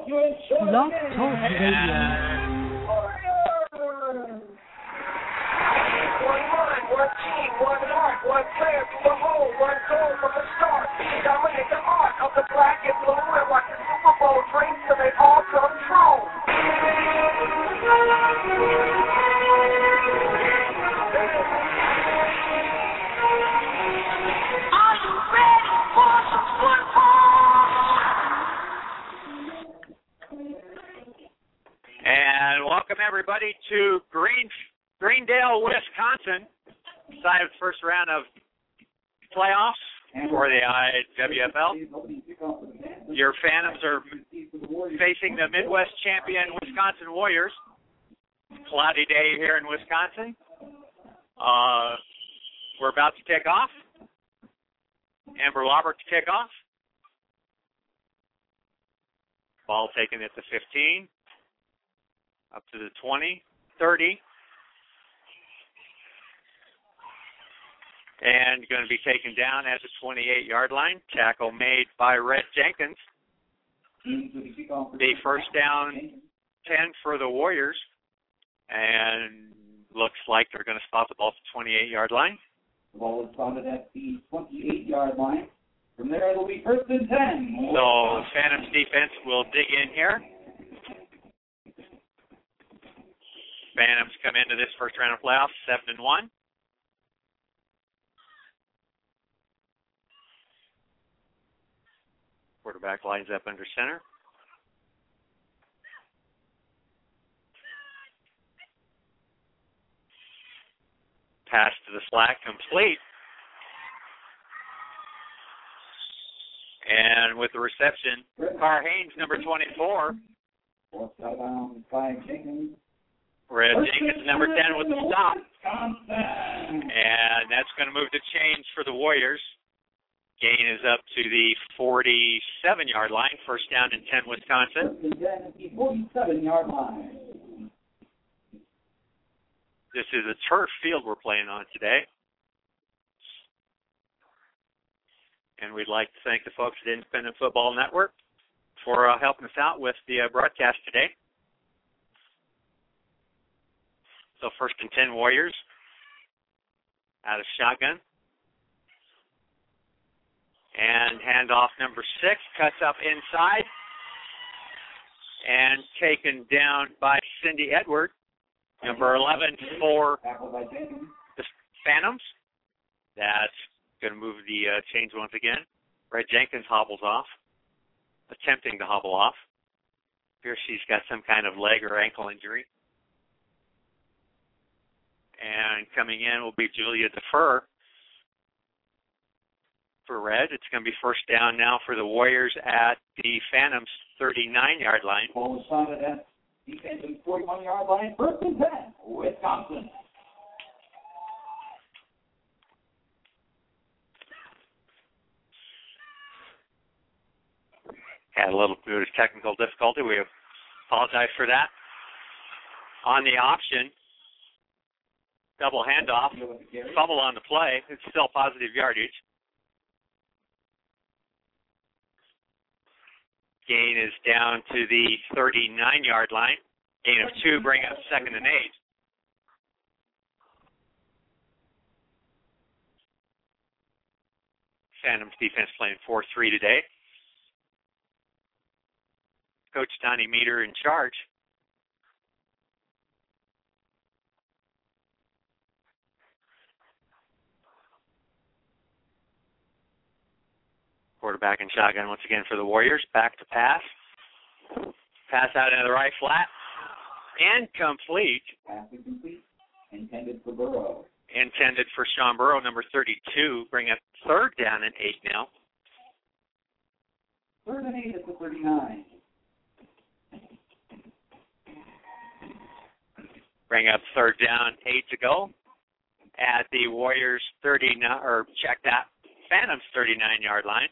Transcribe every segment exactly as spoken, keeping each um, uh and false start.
Blog Talk Radio. One mind, one team, one heart, one player to the whole, one goal from the start. Dominate the art of the black and blue and watch the Super Bowl dreams till they all come true. Are you ready for some football? And welcome everybody to Green Greendale, Wisconsin, side of the first round of playoffs for the I W F L. Your Phantoms are facing the Midwest champion Wisconsin Warriors. Cloudy day here in Wisconsin. Uh, we're about to kick off. Amber Lauber to kick off. Ball taken at the fifteen, up to the twenty, thirty. And going to be taken down at the twenty-eight-yard line. Tackle made by Red Jenkins. The first down ten for the Warriors. And looks like they're going to stop the ball at the twenty-eight-yard line. The ball is spotted at the twenty-eight-yard line. From there, it'll be first and ten. So Phantom's defense will dig in here. Phantoms come into this first round of playoffs seven and one. Quarterback lines up under center. Pass to the slot complete. And with the reception, Carr Haynes, number twenty-four. Red Jenkins, number ten, with the stop. And that's going to move the chains for the Warriors. Gain is up to the forty-seven-yard line. First down and ten, Wisconsin. forty-seven-yard line. This is a turf field we're playing on today. And we'd like to thank the folks at Independent Football Network for uh, helping us out with the uh, broadcast today. So first and ten, Warriors out of shotgun. And handoff number six, cuts up inside. And taken down by Cindy Edward. Number eleven for the Phantoms. That's going to move the uh, chains once again. Red Jenkins hobbles off, attempting to hobble off. Here she's got some kind of leg or ankle injury. And coming in will be Julia Defer for Red. It's going to be first down now for the Warriors at the Phantoms' thirty-nine-yard line. Ball is spotted at defensive forty-one-yard line. First and ten, Wisconsin. Had a little bit of technical difficulty. We apologize for that. On the option, double handoff, fumble on the play. It's still positive yardage. Gain is down to the thirty-nine-yard line. Gain of two, bring up second and eight. Phantoms defense playing four three today. Coach Donnie Meter in charge. Quarterback and shotgun once again for the Warriors. Back to pass. Pass out into the right flat. Incomplete. Pass incomplete. Intended for Burrow. Intended for Sean Burrow, number thirty-two. Bring up third down and eight now. Third and eight at the thirty-nine. Bring up third down, eight to go at the Warriors' thirty-nine, or check that, Phantoms' thirty-nine-yard line.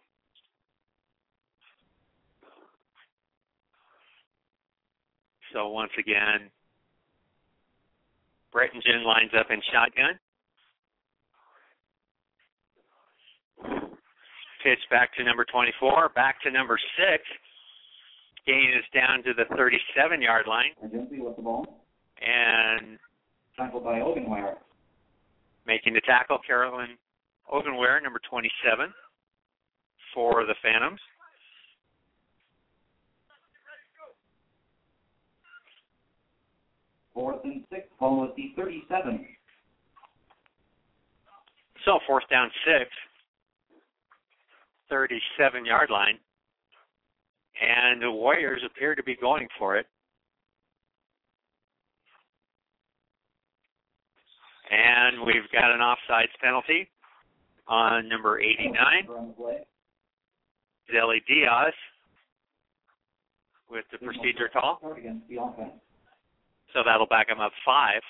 So once again, Brettingen lines up in shotgun. Pitch back to number twenty-four, back to number six. gain is down to the thirty-seven-yard line. Argentia with the ball. And Tackled by Ogenweier. making the tackle, Carolyn Ogenweier, number twenty-seven, for the Phantoms. Fourth and six, ball at the thirty-seven. So fourth down, six, thirty-seven-yard line. And the Warriors appear to be going for it. And we've got an offsides penalty on number eighty-nine, Zelly Diaz, with the procedure call. So that'll back him up five.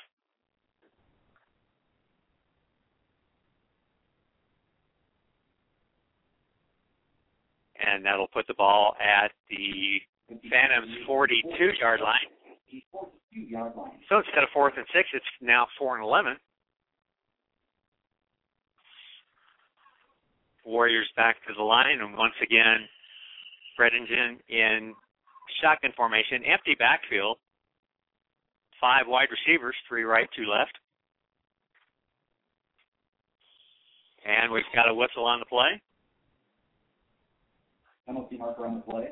And that'll put the ball at the Phantoms' forty-two-yard line. So instead of fourth and six, it's now four and eleven. Warriors back to the line, and once again, Bredingen in shotgun formation, empty backfield, five wide receivers, three right, two left. And we've got a whistle on the play. Penalty marker on the play.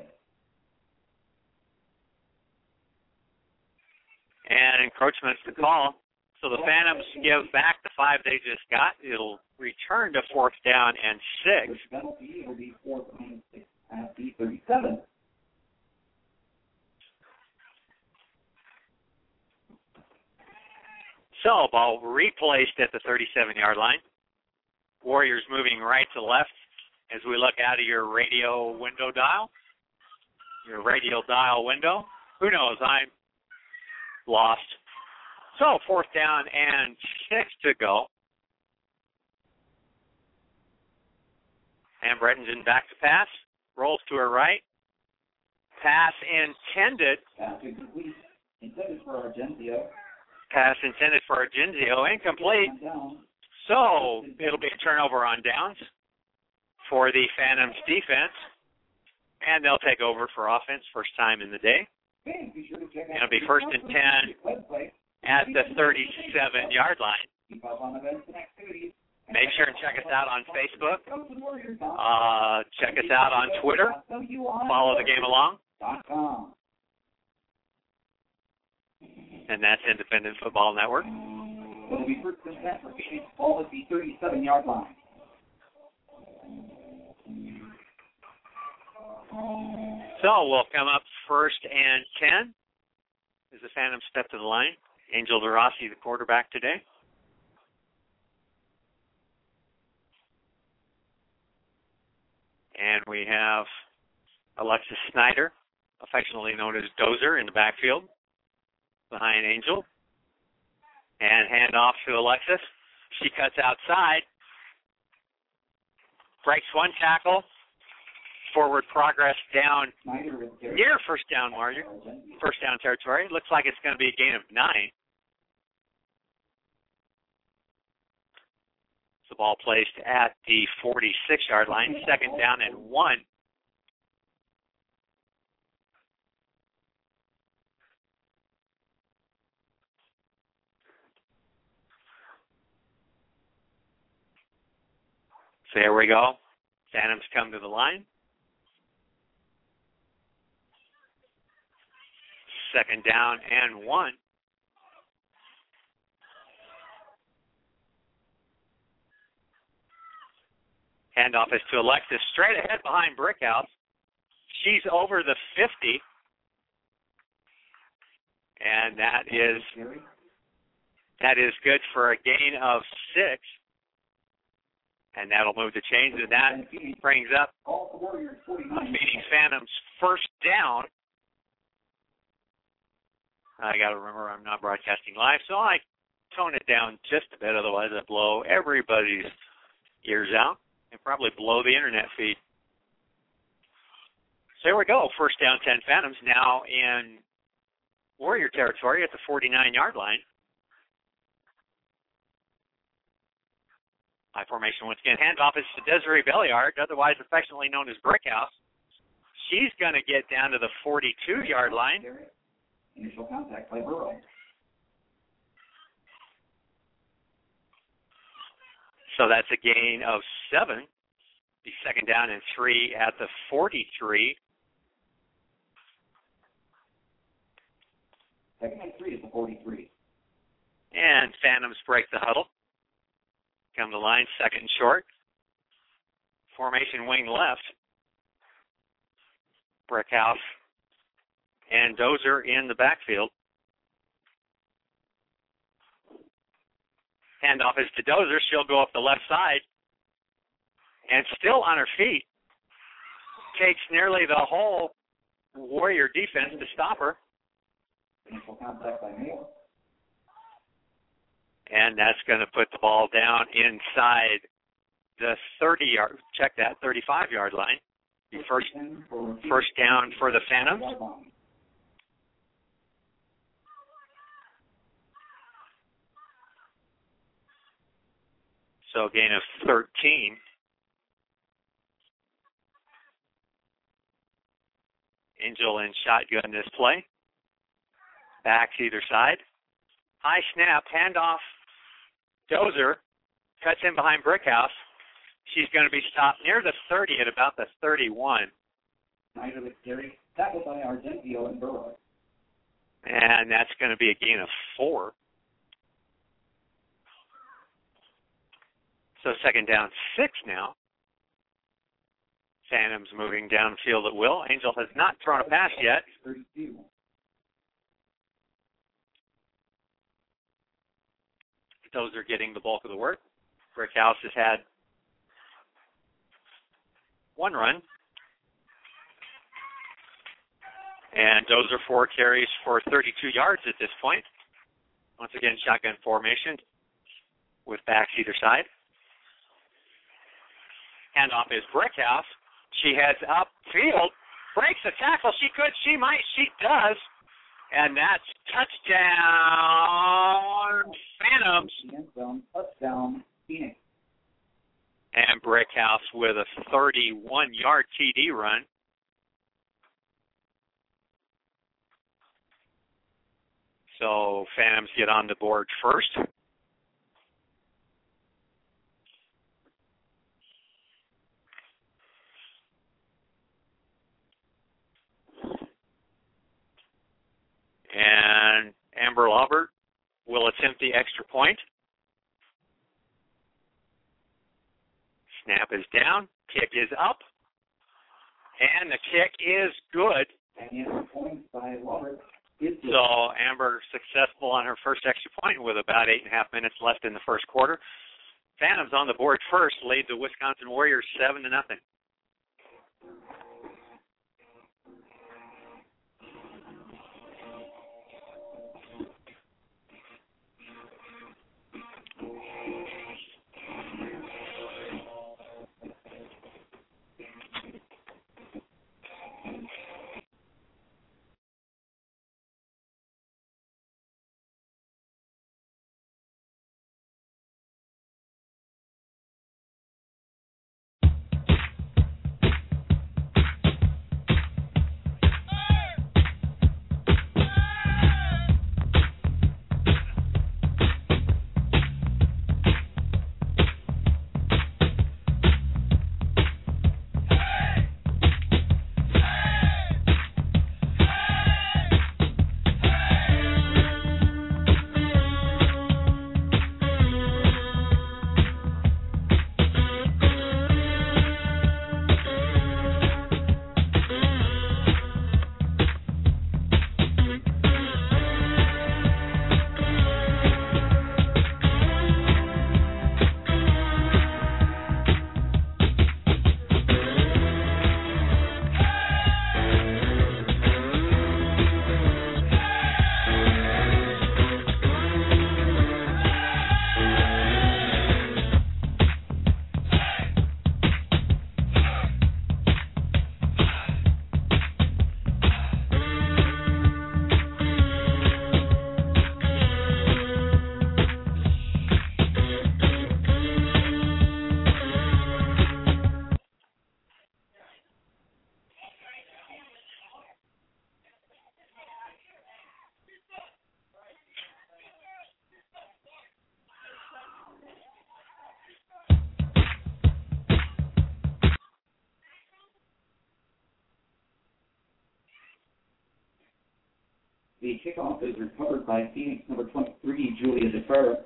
And encroachment's the call. So the Phantoms give back the five they just got. It'll return to fourth down and six. Which penalty will be fourth and six at the thirty-seven. So ball replaced at the thirty-seven-yard line. Warriors moving right to left as we look out of your radio window dial. Your radio dial window. Who knows? I'm lost. So fourth down and six to go. And Bredingen back to pass. Rolls to her right. Pass intended. Pass incomplete. Intended for Argentia. Pass intended for Argentia. Incomplete. So it'll be a turnover on downs for the Phantoms defense. And they'll take over for offense first time in the day. It'll be first and ten at the thirty-seven-yard line. Make sure and check us out on Facebook. Uh, check us out on Twitter. Follow the game along. And that's Independent Football Network. It'll be first and ten for Phoenix. Ball at the thirty-seven-yard line. So we'll come up first and ten as the Phantoms step to the line. Angel DeRossi, the quarterback today. And we have Alexis Snyder, affectionately known as Dozer, in the backfield behind Angel. And hand off to Alexis. She cuts outside. Breaks one tackle. Forward progress down near first down margin, first down territory. Looks like it's going to be a gain of nine. The ball placed at the forty-six-yard line, second down and one. So here we go. Phantoms come to the line. Second down and one. Handoff is to Alexis, straight ahead behind Brickhouse. She's over the fifty. And that is that is good for a gain of six. And that'll move the chains, and that brings up Phoenix Phantoms first down. I got to remember I'm not broadcasting live, so I tone it down just a bit, otherwise I blow everybody's ears out and probably blow the internet feed. So here we go, first down, ten Phantoms, now in Warrior territory at the forty-nine-yard line. High formation once again. Handoff is to Desiree Belliard, otherwise affectionately known as Brickhouse. she's going to get down to the forty-two-yard line. Initial contact by Burrow. So that's a gain of seven. Be second down and three at the forty-three. Second and three is the forty-three. And Phantoms break the huddle. Come to line, second and short. Formation wing left. Brickhouse and Dozer in the backfield. Handoff is to Dozer. She'll go up the left side. And still on her feet. Takes nearly the whole Warrior defense to stop her. Initial contact by Moore. And that's going to put the ball down inside the thirty-yard, check that, thirty-five-yard line. First, first down for the Phantoms. So gain of thirteen. Angel in shotgun this play. Backs either side. High snap, handoff. Dozer cuts in behind Brickhouse. She's going to be stopped near the thirty at about the thirty-one. Snyder with carry. Tackled by Argentio and Burrow. And that's going to be a gain of four. So second down, six now. Phantoms moving downfield at will. Angel has not thrown a pass yet. thirty-two. Those are getting the bulk of the work. Brickhouse has had one run. And those are four carries for thirty-two yards at this point. Once again, shotgun formation with backs either side. Handoff is Brickhouse. She heads upfield, breaks the tackle. She could, she might, she does. And that's touchdown, Phantoms. Touchdown, Phoenix. And Brickhouse with a thirty-one-yard T D run. So Phantoms get on the board first. And Amber Laubert will attempt the extra point. Snap is down. Kick is up. And the kick is good. And yes, points by Laubert. So Amber successful on her first extra point with about eight and a half minutes left in the first quarter. Phantoms on the board first, lead the Wisconsin Warriors seven to nothing. The kickoff is recovered by Phoenix number twenty-three, Julia DeFer.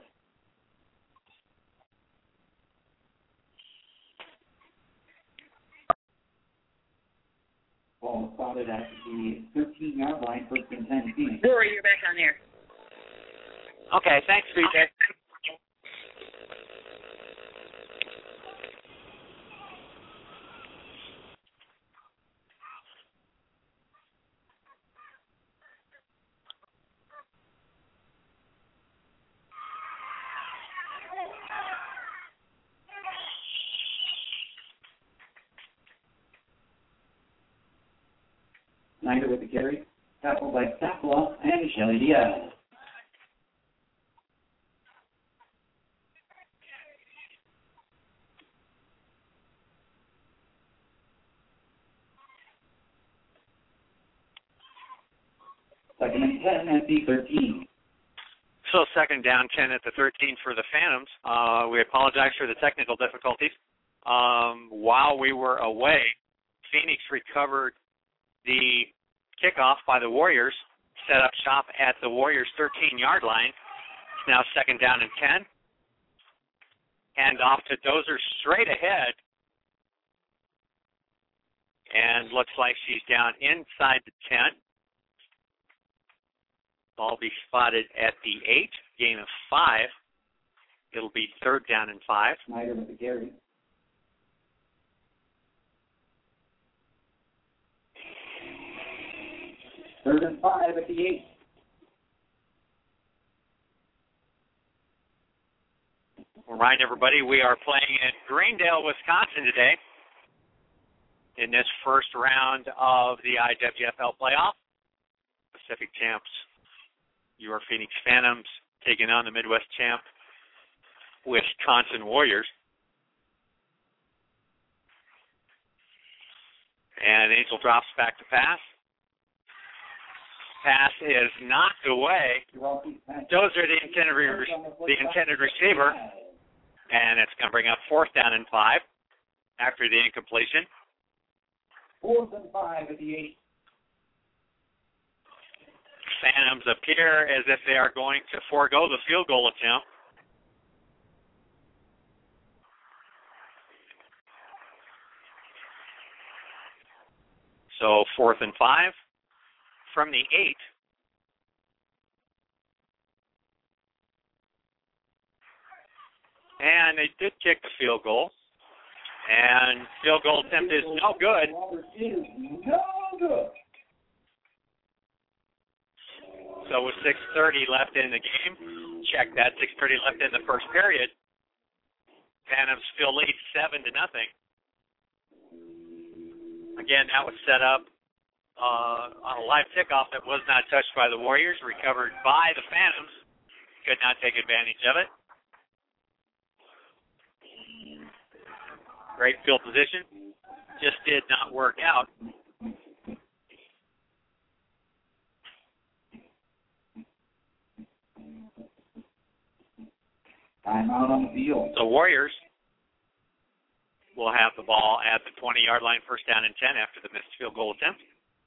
Ball spotted at the thirteen-yard line, first and ten, Phoenix. Rory, you're back on there. Okay, thanks, B J. Snyder with the carry, tackled by Stapla and Shelly Diaz. Second and ten at the thirteen. So second down, ten at the thirteen for the Phantoms. Uh, we apologize for the technical difficulties. Um, while we were away, Phoenix recovered the kickoff by the Warriors, set up shop at the Warriors' thirteen-yard line. It's now second down and ten. Hand off to Dozer straight ahead. And looks like she's down inside the ten. Ball be spotted at the eight, gain of five. It'll be third down and five. Snyder with the carry. Third and five at the eight. Remind everybody, we are playing in Greendale, Wisconsin today in this first round of the I W F L playoff. Pacific champs, your Phoenix Phantoms, taking on the Midwest champ, Wisconsin Warriors. And Angel drops back to pass. Pass is knocked away. Dozer, the intended, re- the intended receiver, and it's going to bring up fourth down and five after the incompletion. Fourth and five at the eight. Phantoms appear as if they are going to forego the field goal attempt. So fourth and five from the eight. And they did kick the field goal. And field goal attempt is no good. Is no good. So with six thirty left in the game, check that, six thirty left in the first period. Phantoms still lead seven to nothing. Again, that was set up uh, on a live kickoff that was not touched by the Warriors, recovered by the Phantoms. Could not take advantage of it. Great field position. Just did not work out. Timeout on the field. The Warriors will have the ball at the twenty-yard line, first down and ten after the missed field goal attempt.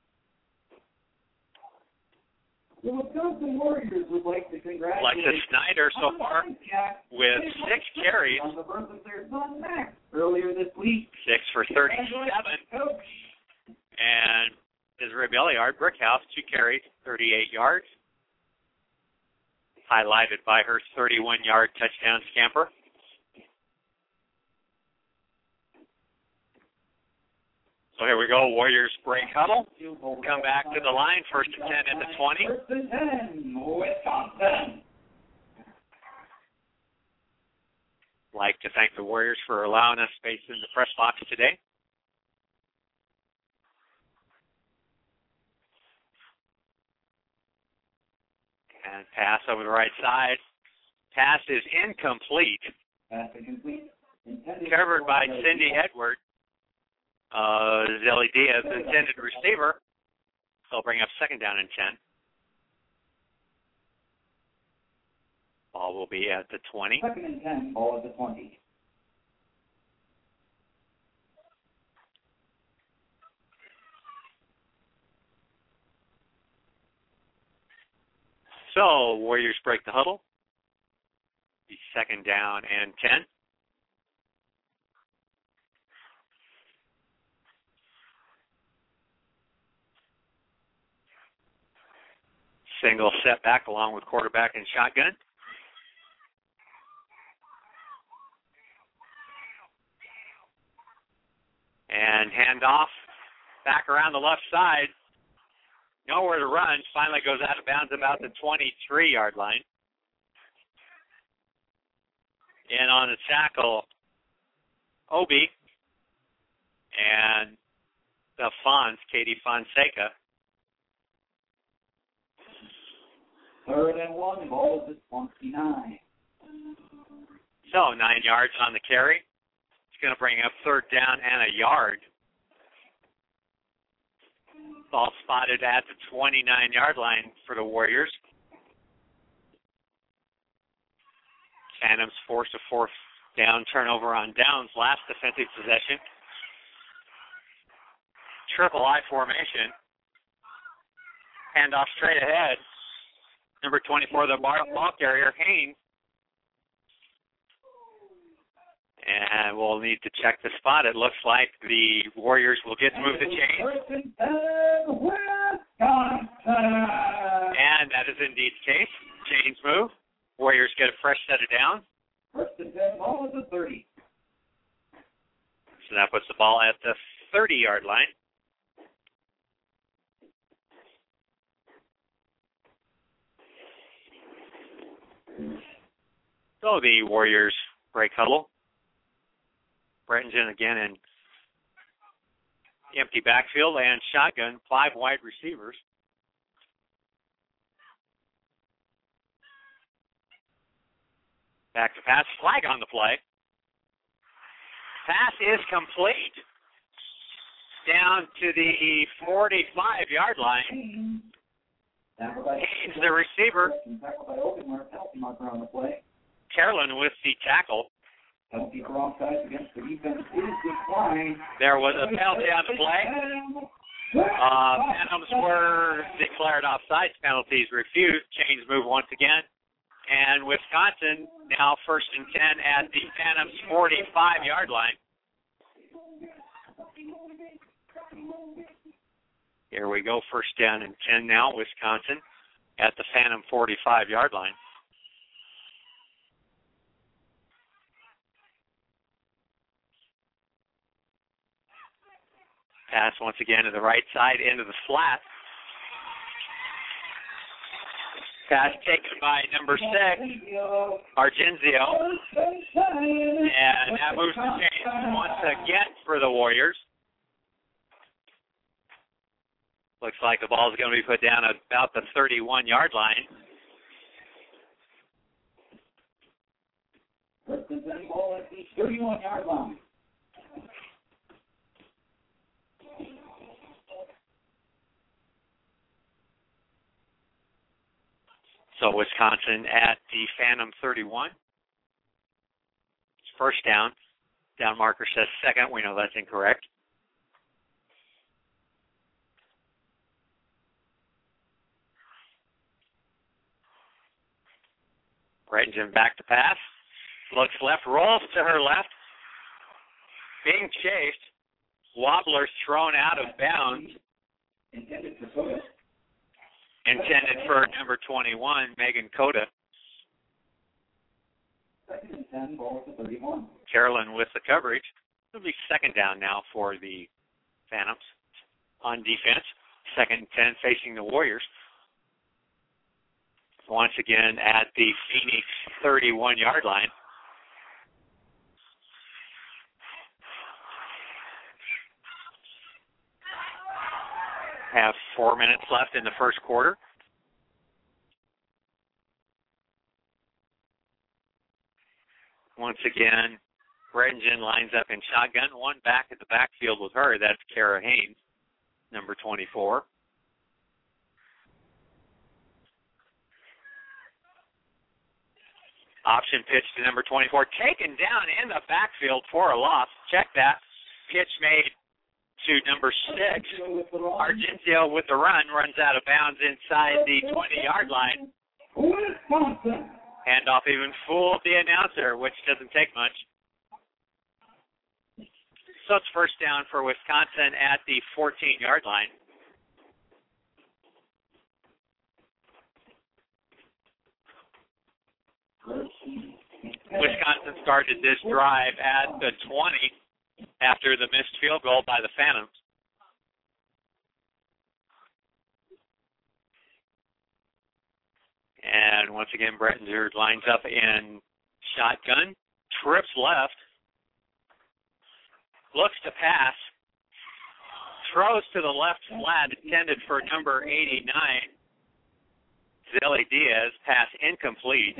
The Wisconsin Warriors would like to congratulate Alexis Snyder so far with six carries. On the birth of their son Max earlier this week. Six for thirty-seven. And Desiree Belliard, Brickhouse, two carries, thirty-eight yards. Highlighted by her thirty-one-yard touchdown scamper. So here we go, Warriors break huddle. Come back to the line, first and ten at the twenty. First and ten, Wisconsin. Like to thank the Warriors for allowing us space in the press box today. And pass over the right side. Pass is incomplete. Pass incomplete. Covered by Cindy Edward. Uh, Zelly Diaz, intended receiver. They'll bring up second down and ten. Ball will be at the twenty. Second and ten, ball at the twenty. So, Warriors break the huddle. Be second down and ten. Single setback along with quarterback and shotgun. And handoff back around the left side. Nowhere to run. Finally goes out of bounds about the twenty-three-yard line. In on the tackle, Obi and the Fonz, Katie Fonseca. Third and one, ball is twenty-nine. So nine yards on the carry. It's going to bring up third down and a yard. Ball spotted at the twenty-nine-yard line for the Warriors. Phantoms forced a fourth down turnover on downs last defensive possession. Triple I formation. Handoff straight ahead. Number twenty-four, the ball carrier, Haynes. And we'll need to check the spot. It looks like the Warriors will get to move the chains. And that is indeed the case. Chains move. Warriors get a fresh set of downs. First and ten, ball is a thirty. So that puts the ball at the thirty-yard line. So the Warriors break huddle. Brettingen again in empty backfield and shotgun, five wide receivers. Back to pass, flag on the play. Pass is complete. Down to the forty-five-yard line. Haynes, the receiver. Carolyn with the tackle. Penalty for offside against the defense is declined. There was a penalty on the play. Uh, Phantoms were declared offside. Penalties refused. Chains move once again. And Wisconsin now first and ten at the Phantoms' forty-five-yard line. Here we go, first down and ten now, Wisconsin at the Phantom forty-five-yard line. Pass once again to the right side into the flat. Pass taken by number six, Argenzio. And that moves the chains once again for the Warriors. Looks like the ball is going to be put down at about the thirty-one-yard line. First and ten, ball at the thirty-one-yard line. So Wisconsin at the Phantom thirty-one. It's first down. Down marker says second. We know that's incorrect. Brettingen back to pass. Looks left, rolls to her left. Being chased. Wobbler's thrown out of bounds. Intended for Coda. Intended for number twenty-one, Megan Coda. Second and ten, ball at the thirty-one. Carolyn with the coverage. It'll be second down now for the Phantoms on defense. Second and ten facing the Warriors. Once again at the Phoenix thirty-one-yard line. Have four minutes left in the first quarter. Once again, Brettingen lines up in shotgun. One back at the backfield with her. That's Kara Haynes, number twenty-four. Option pitch to number twenty-four. Taken down in the backfield for a loss. Check that. Pitch made to number six. Argenzio with the run, runs out of bounds inside the twenty-yard line. Wisconsin. Handoff even fooled the announcer, which doesn't take much. So it's first down for Wisconsin at the fourteen-yard line. Wisconsin started this drive at the twenty after the missed field goal by the Phantoms. And once again, Brettinger lines up in shotgun, trips left, looks to pass, throws to the left flat, intended for number eighty-nine, Zilly Diaz, pass incomplete.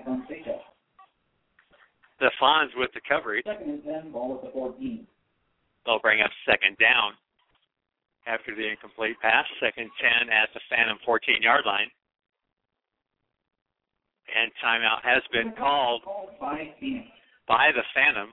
The Fonz with the coverage. Second and ten, ball at the fourteen. They'll bring up second down after the incomplete pass. Second ten at the Phantom fourteen-yard line. And timeout has been called by Phoenix. by the Phantoms.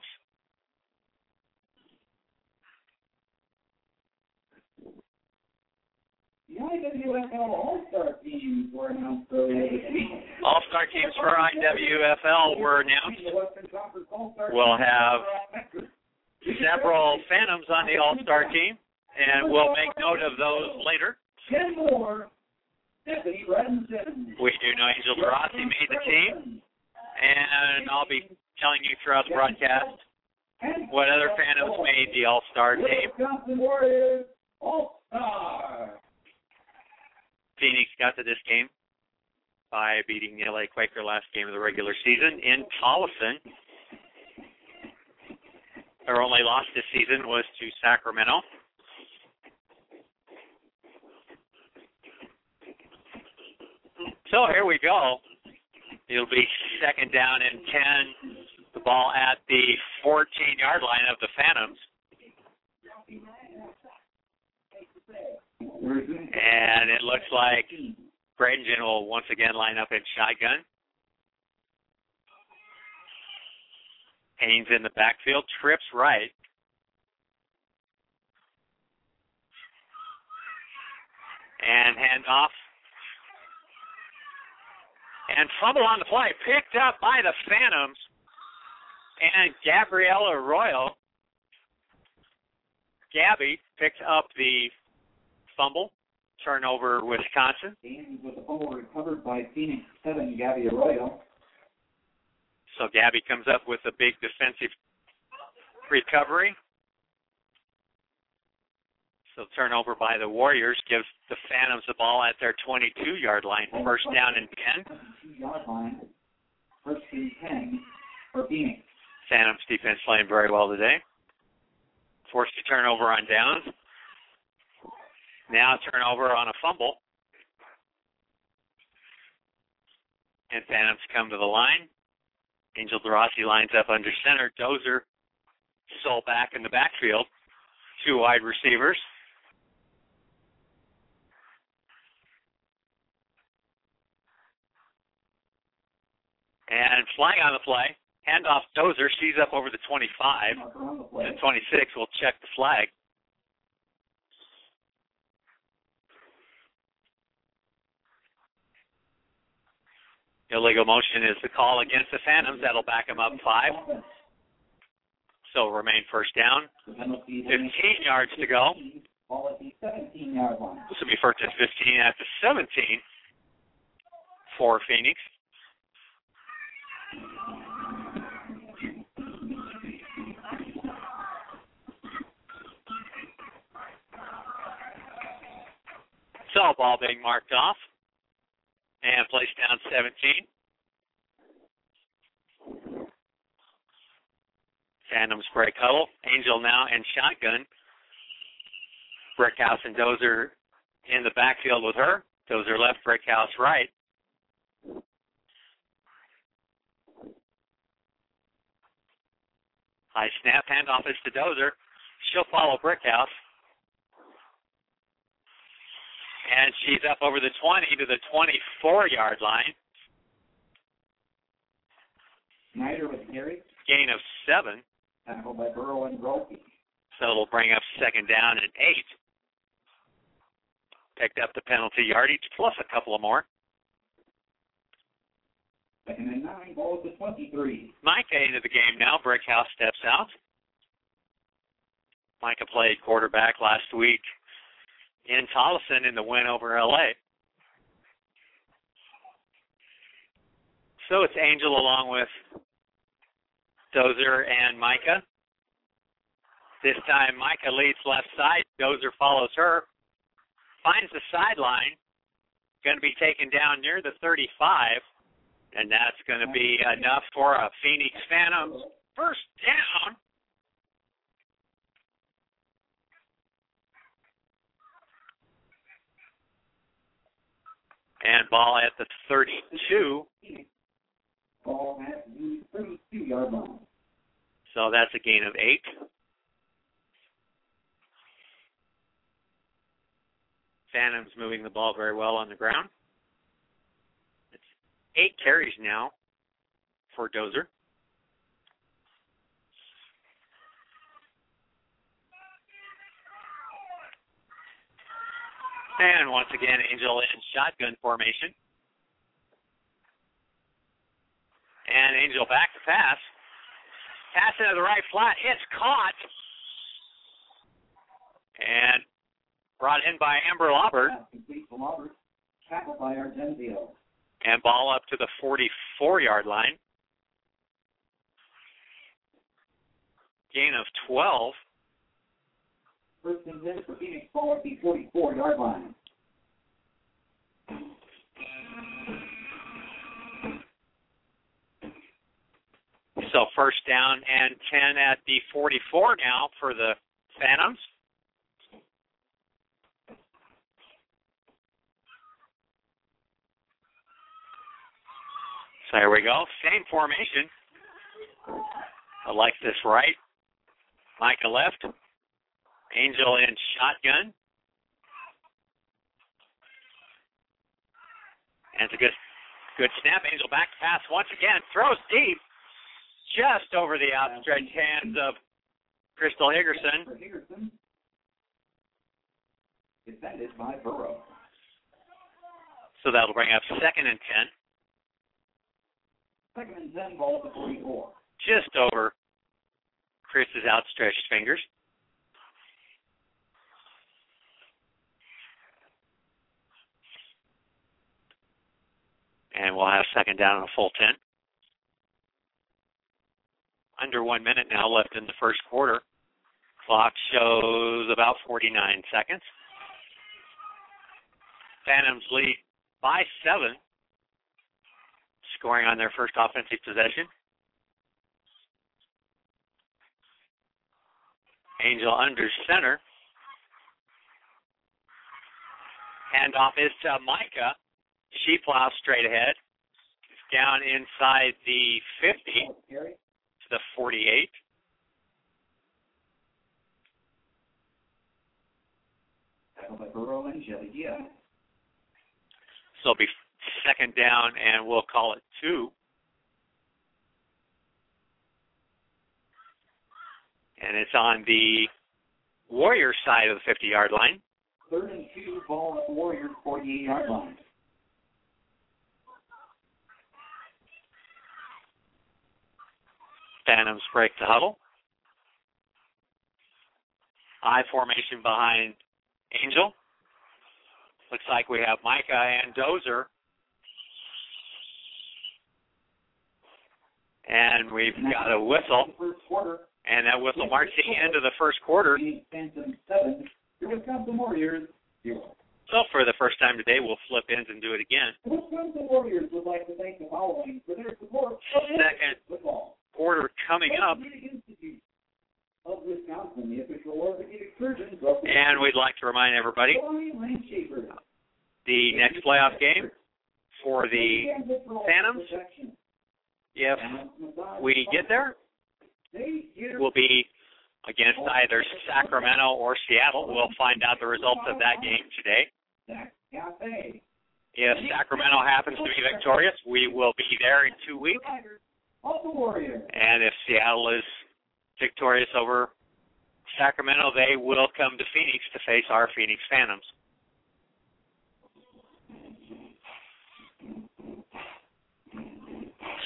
The I W F L All-Star teams were announced earlier this week. All-star teams for I W F L were announced. We'll have several Phantoms on the All-Star team, and we'll make note of those later. Ken Moore, Stephanie Redden. We do know Angel DeRossi made the team, and I'll be telling you throughout the broadcast what other Phantoms made the All-Star team. Wisconsin Warriors All-Star. Phoenix got to this game by beating the L A Quaker last game of the regular season in Tolleson. Their only loss this season was to Sacramento. So here we go. It'll be second down and ten. The ball at the fourteen-yard line of the Phantoms. And it looks like Bradenton will once again line up in shotgun. Haynes in the backfield, trips right. And handoff. And fumble on the play, picked up by the Phantoms. And Gabriella Royal, Gabby, picked up the fumble. Turnover, Wisconsin. Haynes with the fumble recovered by Phoenix seven, Gabby Arroyo. So Gabby comes up with a big defensive recovery. So turnover by the Warriors gives the Phantoms the ball at their twenty-two-yard line. First down and ten. twenty-two-yard line. First and ten for Phoenix. Phantoms defense playing very well today. Forced to turnover on downs. Now turnover on a fumble. And Phantoms come to the line. Angel DeRossi lines up under center. Dozer, sole back in the backfield. Two wide receivers. And flying on the play. Handoff Dozer. She's up over the twenty-five. The twenty-six will check the flag. Illegal motion is the call against the Phantoms. That'll back them up five. So remain first down. fifteen yards to go. Ball at the seventeen-yard line. This will be first and fifteen at the seventeen for Phoenix. So ball being marked off. And placed down seventeen. Phantoms break huddle. Angel now in shotgun. Brickhouse and Dozer in the backfield with her. Dozer left, Brickhouse right. High snap, handoff is to Dozer. She'll follow Brickhouse. And she's up over the twenty to the twenty-four-yard line. Snyder with carry. Gain of seven. Tackled by Burrow and Rope. So it'll bring up second down and eight. Picked up the penalty yardage plus a couple of more. Second and nine, ball to twenty-three. Micah into the game now. Brickhouse steps out. Micah played quarterback last week in Tolleson in the win over L A. So it's Angel along with Dozer and Micah. This time Micah leads left side. Dozer follows her. Finds the sideline. Going to be taken down near the thirty-five. And that's going to be enough for a Phoenix Phantoms first down. And ball at the thirty-two. Ball at the thirty-two-yard line. So that's a gain of eight. Phantoms moving the ball very well on the ground. It's eight carries now for Dozer. And once again, Angel in shotgun formation. And Angel back to pass. Pass into the right flat. It's caught. And brought in by Amber Laubert. Complete for Laubert. Tackled by Argenzio. And ball up to the forty-four-yard line. Gain of twelve. First and ten for Phoenix, ball at the forty-four-yard line. So first down and ten at the forty-four now for the Phantoms. So here we go. Same formation. I like this right. Micah left. Angel in shotgun. And it's a good good snap. Angel back to pass once again. Throws deep. Just over the outstretched hands of Crystal Higgerson. Higgerson. Defended by Burrow. So that'll bring up second and ten. Second and ten, ball to forty-four. Just over Chris's outstretched fingers. And we'll have second down and a full ten. Under one minute now left in the first quarter. Clock shows about forty-nine seconds. Phantoms lead by seven, scoring on their first offensive possession. Angel under center. Handoff is to Micah. She plows straight ahead. Down inside the fifty to the forty-eight. By Burrow and Jelly Diaz. So it'll be second down, and we'll call it two. And it's on the Warriors side of the fifty-yard line. Third and two, ball at the Warriors forty-eight-yard line. Phantoms break the huddle. I formation behind Angel. Looks like we have Micah and Dozer. And we've got a whistle. First quarter. And that whistle marks the end of the first quarter. Phantom seven. Your Wisconsin Warriors zero. So for the first time today, we'll flip ends and do it again. The Wisconsin Warriors would like to thank the following for their support. Second football. Quarter coming up. Institute of Wisconsin, the official orthopedic surgeons. And we'd like to remind everybody the next playoff game for the Phantoms, if we get there, will be against either Sacramento or Seattle. We'll find out the results of that game today. If Sacramento happens to be victorious, we will be there in two weeks. And if Seattle is victorious over Sacramento, they will come to Phoenix to face our Phoenix Phantoms.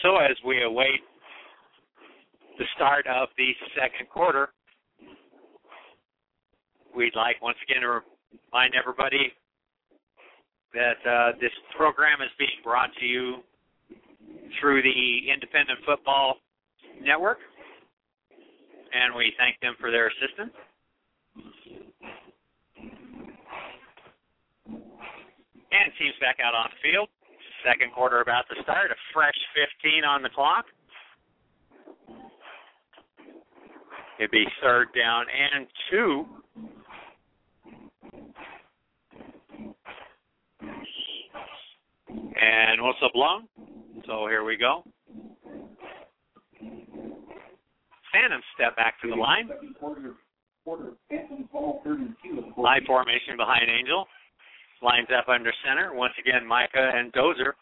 Also, as we await the start of the second quarter, we'd like once again to remind everybody that uh, this program is being brought to you through the Independent Football Network, and we thank them for their assistance. And teams back out on the field. Second quarter about to start. A fresh fifteen on the clock. It'd be third down and two. And whistle blown. So here we go. Phantoms step back to the line. High formation behind Angel. Lines up under center. Once again, Micah and Dozer.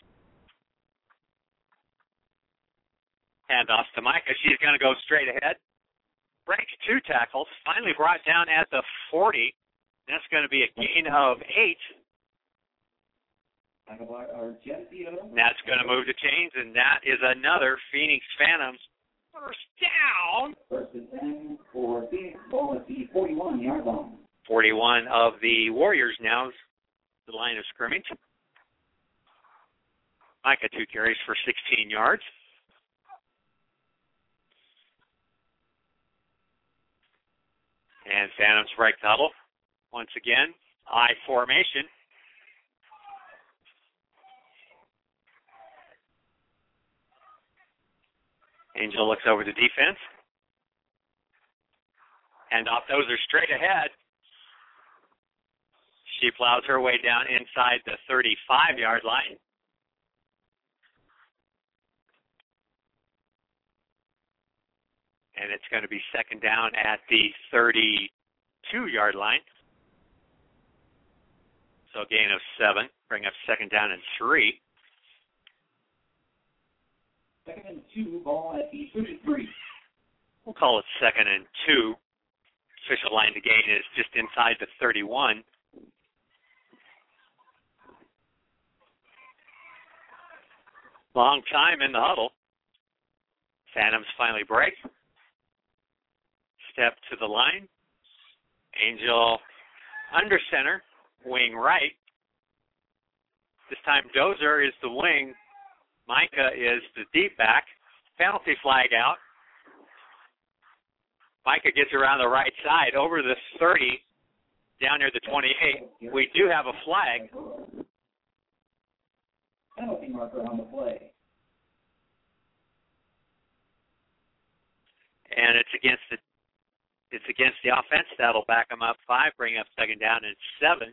Handoffs to Micah. She's going to go straight ahead. Breaks two tackles. Finally brought down at the forty. That's going to be a gain of eight. That's going to move the chains, and that is another Phoenix Phantoms first down. First and ten for Phoenix ball at the forty-one yard line. forty-one of the Warriors now is the line of scrimmage. Micah, two carries for sixteen yards. And Phantoms break the huddle. Once again, I formation. Angel looks over the defense. Hand off, those are straight ahead. She plows her way down inside the thirty-five yard line. And it's going to be second down at the thirty-two yard line. So gain of seven, bring up second down and three. Second and two, ball at the thirty-three. We'll call it second and two. Official line to gain is just inside the thirty-one. Long time in the huddle. Phantoms finally break. Step to the line. Angel under center, wing right. This time Dozer is the wing. Micah is the deep back. Penalty flag out. Micah gets around the right side over the thirty, down near the twenty-eight. We do have a flag. Penalty marker on the play. And it's against the it's against the offense. That'll back them up five, bring up second down and seven.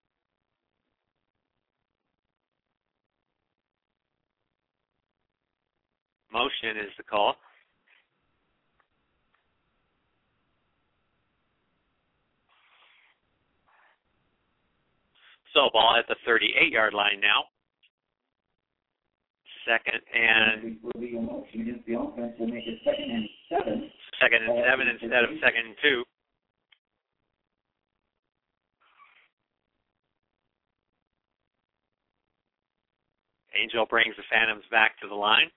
Motion is the call. So ball at the thirty-eight yard line now. Second and motion against the offense will make it second and seven. Second and seven instead of second and two. Angel brings the Phantoms back to the line.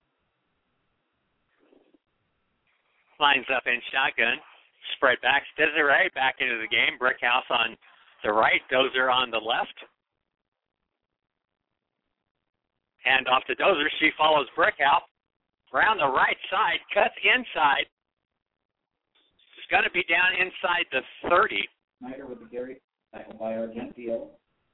Lines up in shotgun. Spread back. Desiree back into the game. Brickhouse on the right. Dozer on the left. Hand off to Dozer. She follows Brickhouse. Around the right side. Cuts inside. She's going to be down inside the thirty. Snyder with the carry. Tackled by Argentino.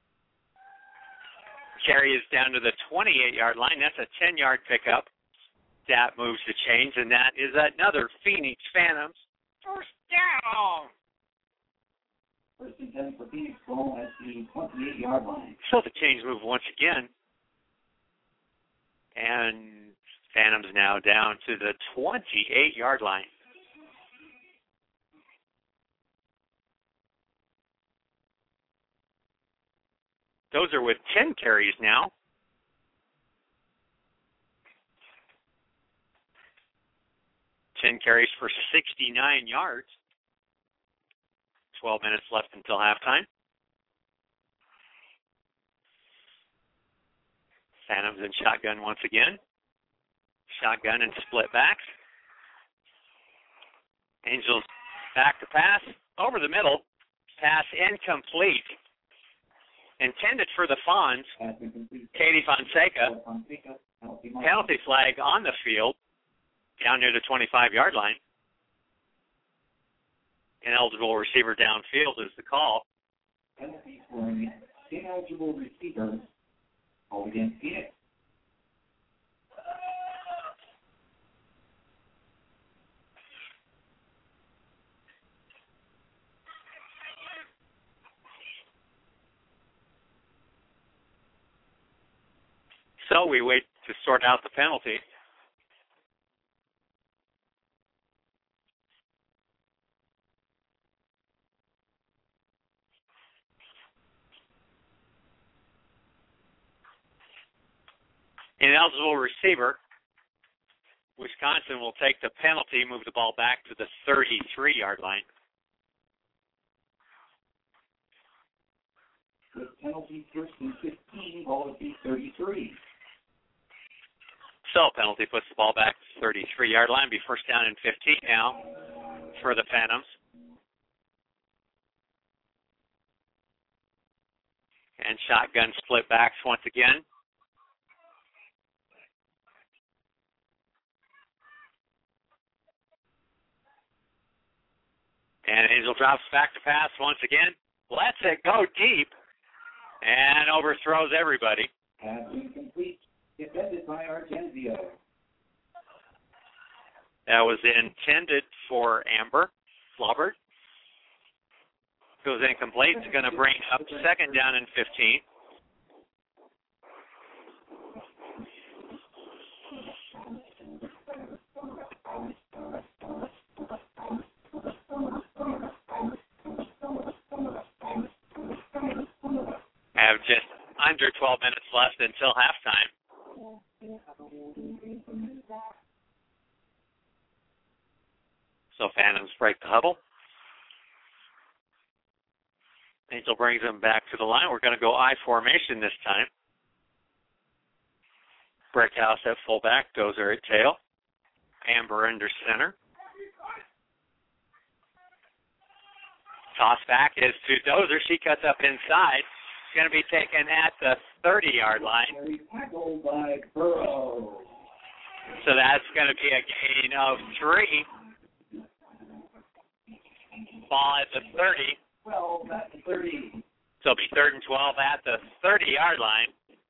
Carry is down to the twenty-eight yard line. That's a ten yard pickup. That moves the chains, and that is another Phoenix Phantoms first down. First and ten for Phoenix ball at the twenty-eight yard line. So the chains move once again. And Phantoms now down to the twenty-eight yard line. Those are with ten carries now. ten carries for sixty-nine yards. twelve minutes left until halftime. Phantoms in shotgun once again. Shotgun and split backs. Angels back to pass. Over the middle. Pass incomplete. Intended for the Fawns. Katie Fonseca. Penalty flag on the field. Down near the twenty-five-yard line. Ineligible receiver downfield is the call. Penalty for an ineligible receiver. Called against Phoenix. So we wait to sort out the penalty. Ineligible receiver. Wisconsin will take the penalty, move the ball back to the thirty-three-yard line. With penalty first and fifteen, ball would be thirty-three. So penalty puts the ball back to the thirty-three-yard line. Be first down and fifteen now for the Phantoms. And shotgun split backs once again. And Angel drops back to pass once again. Lets it go deep and overthrows everybody. Pass incomplete. Defended by Argenzio. That was intended for Amber Flaubert. Goes incomplete. It's going to bring up second down and fifteen. Have just under twelve minutes left until halftime. So Phantoms break the huddle. Angel brings them back to the line. We're going to go I formation this time. Brickhouse at fullback, Dozer at tail. Amber under center. Toss back is to Dozer. She cuts up inside. Going to be taken at the thirty-yard line. Tackled by Burrow. So that's going to be a gain of three. Ball at the thirty. twelve at the thirty. So it'll be third and twelve at the thirty-yard line.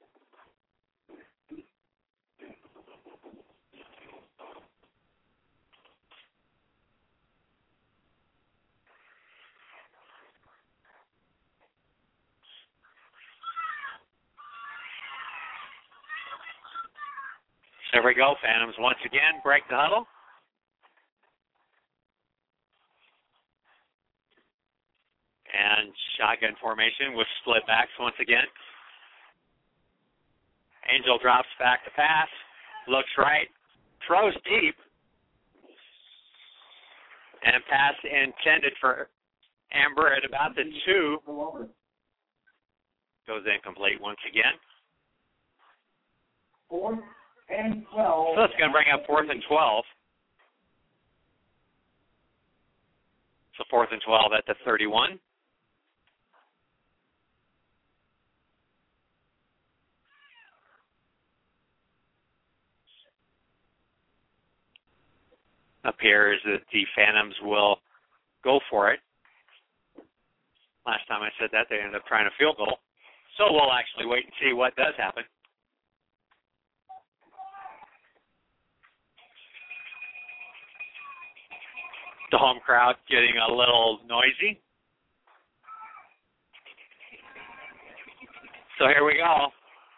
There we go. Phantoms once again break the huddle. And shotgun formation with split backs once again. Angel drops back to pass. Looks right. Throws deep. And pass intended for Amber at about the two. Goes incomplete once again. Fourth and twelve. So it's going to bring up fourth and twelve. So fourth and twelve at the thirty-one. Appears that the Phantoms will go for it. Last time I said that, they ended up trying a field goal. So we'll actually wait and see what does happen. The home crowd getting a little noisy. So here we go.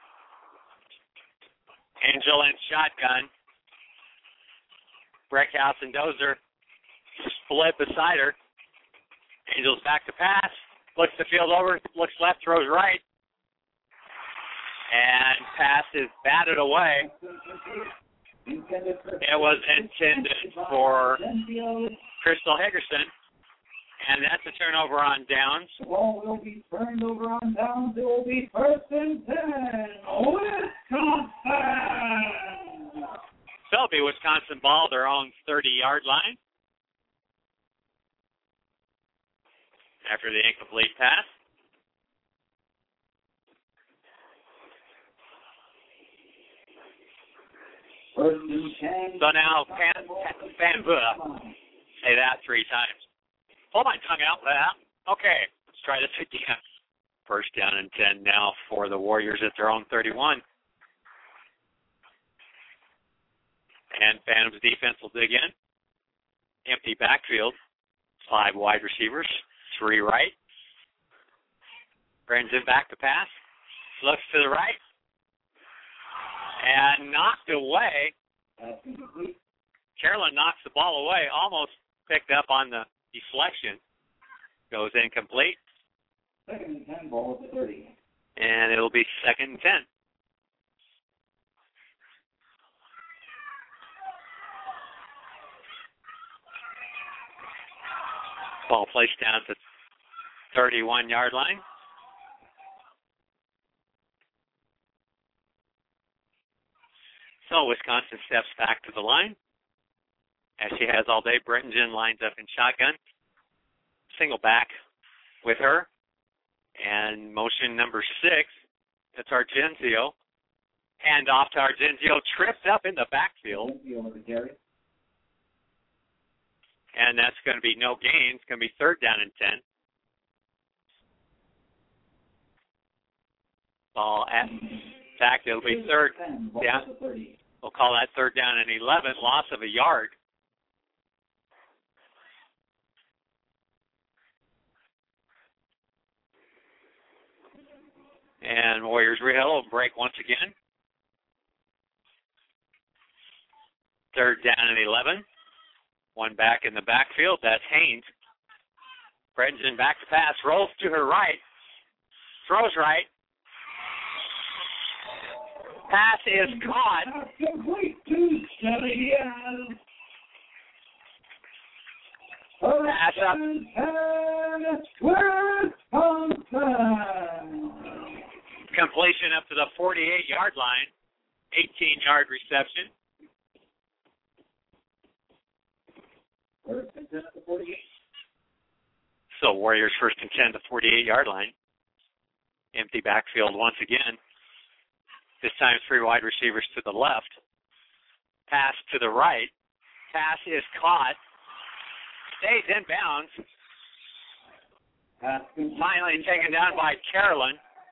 Angel and shotgun. Breckhouse and Dozer split beside her. Angel's back to pass. Looks the field over. Looks left, throws right. And pass is batted away. It was intended for Crystal Higgerson. And that's a turnover on downs. The ball will be turned over on downs. It will be first and ten. Wisconsin. So That'll be Wisconsin ball, their own thirty-yard line. After the incomplete pass. So now, Pan, Pan, say that three times. Hold my tongue out for that. Okay, let's try this again. First down and ten now for the Warriors at their own thirty-one. And Phantom's defense will dig in. Empty backfield. Five wide receivers. Three right. Brings it back to pass. Looks to the right. And knocked away. Carolyn knocks the ball away. Almost picked up on the deflection. Goes incomplete. Second and ten, ball at the thirty. And it'll be second and ten. Ball placed down at the thirty-one-yard line. So Wisconsin steps back to the line. As she has all day, Brittingen lines up in shotgun. Single back with her. And motion number six, that's Argenzio. Hand off to Argenzio, trips up in the backfield. And that's going to be no gain. It's going to be third down and ten. Ball at back. It'll be third down. We'll call that third down and eleven. Loss of a yard. And Warriors will break once again. Third down and eleven. One back in the backfield. That's Haynes. Bredgen back to pass. Rolls to her right. Throws right. Pass is caught. Complete to Shelly. Pass up. Completion up to the forty-eight-yard line. eighteen-yard reception. First and ten at the forty-eight. So Warriors first and ten to forty-eight-yard line. Empty backfield once again. This time three wide receivers to the left. Pass to the right. Pass is caught. Stays in bounds. Finally taken down by Carolyn.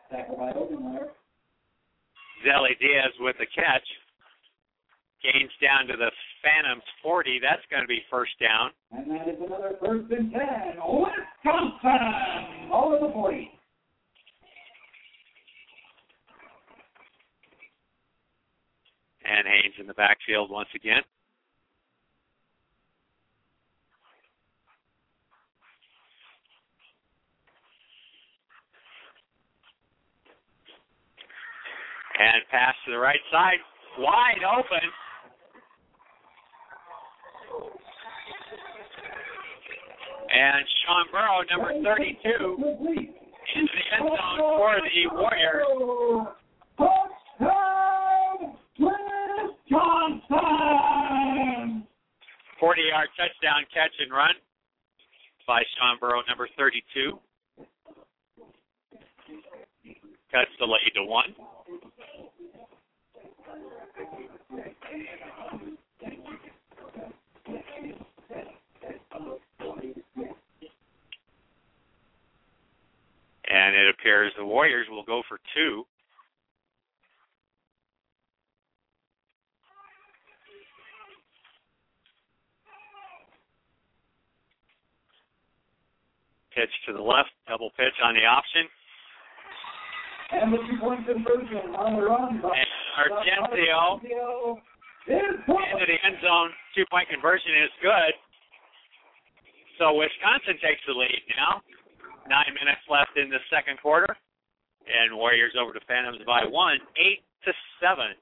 Zelly Diaz with the catch. Gains down to the Phantoms forty. That's going to be first down. And that is another first and ten. Wisconsin! All of the forty. And Haynes in the backfield once again. And pass to the right side. Wide open. And Sean Burrow, number thirty-two, into the end zone for the Warriors. forty-yard touchdown catch and run by Sean Burrow, number thirty-two. Cuts the lead to one. And it appears the Warriors will go for two. Pitch to the left, double pitch on the option. And the two-point conversion on the run. And Argenzio into the end zone. Two-point conversion is good. So Wisconsin takes the lead now. Nine minutes left in the second quarter. And Warriors over to Phantoms by one, eight to seven.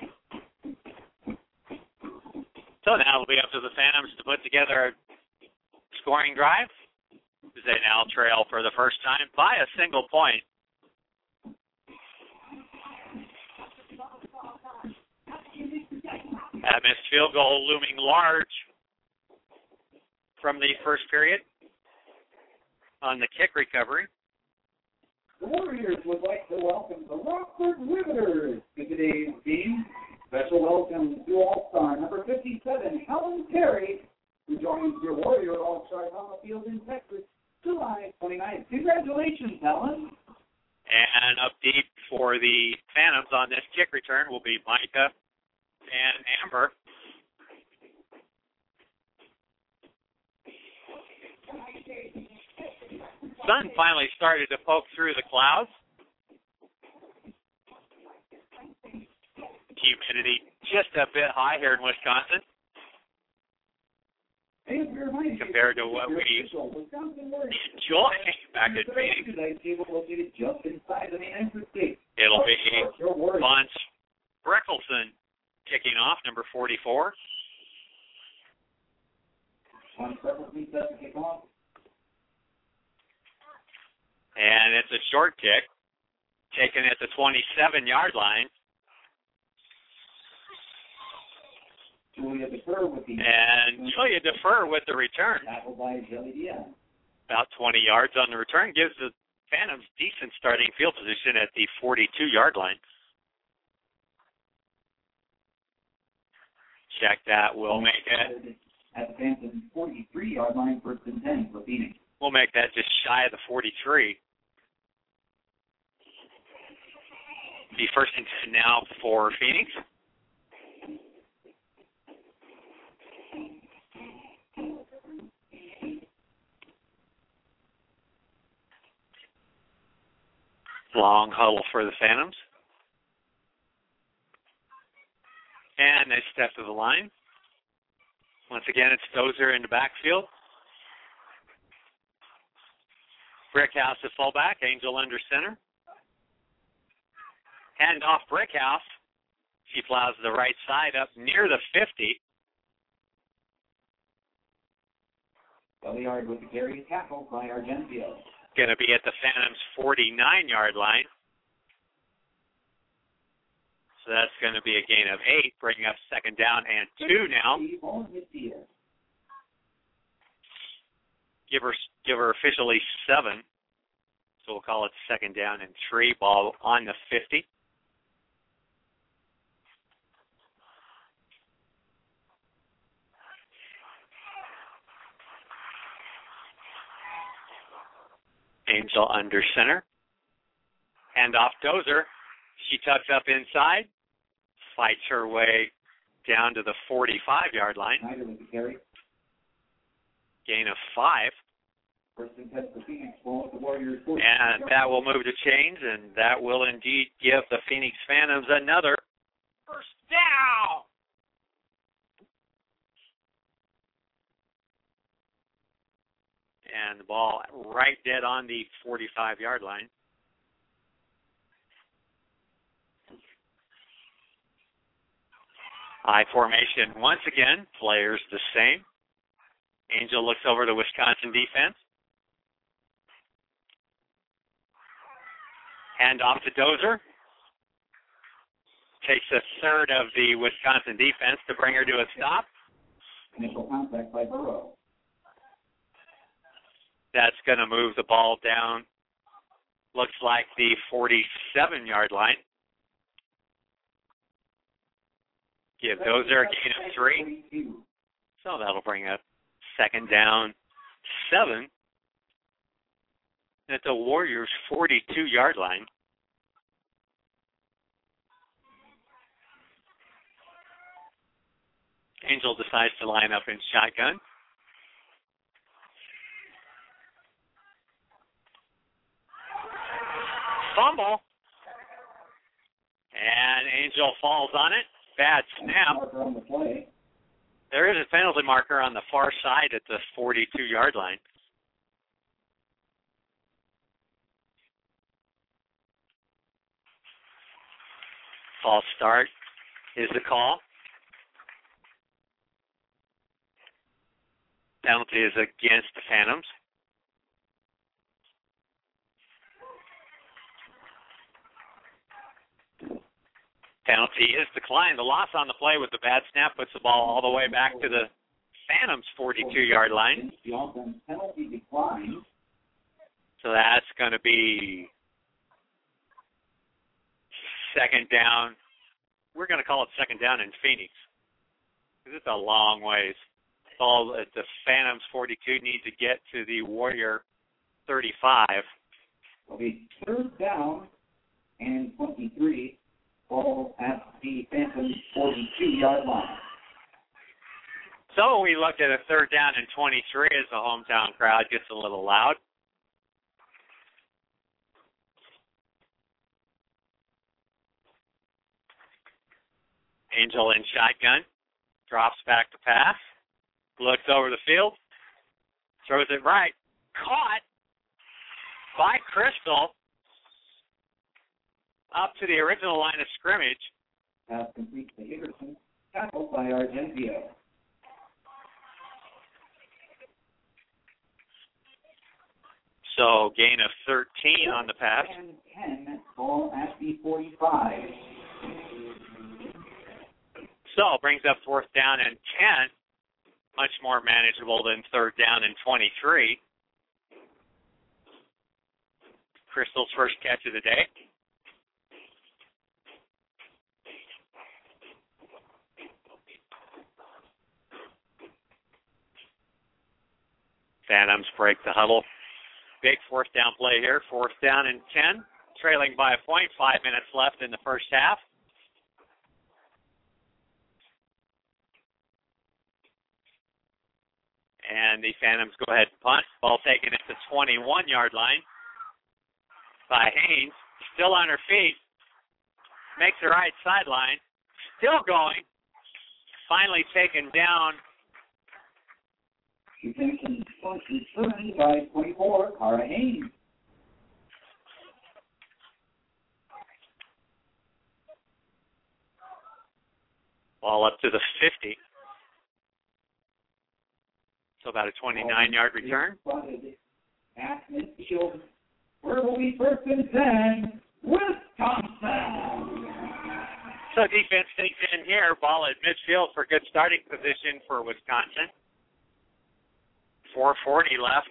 So now it'll be up to the Phantoms to put together scoring drive. They now trail for the first time by a single point. That missed field goal looming large from the first period on the kick recovery. The Warriors would like to welcome the Rockford Riveters to today's game. Special welcome to All-Star number fifty-seven, Helen Terry, who joins your Warrior All-Star on the field in Texas, July twenty-ninth. Congratulations, Helen. And up deep for the Phantoms on this kick return will be Micah and Amber. Sun finally started to poke through the clouds. Humidity just a bit high here in Wisconsin compared to what we enjoy back at Phoenix. It'll be Bunch Breckelson kicking off, number forty-four. And it's a short kick, taken at the twenty-seven-yard line. Julia Defer with the and Julia Defer with the return. About twenty yards on the return gives the Phantoms decent starting field position at the forty-two-yard line. Check that. We'll make it at the Phantoms forty-three-yard line, first and ten for Phoenix. We'll make that just shy of the forty-three. The first and ten now for Phoenix. Long huddle for the Phantoms. And they step to the line. Once again, it's Dozer in the backfield. Brickhouse at fullback, Angel under center. Hand off Brickhouse. She plows the right side up near the fifty. Belliard with the carry, tackled by Argentio. Going to be at the Phantoms' forty-nine-yard line. So that's going to be a gain of eight, bringing up second down and two now. Give her, give her officially seven. So we'll call it second down and three. Ball on the fifty. Angel under center. Hand off Dozer. She tucks up inside. Fights her way down to the forty-five-yard line. Gain of five. And that will move to chains, and that will indeed give the Phoenix Phantoms another first down. And the ball right dead on the forty-five-yard line. I formation once again, players the same. Angel looks over to Wisconsin defense. Hand off to Dozer. Takes a third of the Wisconsin defense to bring her to a stop. Initial contact by Burrow. That's going to move the ball down, looks like the forty-seven-yard line. Give Dozer a gain of three. So that'll bring up second down, seven. At the Warriors' forty-two-yard line. Angel decides to line up in shotgun. Fumble. And Angel falls on it. Bad snap. There is a penalty marker on the far side at the forty-two-yard line. False start is the call. Penalty is against the Phantoms. Penalty is declined. The loss on the play with the bad snap puts the ball all the way back to the Phantoms' forty-two-yard line. The offense penalty declined. So that's going to be second down. We're going to call it second down in Phoenix, because it's a long ways. All that the Phantoms forty-two need to get to the Warrior thirty-five. It'll be third down and twenty-three. Ball at the Phantoms' forty-two-yard line. So we looked at a third down and twenty-three as the hometown crowd gets a little loud. Angel in shotgun, drops back to pass, looks over the field, throws it right, caught by Crystal up to the original line of scrimmage. Pass complete to Hickerson, tackled by Argentio. So gain of thirteen on the pass. And ten, ball at the forty-five. So brings up fourth down and ten, much more manageable than third down and twenty-three. Crystal's first catch of the day. Phantoms break the huddle. Big fourth down play here. Fourth down and ten, trailing by a point. Five minutes left in the first half. And the Phantoms go ahead and punt. Ball taken at the twenty-one-yard line by Haynes. Still on her feet. Makes the right sideline. Still going. Finally taken down. Detention returned by twenty-four, Cara Haynes. Ball up to the fifty. So about a twenty-nine-yard return. At midfield, where will be first and ten? Wisconsin. So defense takes in here. Ball at midfield for good starting position for Wisconsin. four forty left.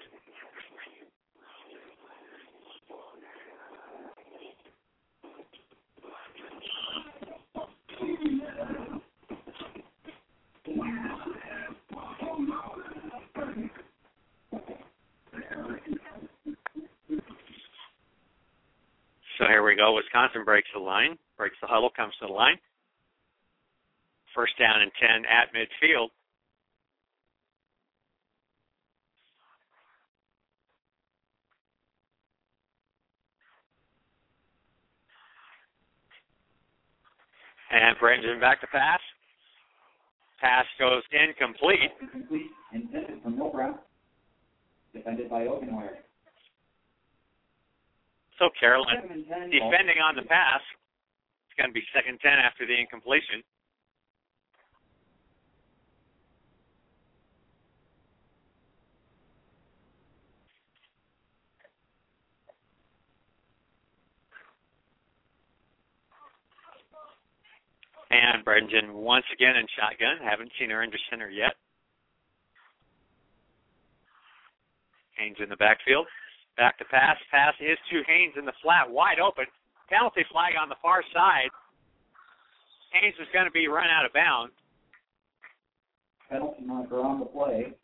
So here we go. Wisconsin breaks the line, breaks the huddle, comes to the line. First down and ten at midfield. And Brendan back to pass. Pass goes incomplete. Incomplete, intended for Milbrow. Defended by Ogenauer. So Carolyn defending on the pass. It's going to be second ten after the incompletion. And Brendan once again in shotgun. Haven't seen her under center yet. Haynes in the backfield. Back to pass. Pass is to Haynes in the flat, wide open. Penalty flag on the far side. Haynes is going to be run out of bounds. Penalty marker on the play.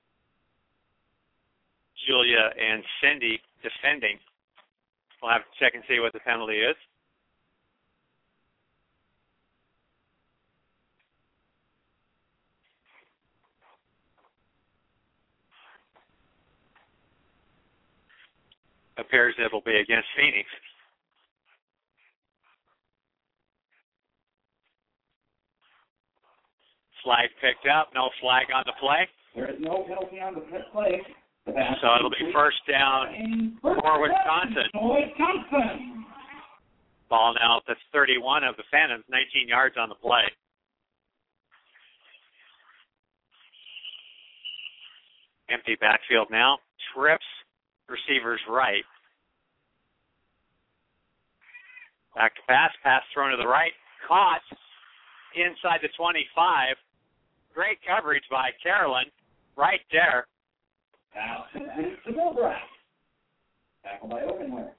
Julia and Cindy defending. We'll have to check and see what the penalty is. Appears it will be against Phoenix. Flag picked up. No flag on the play. There is no penalty on the play. So it'll be first down for Wisconsin. Wisconsin. Ball now at the thirty-one of the Phantoms. nineteen yards on the play. Empty backfield now. Trips receivers right. Back to pass. Pass thrown to the right. Caught inside the twenty-five. Great coverage by Carolyn right there. Pass to Milbrack. Tackle by Openware.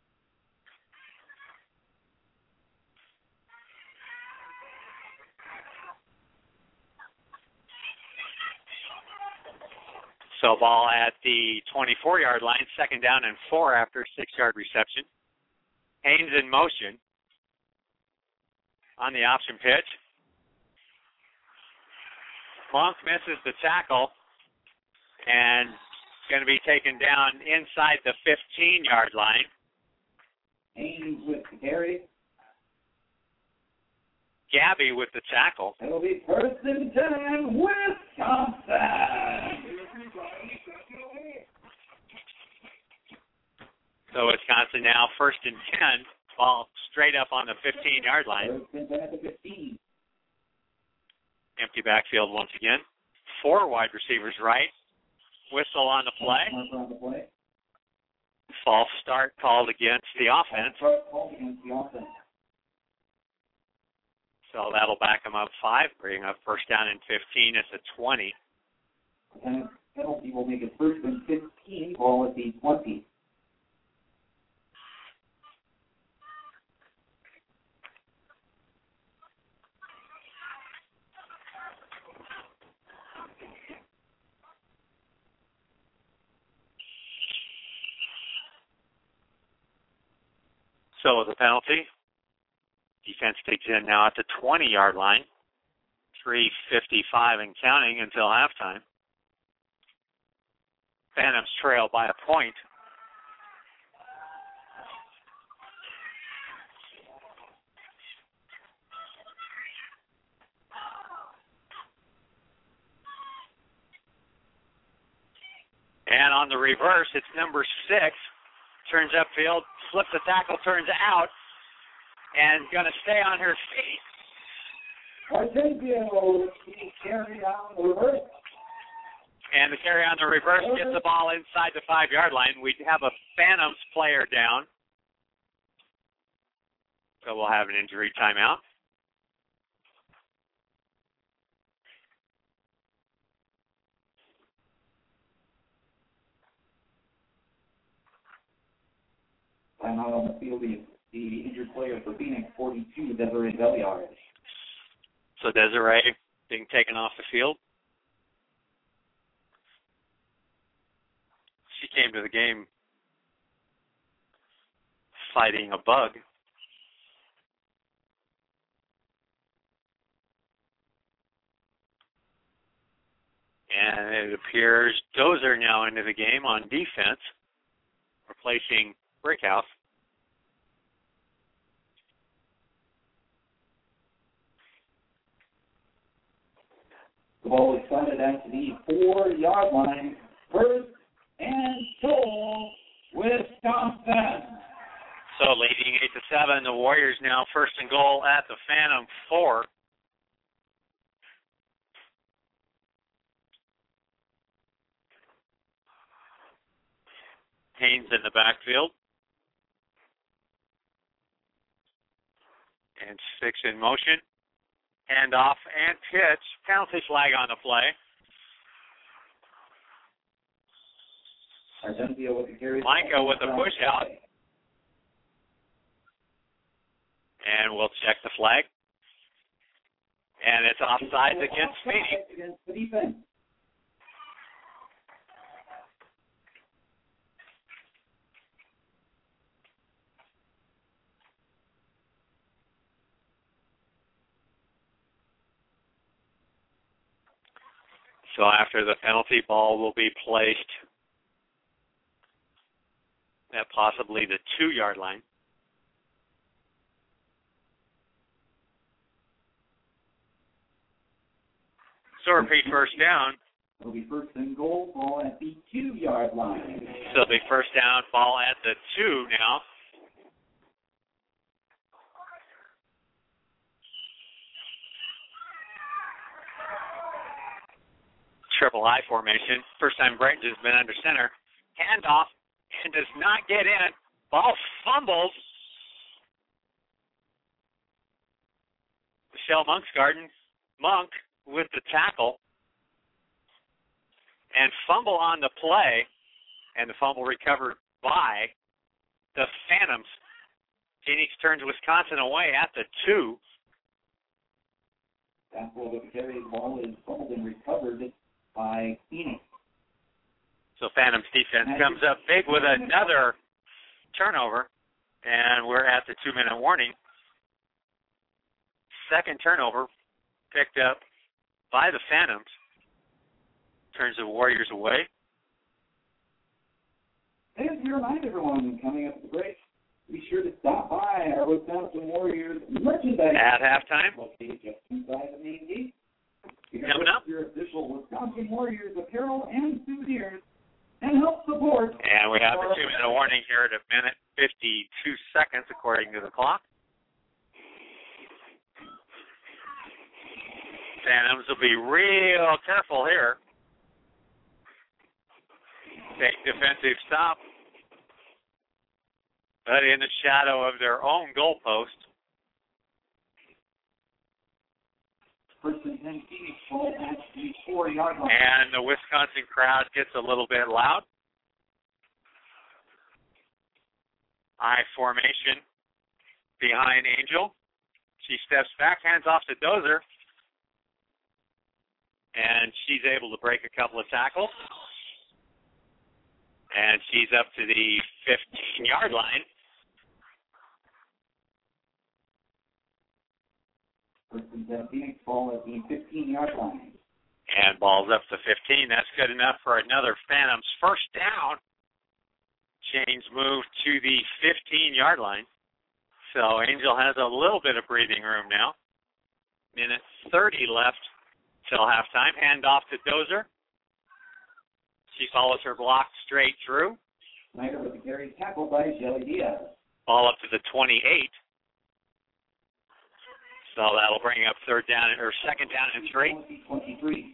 So ball at the twenty-four-yard line, second down and four after six-yard reception. Haynes in motion on the option pitch. Monk misses the tackle and going to be taken down inside the fifteen-yard line. Haynes with the carry. Gabby with the tackle. It'll be first and ten, Wisconsin. So Wisconsin now first and ten, ball straight up on the fifteen-yard line. First and ten at the fifteen. Empty backfield once again. Four wide receivers right. Whistle on the play. On the play. False start called against the offense. Called against the offense. So that'll back them up five, bring up first down and fifteen at the twenty. And penalty will make it first and fifteen, ball at the twenty. So the penalty. Defense takes in now at the twenty-yard line. three fifty-five and counting until halftime. Phantoms trail by a point. And on the reverse, it's number six. Turns upfield, flips the tackle, turns out, and going to stay on her feet. Artezio carry on the reverse. And the carry on the reverse gets the ball inside the five-yard line. We have a Phantoms player down. So we'll have an injury timeout. Timeout on the field, the, the injured player for Phoenix, forty-two, Desiree Belliard. So Desiree being taken off the field. She came to the game fighting a bug. And it appears Dozer now into the game on defense, replacing Brickhouse. The ball is started at the four-yard line. First and goal, Wisconsin. So leading eight to seven, the Warriors now first and goal at the Phantom four. Haynes in the backfield. And six in motion. Hand off and pitch. Penalty flag on the play. Argentio with the carry. Blanco with the push out. And we'll check the flag. And it's offsides against Phoenix. Against the defense. So after the penalty, ball will be placed at possibly the two-yard line. So repeat first down. It'll be first and goal, ball at the two-yard line. So it'll be first down, ball at the two now. triple I formation. First time Braden's has been under center. Handoff and does not get in. Ball fumbles. Michelle Monksgarden, Monk with the tackle. And fumble on the play. And the fumble recovered by the Phantoms. Phoenix turns Wisconsin away at the two. Tackle with the carry. Ball is fumbled and recovered by Phoenix. So Phantoms defense comes up big with another turnover, and we're at the two-minute warning. Second turnover picked up by the Phantoms. Turns the Warriors away. And to remind everyone, coming up at the break, be sure to stop by our Wisconsin Warriors merchandise at halftime. Located just inside the main gate. You can Coming up, your official Wisconsin Warriors apparel and souvenirs and help support. And we have the two-minute warning here at a minute fifty-two seconds, according to the clock. Phantoms will be real careful here. Take defensive stop, but in the shadow of their own goalpost. First and ten, Phoenix ball at the four-yard line. And the Wisconsin crowd gets a little bit loud. I formation behind Angel. She steps back, hands off to Dozer. And she's able to break a couple of tackles. And she's up to the fifteen-yard line. First and ten, Phoenix ball at the fifteen-yard line. And ball's up to fifteen. That's good enough for another Phantoms first down. Chains move to the fifteen-yard line. So Angel has a little bit of breathing room now. Minute thirty left till halftime. Hand off to Dozer. She follows her block straight through. Snyder with the carry, tackled by Shelly Diaz. Ball up to the twenty-eight. So that'll bring up third down or second down and three. twenty-three.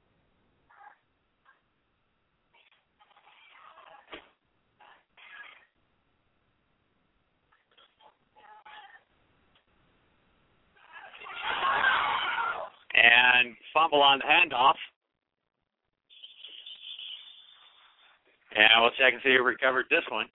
And fumble on the handoff. And we'll check and see who recovered this one.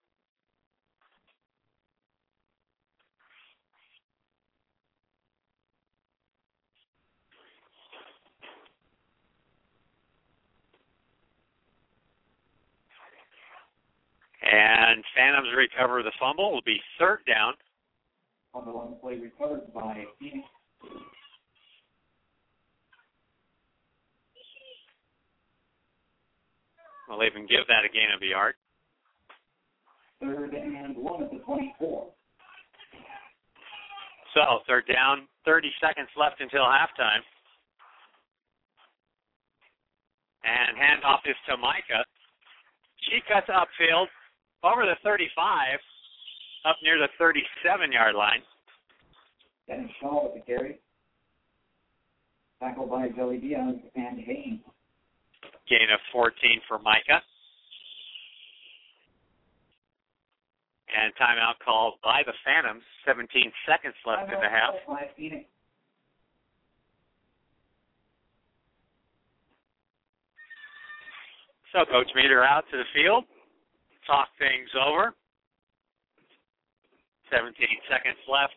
And Phantoms recover the fumble. Will be third down. On the one play recovered by Phoenix. We'll even give that a gain of a yard. Third and one at the twenty-four. So, third down, thirty seconds left until halftime. And handoff is to Micah. She cuts upfield over the thirty-five, up near the thirty-seven-yard line. Dennis Shaw with the carry. Tackled by Joey Diaz and Haynes. Gain of fourteen for Micah. And timeout called by the Phantoms. seventeen seconds left in the half. So Coach Meter out to the field. Talk things over. seventeen seconds left.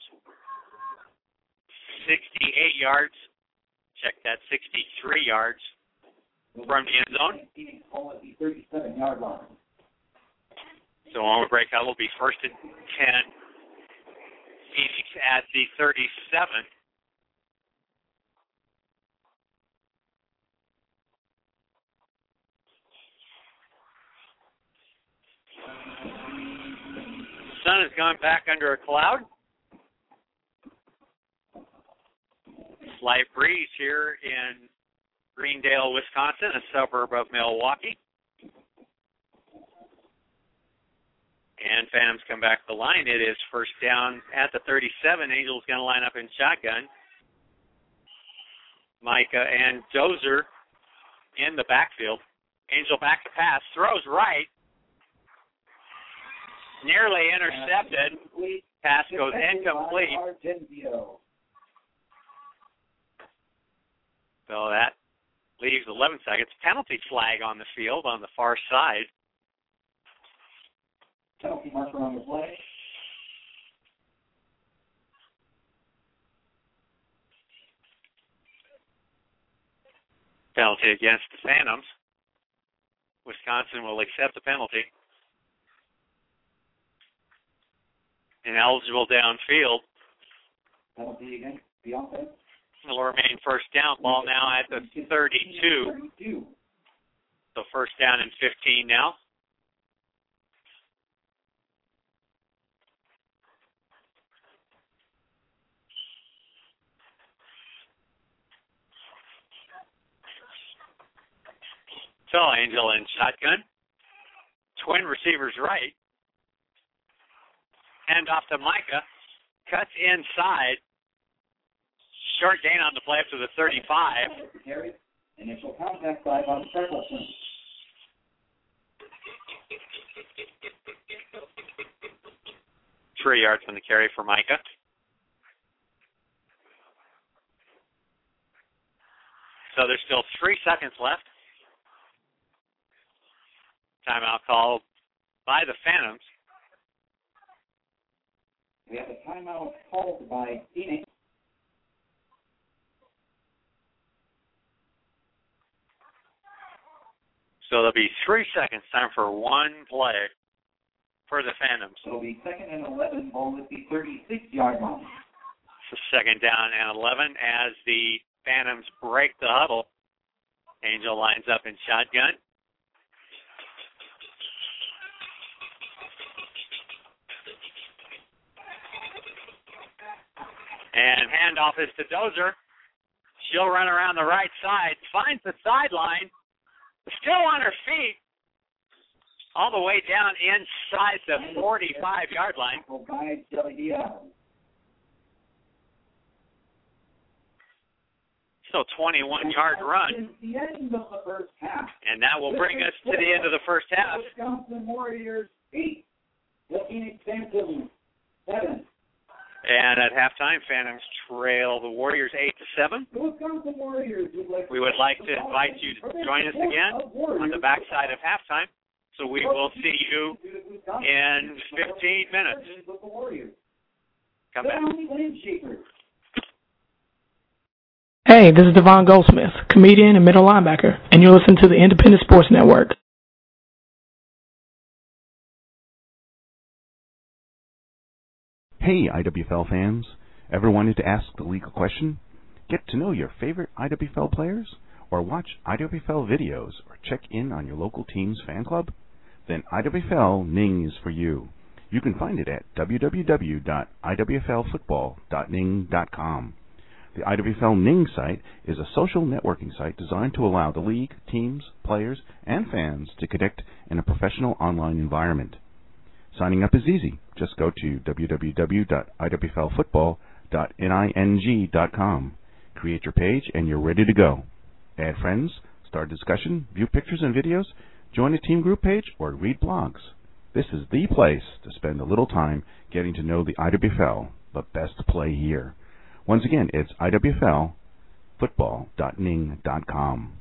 sixty-eight yards. Check that, sixty-three yards from the end zone. thirty-seven-yard line. So on we break out, will be first and ten. Phoenix at the thirty-seven. Sun has gone back under a cloud. Slight breeze here in Greendale, Wisconsin, a suburb of Milwaukee. And Phantoms come back to the line. It is first down at the thirty-seven. Angel's going to line up in shotgun. Micah and Dozer in the backfield. Angel back to pass, throws right. Nearly intercepted. Pass goes incomplete. So that leaves eleven seconds. Penalty flag on the field on the far side. Penalty marker on the play. Penalty against the Phantoms. Wisconsin will accept the penalty. Ineligible downfield. Penalty against the offense. Will remain first down. Ball now at the thirty-two. thirty-two. So first down and fifteen now. So Angel in shotgun. Twin receivers right. Hand off to Micah. Cuts inside. Short gain on the play up to the thirty-five. Initial contact by Von Stapleton. Three yards from the carry for Micah. So there's still three seconds left. Timeout called by the Phantoms. We have a timeout called by Phoenix. So there'll be three seconds. Time for one play for the Phantoms. So it'll be second and eleven. Ball at the thirty-six-yard line. So second down and eleven as the Phantoms break the huddle. Angel lines up in shotgun. And handoff is to Dozer. She'll run around the right side, finds the sideline, still on her feet, all the way down inside the forty-five-yard line. So twenty-one-yard run. The end of the first half. And that will bring us to the end of the first half. Wisconsin Warriors eight. The Phoenix Phantoms seven. And at halftime, Phantoms trail the Warriors eight to seven. The Wisconsin Warriors would like we would like to invite you to join us again on the backside of halftime. So we will see you in fifteen minutes. Come back. Hey, this is Devon Goldsmith, comedian and middle linebacker, and you're listening to the Independent Sports Network. Hey, I W F L fans. Ever wanted to ask the legal question? Get to know your favorite I W F L players? Or watch I W F L videos or check in on your local team's fan club? Then I W F L N I N G is for you. You can find it at w w w dot i w f l football dot n i n g dot com. The I W F L N I N G site is a social networking site designed to allow the league, teams, players, and fans to connect in a professional online environment. Signing up is easy. Just go to w w w dot i w f l football dot n i n g dot com. Create your page and you're ready to go. Add friends, start a discussion, view pictures and videos, join a team group page, or read blogs. This is the place to spend a little time getting to know the I W F L, but best to play here. Once again, it's i w f l football dot n i n g dot com.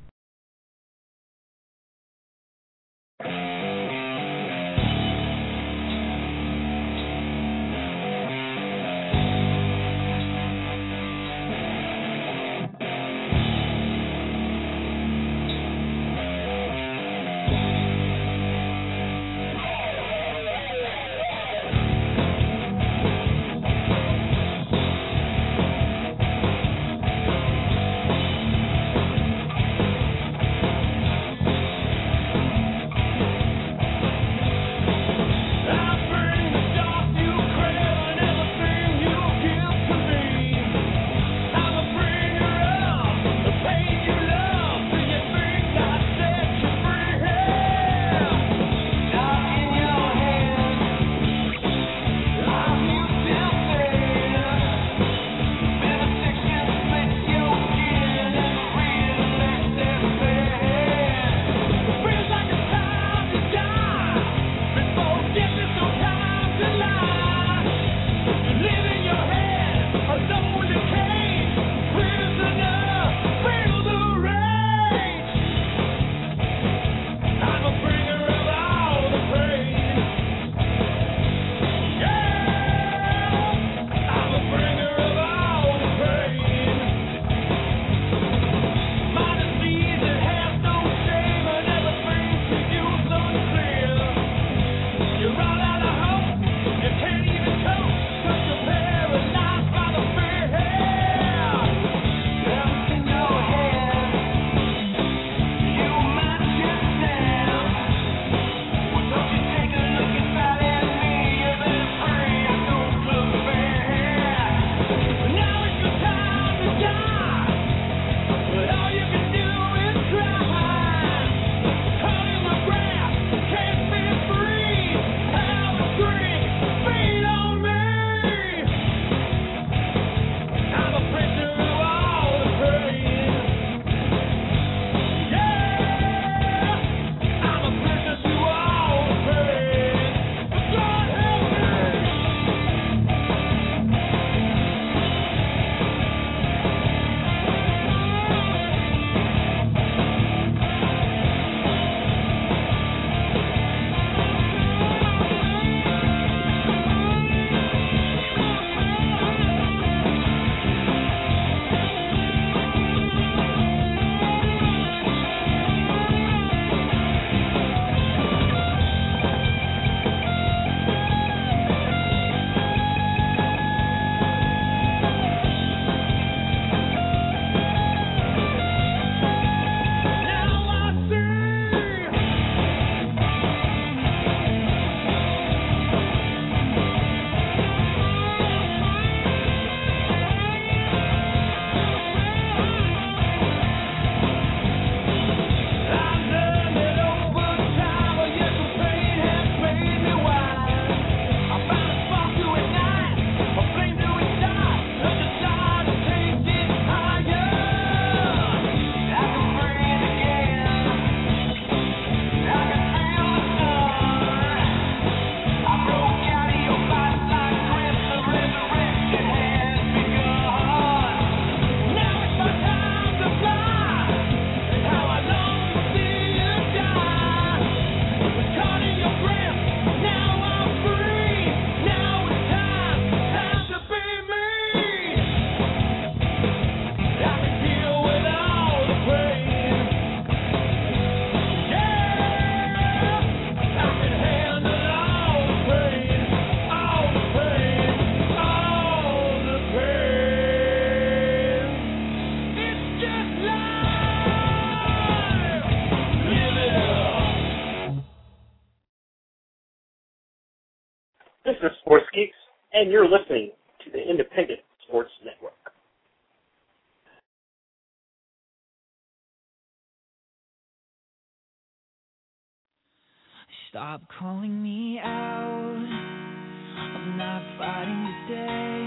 and you're listening to the Independent Sports Network. Stop calling me out. I'm not fighting today.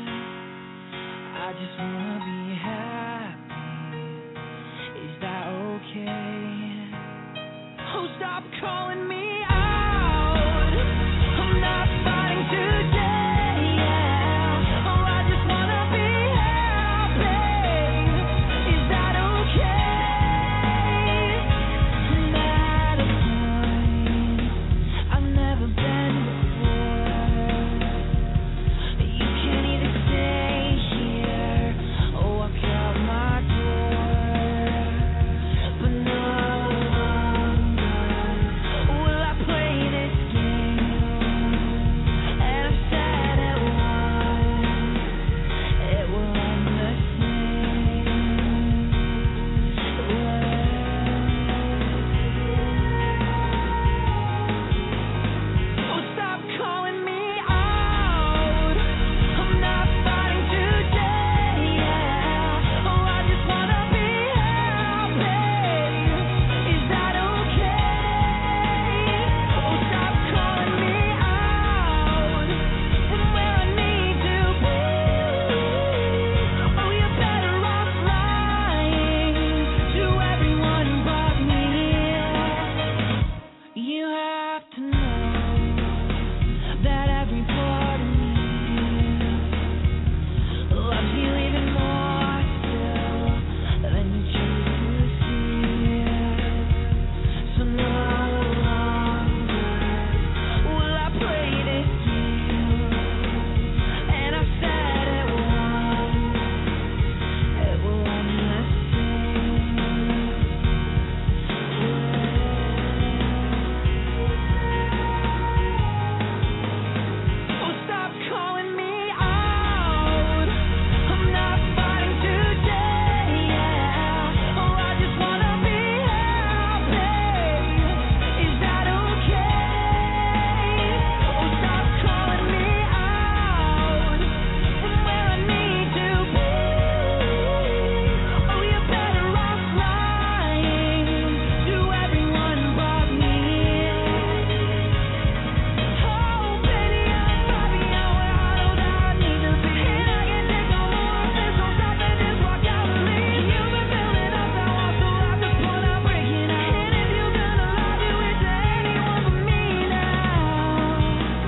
I just wanna be happy. Is that okay? Oh, stop calling me out. I'm not fighting today. Yeah. Oh, I just wanna be happy. Is that okay? Not a point I've never been before. You can't even stay here or walk out my door. But no longer will I play this game. And I've said it once, it will end the same. Oh, stop calling me out. I'm not fighting today. Yeah. Oh, I just wanna be happy. Is that okay? Oh, stop calling me out from where I need to be. Oh, you're better off lying to everyone but me. You have to know that every part of me loves you even more still than you choose to see. So no longer will I play this game. And I've said it once, it will end the same. Oh, stop calling me out. I'm not fighting today. Yeah. Oh, I just wanna be happy. Is that okay? Oh, stop calling me out from where I need to be. Oh, you're better off lying to everyone but me. Oh, baby, I'm probably nowhere I know that I need to be. And I can't take no more of this, so stop and just walk out and leave. You've been building up that wall, so at this point I'm breaking out. And if you're gonna lie, do it to anyone but me now.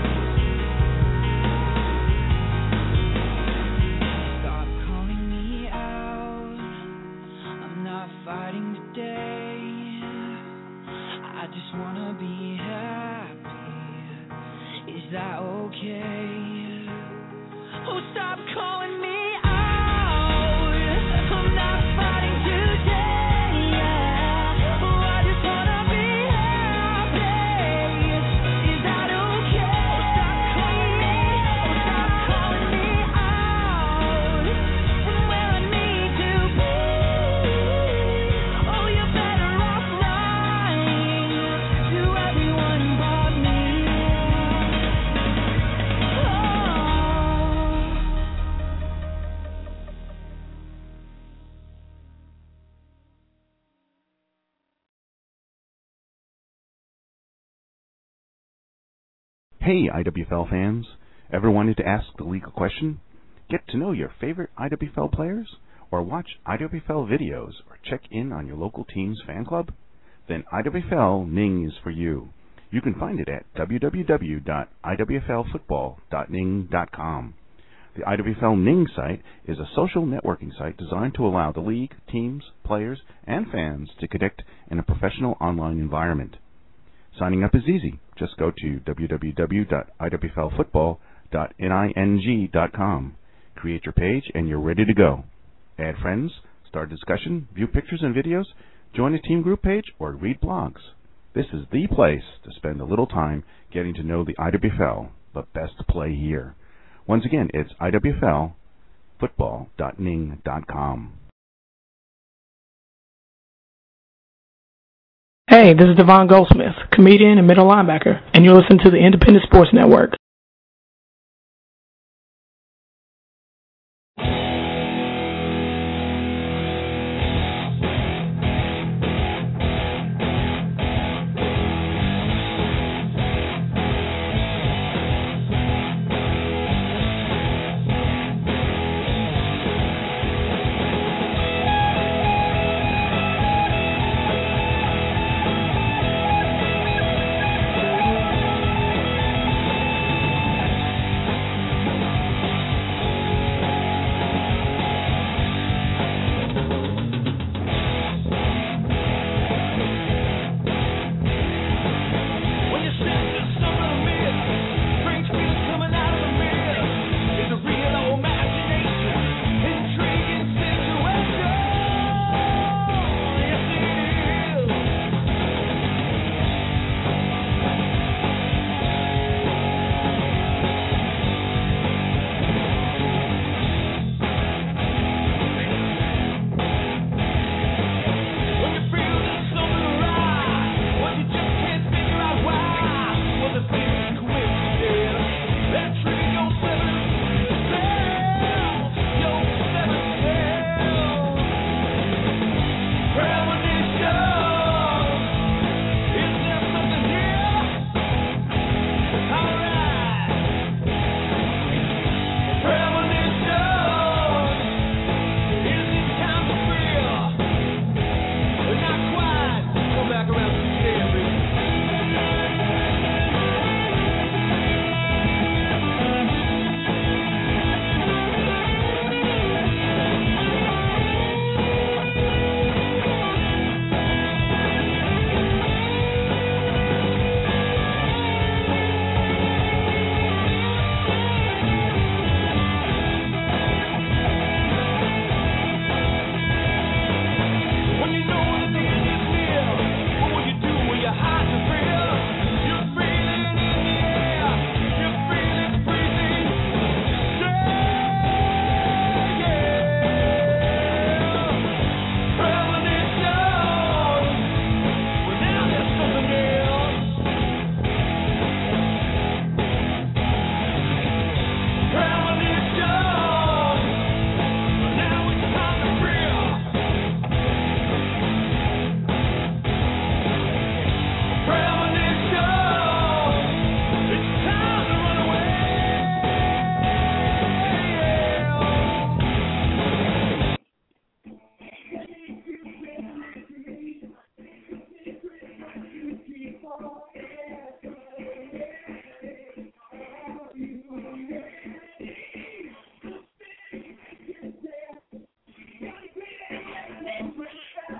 Stop calling me out. I'm not fighting today. I just wanna be happy. Is that okay? Oh, stop calling me out. I'm not fighting today. Yeah. Oh, I just wanna be happy. Is that okay? Stop calling me. Oh, stop calling me out from where I need to be. Oh, you're better off lying to everyone but me. Oh. Hey, I W F L fans. Ever wanted to ask the league a question? Get to know your favorite I W F L players? Or watch I W F L videos or check in on your local team's fan club? Then I W F L Ning is for you. You can find it at w w w dot i w f l football dot ning dot com. The I W F L Ning site is a social networking site designed to allow the league, teams, players, and fans to connect in a professional online environment. Signing up is easy. Just go to w w w dot i w f l football dot ning dot com. Create your page and you're ready to go. Add friends, start a discussion, view pictures and videos, join a team group page, or read blogs. This is the place to spend a little time getting to know the I W F L, the best play here. Once again, it's i w f l football dot ning dot com. Hey, this is Devon Goldsmith, comedian and middle linebacker, and you're listening to the Independent Sports Network.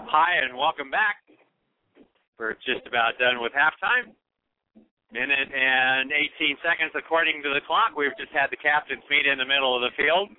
Hi, and welcome back. We're just about done with halftime. Minute and eighteen seconds according to the clock. We've just had the captains meet in the middle of the field.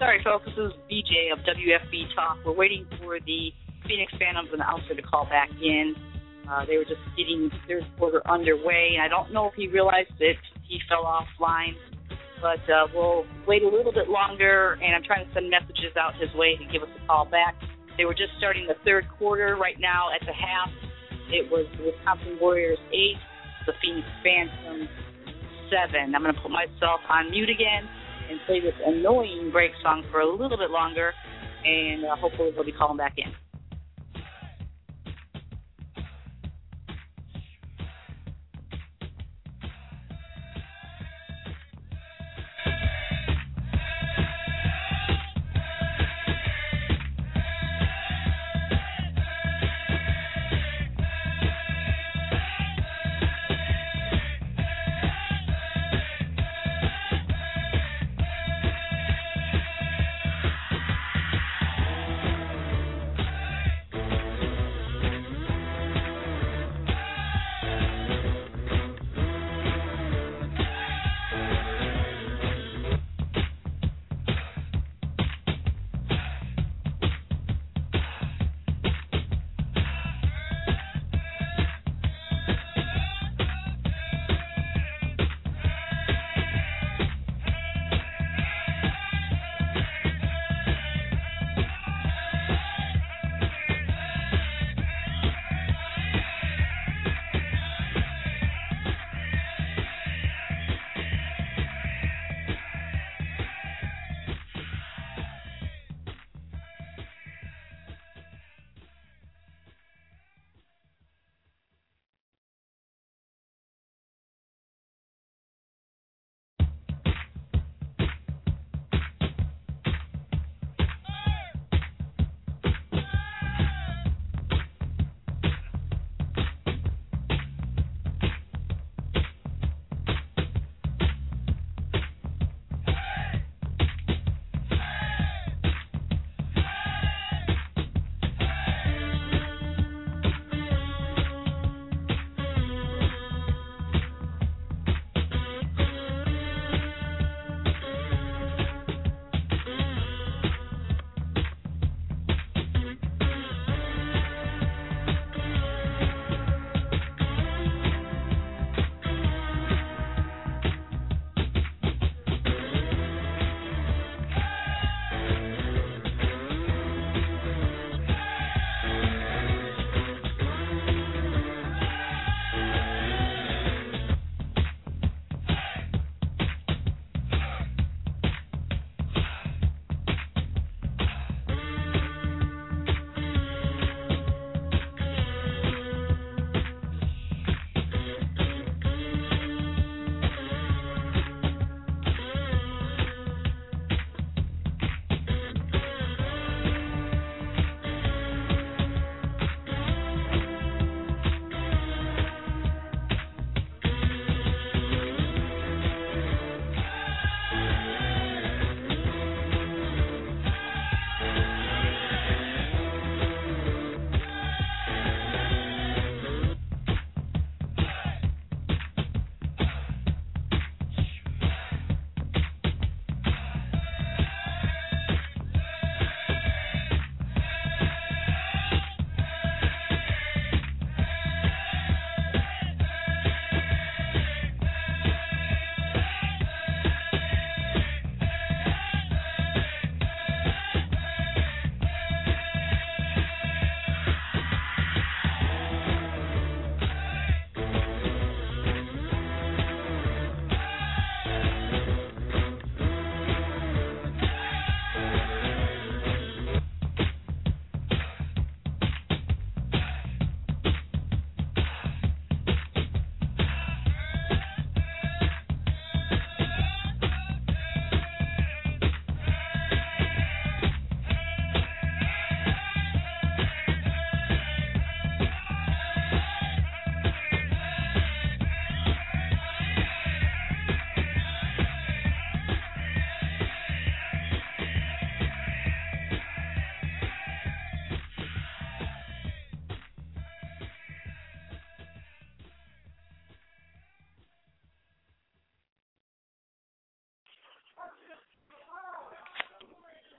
Sorry, folks. This is B J of W F B Talk. We're waiting for the Phoenix Phantoms announcer to call back in. Uh, they were just getting third quarter underway, and I don't know if he realized that he fell offline. But uh, we'll wait a little bit longer, and I'm trying to send messages out his way to give us a call back. They were just starting the third quarter right now at the half. It was the Wisconsin Warriors eight, the Phoenix Phantoms seven. I'm going to put myself on mute again and play this annoying break song for a little bit longer, and uh, hopefully they'll be calling back in.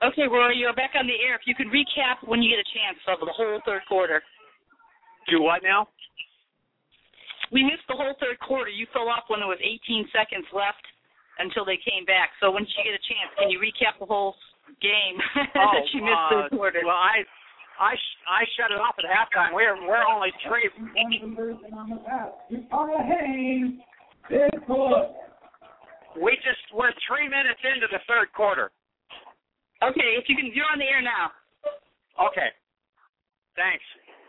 Okay, Rory, you're back on the air. If you could recap when you get a chance of the whole third quarter. Do what now? We missed the whole third quarter. You fell off when there was eighteen seconds left until they came back. So when you get a chance, can you recap the whole game Oh, that you missed uh, third quarter? well, I, I, sh- I shut it off at halftime. We're we're only three. On the pass. Victoria Haynes. Big push. We just we're three minutes into the third quarter. Okay, if you can, you're on the air now. Okay. Thanks.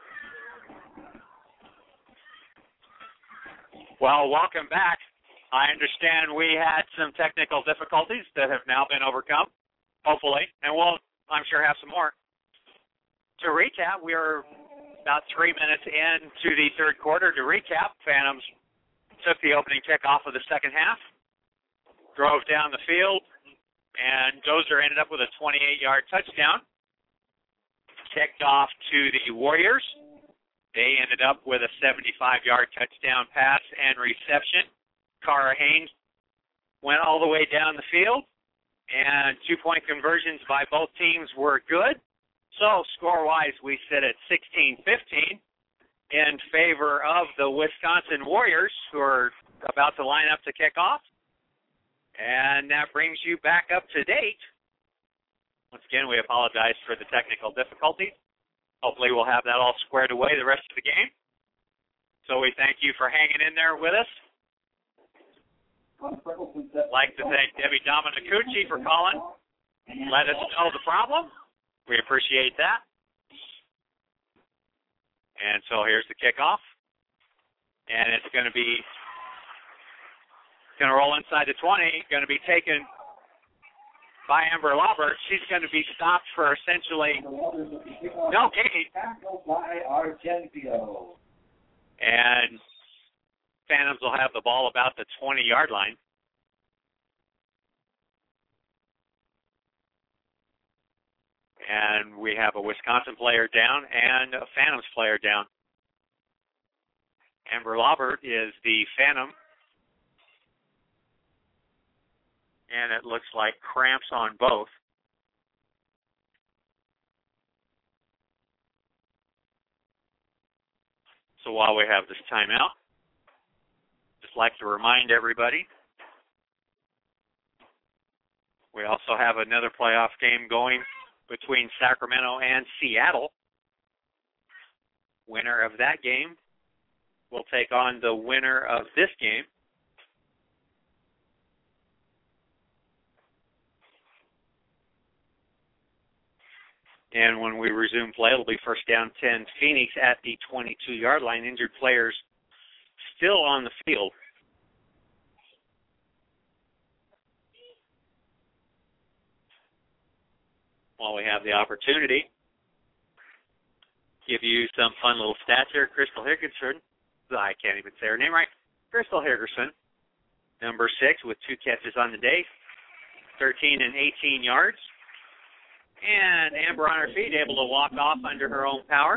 Well, welcome back. I understand we had some technical difficulties that have now been overcome, hopefully, and we'll, I'm sure, have some more. To recap, we are about three minutes into the third quarter. To recap, Phantoms took the opening kickoff of the second half, drove down the field, and Dozer ended up with a twenty-eight-yard touchdown. Kicked off to the Warriors. They ended up with a seventy-five-yard touchdown pass and reception. Cara Haynes went all the way down the field, and two-point conversions by both teams were good. So, score-wise, we sit at sixteen fifteen in favor of the Wisconsin Warriors, who are about to line up to kick off. And that brings you back up to date. Once again, we apologize for the technical difficulties. Hopefully we'll have that all squared away the rest of the game. So we thank you for hanging in there with us. I'd like to thank Debbie Dominicucci for calling. Let us know the problem. We appreciate that. And so here's the kickoff. And it's going to be going to roll inside the twenty, going to be taken by Amber Laubert. She's going to be stopped for essentially no gain. Tackled by Argentio. And Phantoms will have the ball about the twenty-yard line. And we have a Wisconsin player down and a Phantoms player down. Amber Laubert is the Phantom. And it looks like cramps on both. So while we have this timeout, just like to remind everybody, we also have another playoff game going between Sacramento and Seattle. Winner of that game will take on the winner of this game. And when we resume play, it'll be first down ten, Phoenix at the twenty-two-yard line. Injured players still on the field. While we have the opportunity, give you some fun little stats here. Crystal Higginson, I can't even say her name right. Crystal Higginson, number six, with two catches on the day, thirteen and eighteen yards. And Amber on her feet, able to walk off under her own power.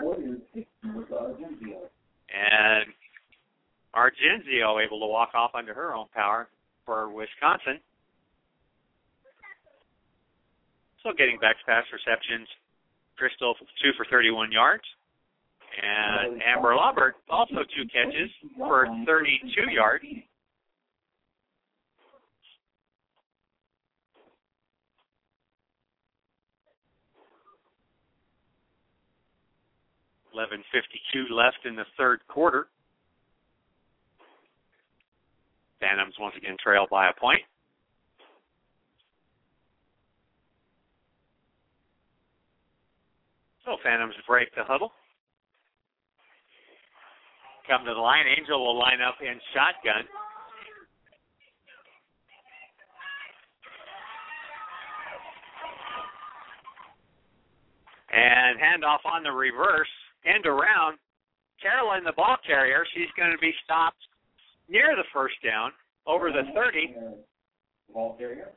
And Argenzio able to walk off under her own power for Wisconsin. So getting back to pass receptions, Crystal two for thirty-one yards. And Amber Laubert also two catches for thirty-two yards. eleven fifty-two left in the third quarter. Phantoms once again trail by a point. So Phantoms break the huddle. Come to the line. Angel will line up in shotgun. And handoff on the reverse. End around. Carolyn, the ball carrier, she's going to be stopped near the first down, over the thirty. Ball carrier.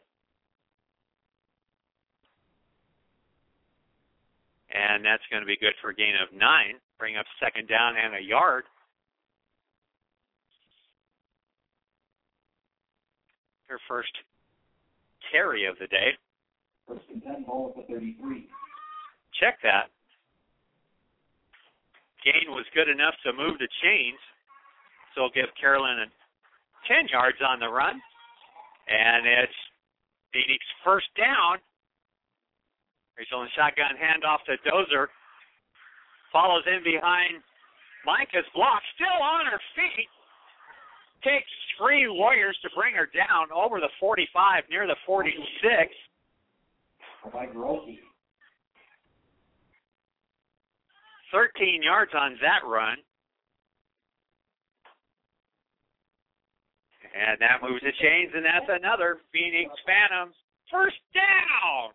And that's going to be good for a gain of nine. Bring up second down and a yard. Her first carry of the day First and ten, ball at the thirty-three. Check that. Gain was good enough to move the chains, so it'll give Carolyn ten yards on the run. And it's Phoenix first down. Rachel in shotgun handoff to Dozer. Follows in behind Micah's block, still on her feet. Takes three Warriors to bring her down over the forty-five, near the forty-six. By Grossi. thirteen yards on that run. And that moves the chains, and that's another Phoenix Phantoms first down.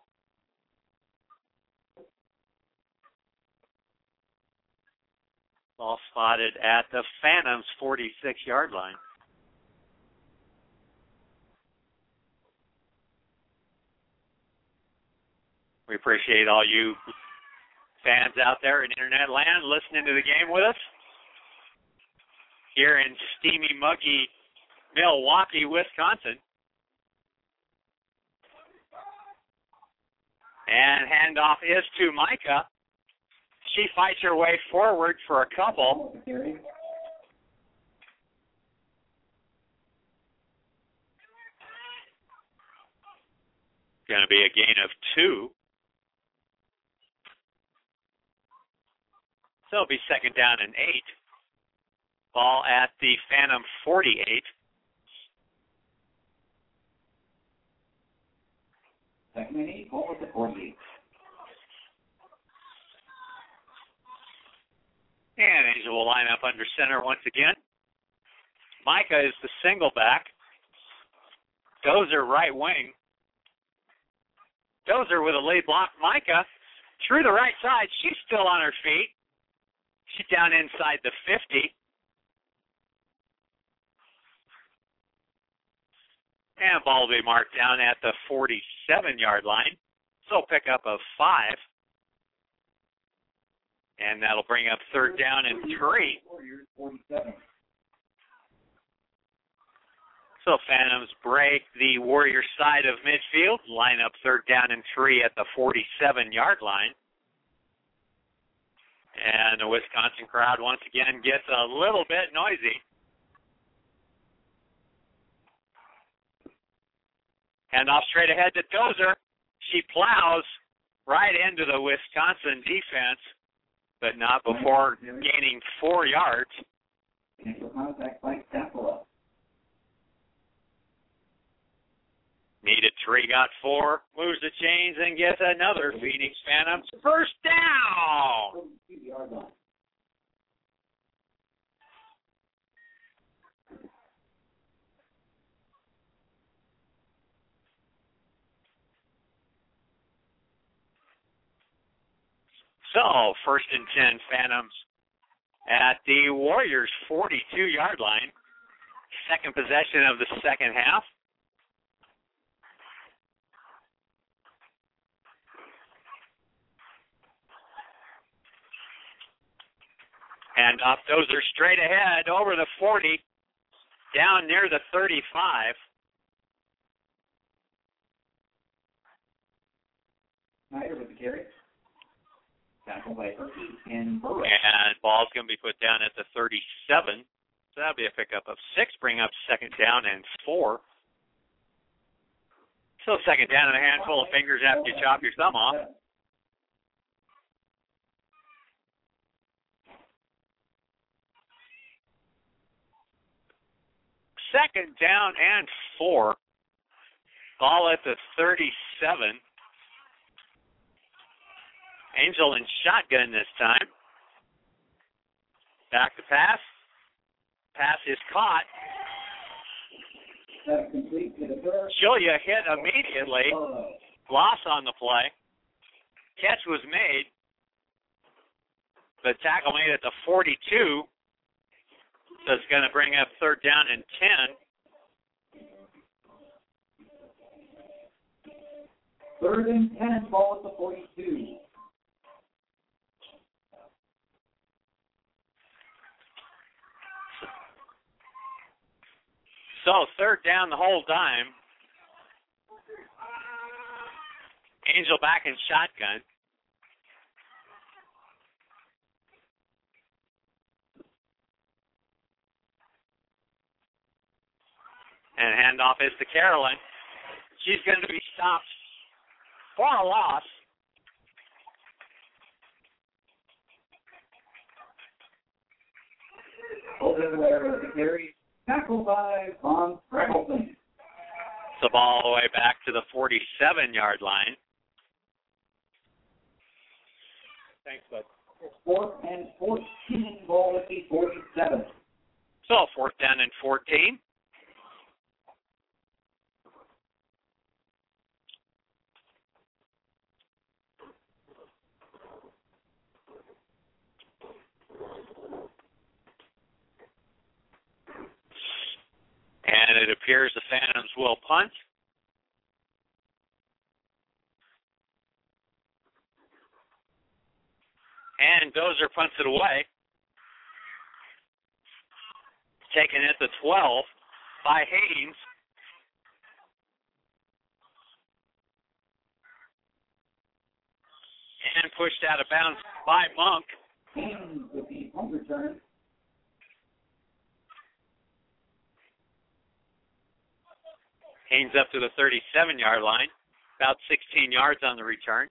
Ball spotted at the Phantoms' forty-six-yard line. We appreciate all you fans out there in internet land listening to the game with us. Here in steamy, muggy Milwaukee, Wisconsin. And handoff is to Micah. She fights her way forward for a couple. Carry. Going to be a gain of two. So it'll be second down and eight. Ball at the Phantom forty-eight. Second and eight, ball at the forty-eight. And Angel will line up under center once again. Micah is the single back. Dozer right wing. Dozer with a lead block. Micah through the right side. She's still on her feet. She's down inside the fifty. And ball will be marked down at the forty-seven-yard line. So pick up of five. And that'll bring up third down and three. Warriors forty-seven. So Phantoms break the Warriors side of midfield, line up third down and three at the forty-seven-yard line. And the Wisconsin crowd once again gets a little bit noisy. Handoff straight ahead to Dozer. She plows right into the Wisconsin defense, but not before gaining four yards. Initial contact by Capella. Needed three, got four, moves the chains, and gets another Phoenix Phantoms first down. forty-two-yard line. So, first and ten Phantoms at the Warriors' forty-two-yard line. Second possession of the second half. And off Dozer straight ahead over the forty, down near the thirty-five. Snyder with the carry. Tackle by Erkey and Burrow. And ball's going to be put down at the thirty-seven. So that'll be a pickup of six, bring up second down and four. So second down and a handful of fingers after you chop your thumb off. Second down and four. Ball at the thirty-seven. Angel in shotgun this time. Back to pass. Pass is caught. That's complete to the third. Julia hit immediately. Loss on the play. Catch was made. The tackle made at the forty-two. So it's going to bring up third down and ten. Third and ten, ball at the forty-two. So third down the whole time. Angel back in shotgun. And handoff is to Carolyn. She's going to be stopped for a loss. Over there, the carry, tackled by Von Freckleton. The ball all the way back to the forty-seven-yard line. Thanks, bud. Fourth and fourteen, ball at the forty-seven. So fourth down and fourteen. And it appears the Phantoms will punt. And Dozer punts it away. Taken at the twelve by Haynes. And pushed out of bounds by Monk. Haynes with the punt return. Haynes up to the thirty-seven-yard line. About sixteen yards on the return.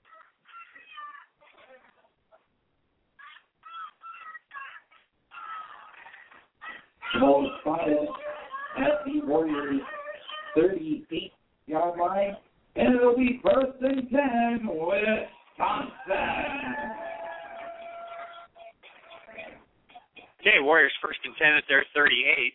The ball is spotted at the Warriors' thirty-eight-yard line. And it'll be first and ten, Wisconsin. Okay, Warriors first and ten at their thirty-eight.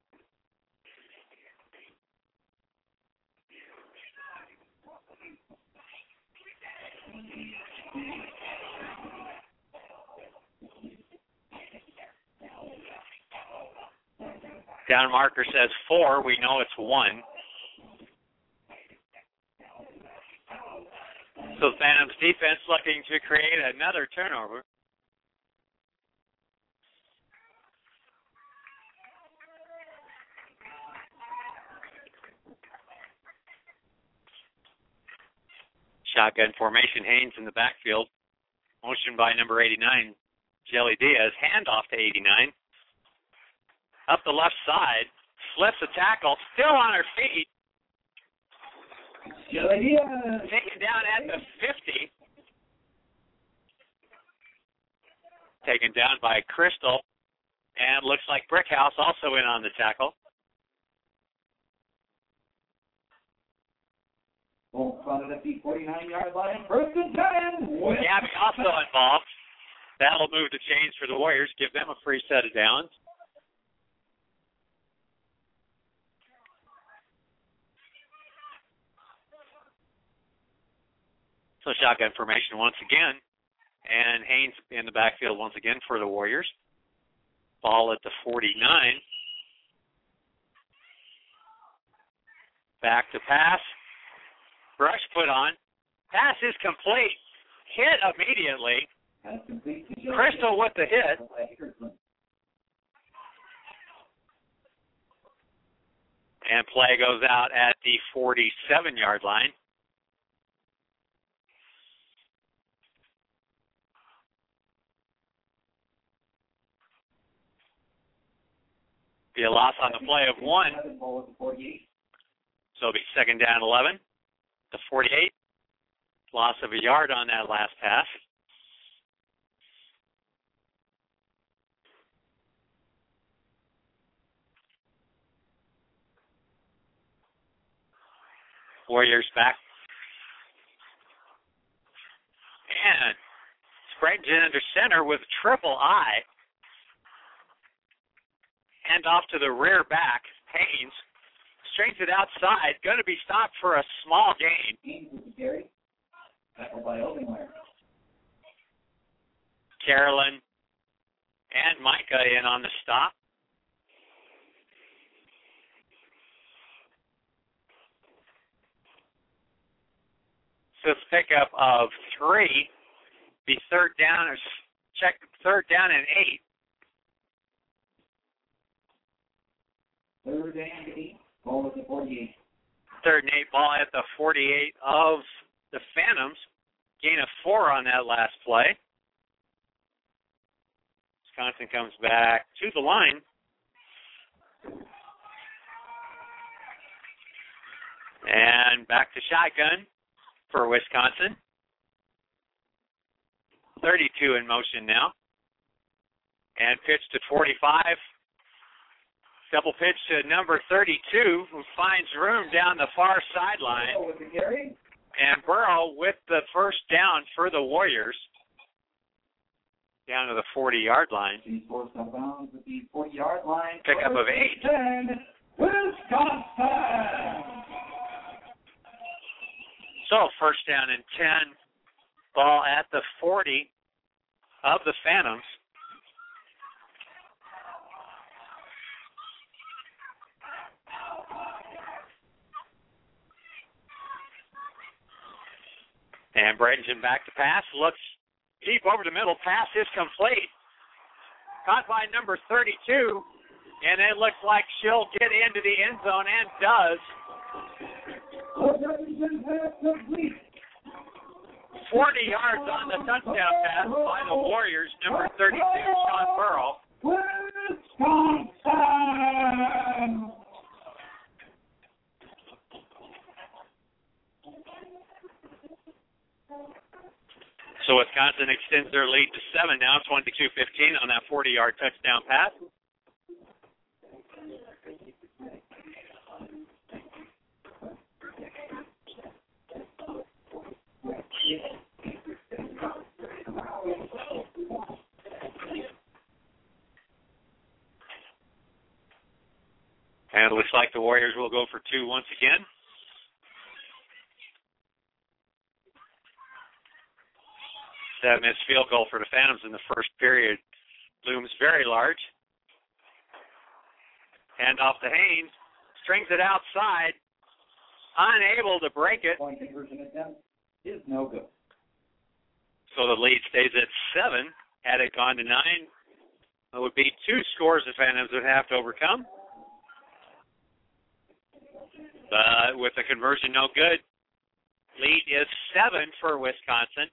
Down marker says four. We know it's one. So Phantoms defense looking to create another turnover. Shotgun formation. Haynes in the backfield. Motion by number eighty-nine, Jelly Diaz. Handoff to eighty-nine. Up the left side, flips a tackle, still on her feet. Taken down at the fifty. Taken down by Crystal. And looks like Brickhouse also in on the tackle. Ball spotted at the forty-nine-yard line. First and ten. Gabby also involved. That'll move the chains for the Warriors, give them a free set of downs. So shotgun formation once again. And Haynes in the backfield once again for the Warriors. Ball at the forty-nine. Back to pass. Brush put on. Pass is complete. Hit immediately. Crystal with the hit. And play goes out at the forty-seven-yard line. Be a loss on the play of one. So it'll be second down eleven. The forty-eight. Loss of a yard on that last pass. Warriors back. And spreads it under center with triple I. Hand off to the rear back. Haynes strings it outside. Going to be stopped for a small gain. Carolyn and Micah in on the stop. So it's pickup of three. Be third down or check third down and eight. Third and eight. Ball at the forty-eight. Third and eight, ball at the forty-eight of The Phantoms gain a four on that last play. Wisconsin comes back to the line. And back to shotgun for Wisconsin. thirty-two in motion now. And pitch to forty-five. Double pitch to number thirty-two, who finds room down the far sideline. And Burrow with the first down for the Warriors. Down to the forty-yard line. forty-yard line. Pickup of eight. Wisconsin. So first down and ten. Ball at the forty of the Phantoms. And Bradenton back to pass. Looks deep over the middle. Pass is complete. Caught by number thirty-two. And it looks like she'll get into the end zone and does. forty yards on the touchdown pass by the Warriors. Number thirty-two, Sean Burrow. Wisconsin. So Wisconsin extends their lead to seven now, twenty-two fifteen on that forty-yard touchdown pass. And it looks like the Warriors will go for two once again. That missed field goal for the Phantoms in the first period looms very large. Hand off to Haynes. Strings it outside. Unable to break it. Point conversion attempt is no good. So the lead stays at seven. Had it gone to nine, it would be two scores the Phantoms would have to overcome. But with the conversion no good, lead is seven for Wisconsin.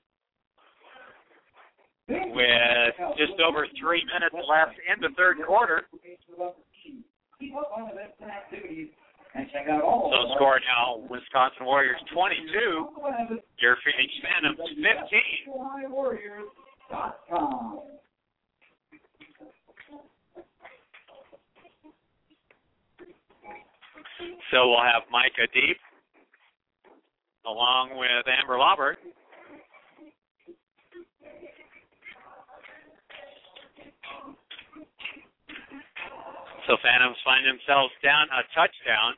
With just over three minutes left in the third quarter. So score now, Wisconsin Warriors twenty-two, your Phoenix Phantoms fifteen. So we'll have Micah Deep along with Amber Laubert. So Phantoms find themselves down a touchdown.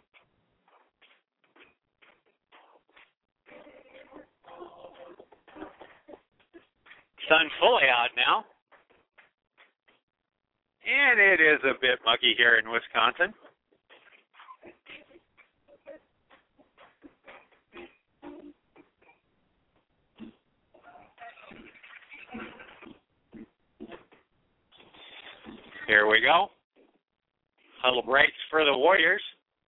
Sun fully out now. And it is a bit muggy here in Wisconsin. Here we go. Huddle breaks for the Warriors.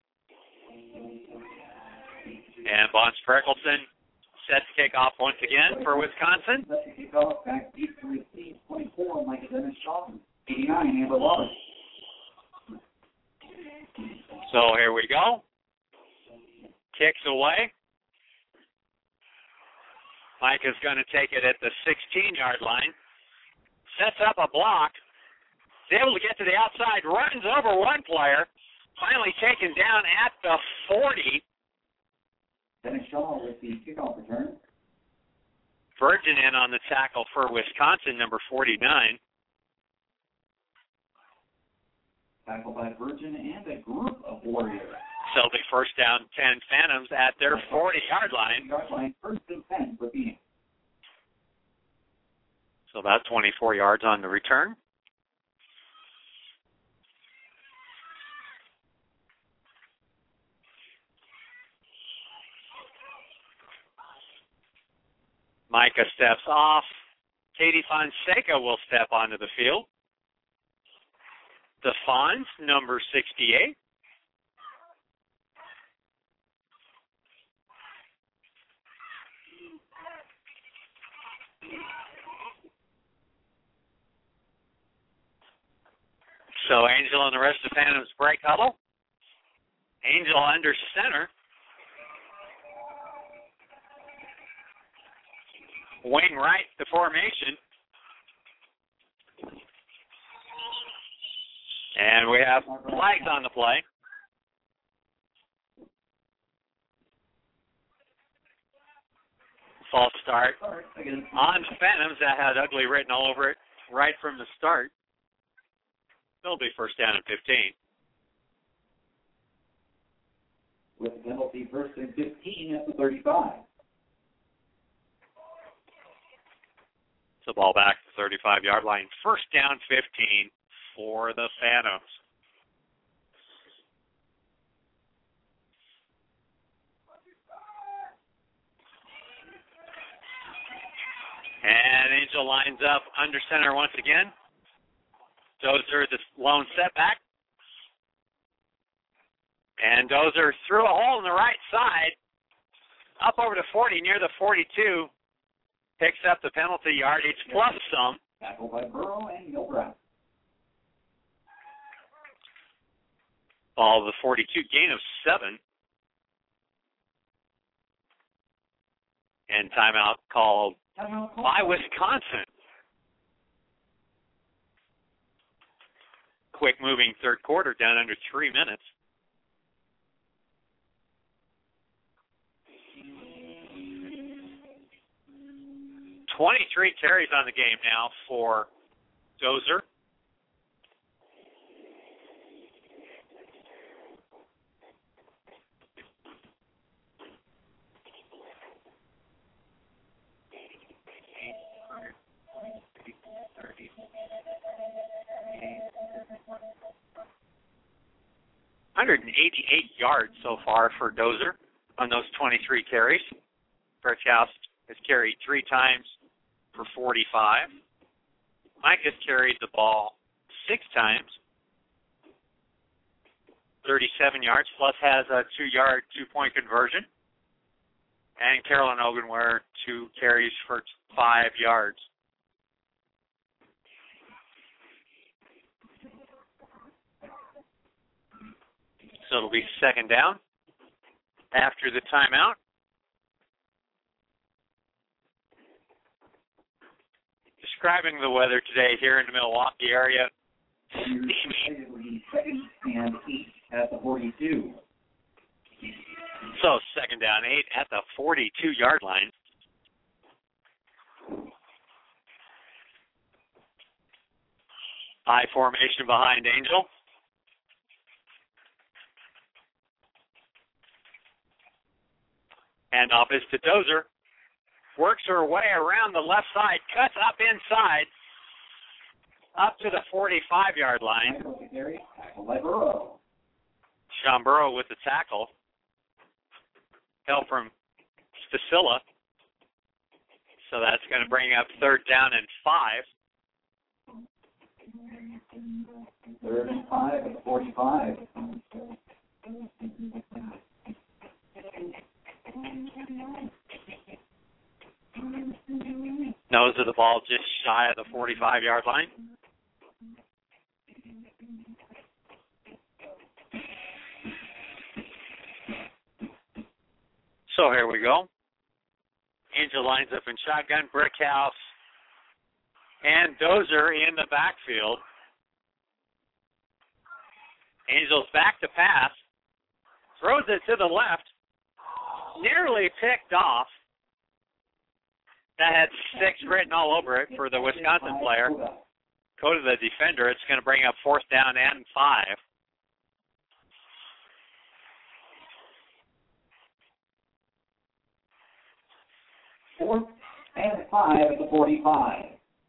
And Bonds Freckelson set to kick off once again for Wisconsin. So here we go. Kicks away. Mike is going to take it at the sixteen-yard line. Sets up a block. Is able to get to the outside, runs over one player, finally taken down at the forty. Dennis Shaw with the kickoff return. Virgin in on the tackle for Wisconsin, number forty-nine. Tackled by Virgin and a group of Warriors. So the first down ten Phantoms at their forty-yard line. Yard line, first and ten for Phoenix. So about twenty-four yards on the return. Micah steps off. Katie Fonseca will step onto the field. The Fonz, number sixty-eight. So Angel and the rest of the Phantoms break huddle. Angel under center. Wing right, the formation. And we have flags on the play. False start on the Phantoms. That had ugly written all over it right from the start. It'll be first down and fifteen. With a penalty, first and fifteen at the thirty-five. So ball back to the thirty-five-yard line. First down, fifteen for the Phantoms. And Angel lines up under center once again. Dozer, the lone setback. And Dozer threw a hole in the right side, up over the forty, near the forty-two. Picks up the penalty yardage plus some. Tackled by Burrow and Gilbreth. Ball the forty-two, gain of seven. And timeout called Timeout call. by Wisconsin. Quick moving third quarter, down under three minutes. twenty-three carries on the game now for Dozer. one hundred eighty-eight yards so far for Dozer on those twenty-three carries. Brickhouse has carried three times for forty-five. Mike has carried the ball six times, thirty-seven yards, plus has a two-yard, two-point conversion. And Carolyn Ogunware, two carries for five yards. So it'll be second down after the timeout. Describing the weather today here in the Milwaukee area. Steamy. Second and eight at the forty-two. So second down, eight at the forty-two-yard line. I formation behind Angel. Handoff is to Dozer. Works her way around the left side, cuts up inside, up to the forty-five-yard line. Tackled by Burrow. Sean Burrow with the tackle. Help from Spacilla. So that's going to bring up third down and five. Third and five at the forty-five. Nose of the ball just shy of the forty-five-yard line. So here we go. Angel lines up in shotgun, Brickhouse, and Dozer in the backfield. Angel's back to pass, throws it to the left, nearly picked off. That had six written all over it for the Wisconsin player. Go to the defender. It's going to bring up fourth down and five. Fourth and five at the forty-five.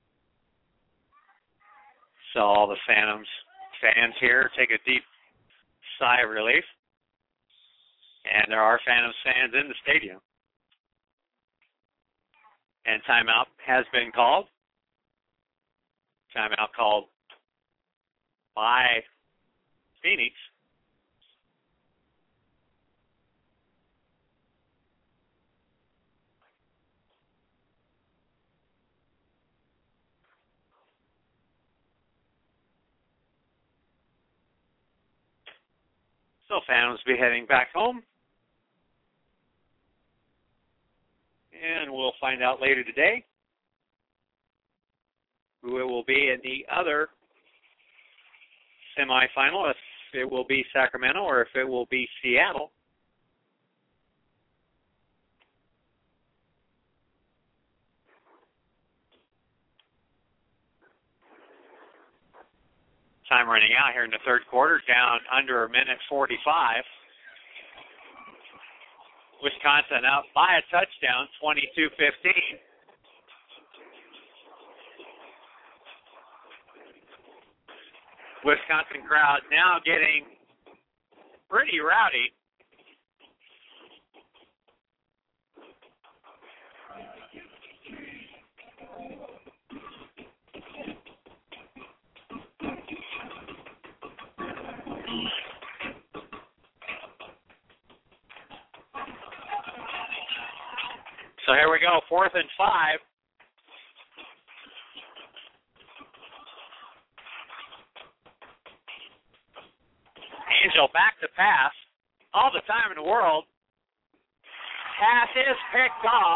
So all the Phantoms fans here take a deep sigh of relief. And there are Phantoms fans in the stadium. And timeout has been called. Timeout called by Phoenix. So Phantoms will be heading back home. And we'll find out later today who it will be in the other semifinal, if it will be Sacramento or if it will be Seattle. Time running out here in the third quarter, down under a minute forty-five. Wisconsin up by a touchdown, twenty-two fifteen. Wisconsin crowd now getting pretty rowdy. So here we go, fourth and five. Angel back to pass. All the time in the world. Pass is picked off.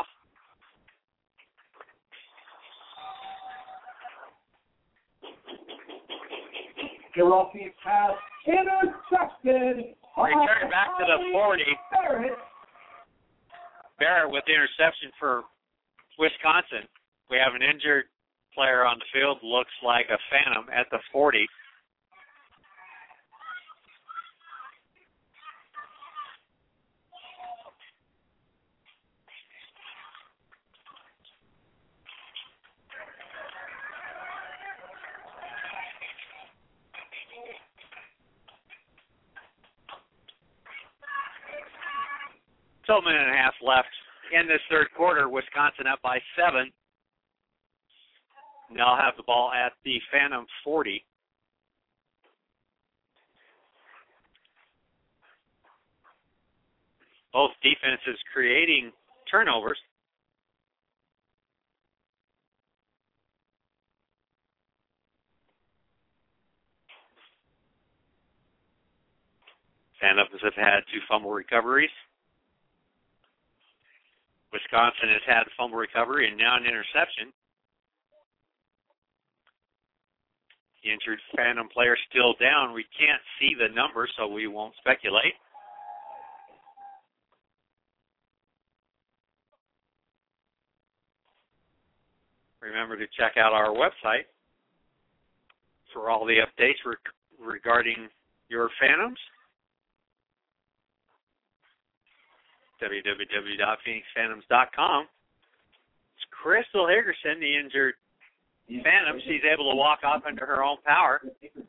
Geralfi's pass intercepted. Return back to the forty. Barrett. Barrett with the interception for Wisconsin. We have an injured player on the field. Looks like a Phantom at the forty. Still a minute and a half left in this third quarter. Wisconsin up by seven. Now have the ball at the Phantom forty. Both defenses creating turnovers. Phantoms have had two fumble recoveries. Wisconsin has had a fumble recovery and now an interception. The injured Phantom player still down. We can't see the number, so we won't speculate. Remember to check out our website for all the updates re- regarding your Phantoms. w w w dot phoenix phantoms dot com. It's Crystal Higgerson, the injured Phantom. She's able to walk off under her own power.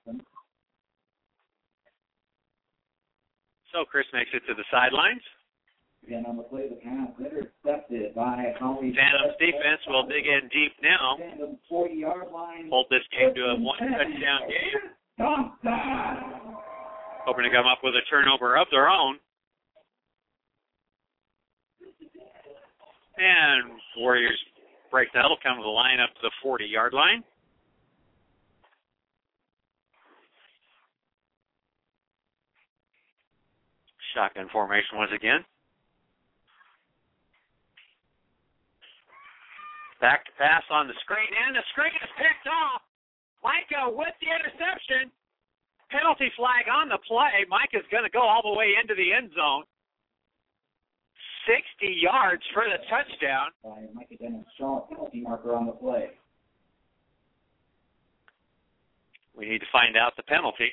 So Chris makes it to the sidelines. Again, on the play, the pass intercepted by Holly. Phantom's defense will dig in deep now. forty-yard line. Hold this game to a one-touchdown game. Hoping to come up with a turnover of their own. And Warriors break that. Will come to the line up to the forty-yard line. Shotgun formation once again. Back to pass on the screen, and the screen is picked off. Micah with the interception. Penalty flag on the play. Micah's going to go all the way into the end zone. sixty yards for the touchdown. By Micah Dennis Shaw, penalty marker on the play. We need to find out the penalty.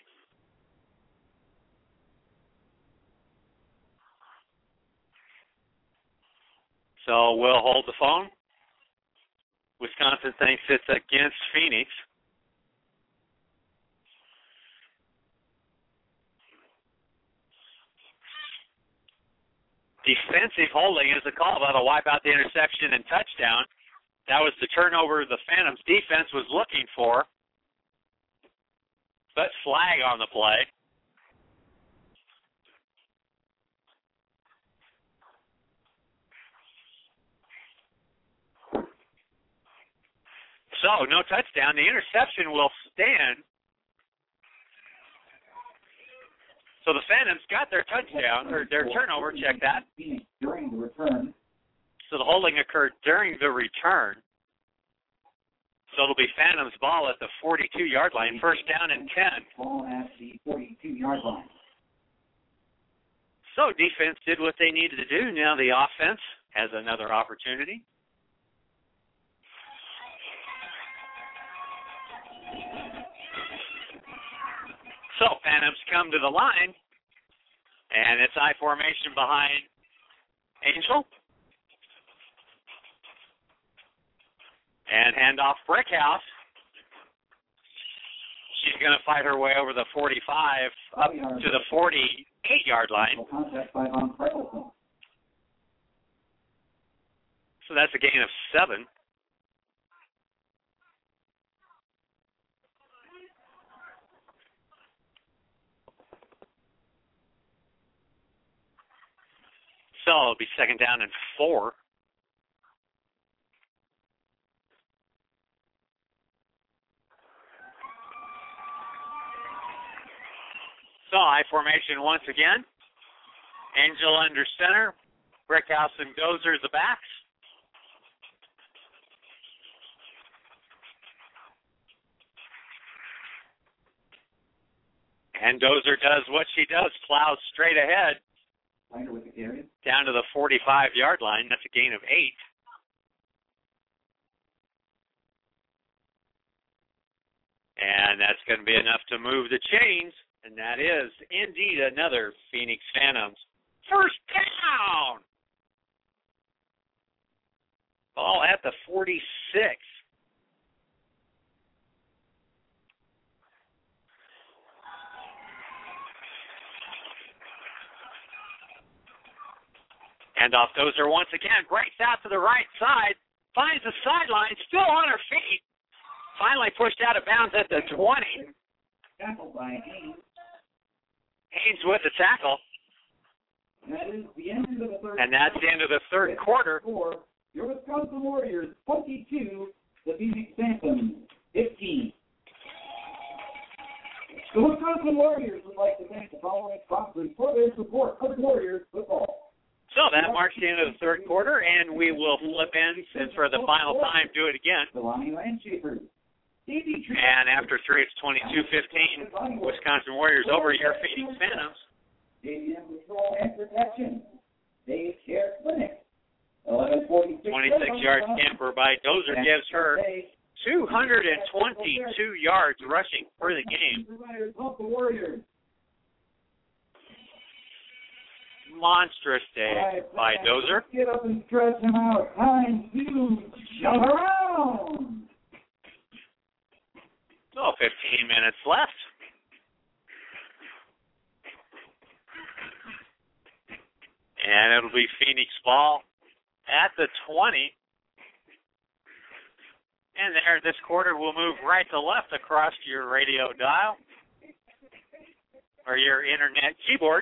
So we'll hold the phone. Wisconsin thinks it's against Phoenix. Defensive holding is the call. That'll wipe out the interception and touchdown. That was the turnover the Phantoms defense was looking for. But flag on the play. So, no touchdown. The interception will stand. So the Phantoms got their touchdown, or their turnover, check that. Phoenix during the return. So the holding occurred during the return. So it'll be Phantoms ball at the forty-two-yard line, first down and ten. Ball at the forty-two-yard line. So defense did what they needed to do. Now the offense has another opportunity. So Phantoms come to the line, and it's I formation behind Angel. And handoff Brickhouse. She's going to fight her way over the forty-five up to the forty-eight-yard line. Contact by Von Freckleton. So that's a gain of seven. So it'll be second down and four. So I formation once again. Angel under center. Brickhouse and Dozer the backs. And Dozer does what she does, plows straight ahead. With the carry. Down to the forty-five-yard line. That's a gain of eight. And that's going to be enough to move the chains. And that is indeed another Phoenix Phantoms first down. Ball at the forty-six. Handoff Dozer once again, breaks out to the right side, finds the sideline, still on her feet. Finally pushed out of bounds at the twenty. Tackled by Haynes. Haynes with the tackle. That is the end of the third. And that's the end of the third quarter. For your Wisconsin Warriors, twenty-two, the Phoenix Phantoms, fifteen. The Wisconsin Warriors would like to thank the following sponsors for their support of Warriors football. So that marks the end of the third quarter, and we will flip in and for the final time do it again. And after three, it's twenty-two fifteen. Wisconsin Warriors over your Phoenix Phantoms. Stadium Control and Protection. Dave Care Clinic. twenty-six-yard scamper by Dozer gives her two hundred twenty-two yards rushing for the game. Monstrous day by Dozer. Get up and stretch him out. Time to jump around. So fifteen minutes left. And it'll be Phoenix ball at the twenty. And there, this quarter will move right to left across your radio dial or your internet keyboard.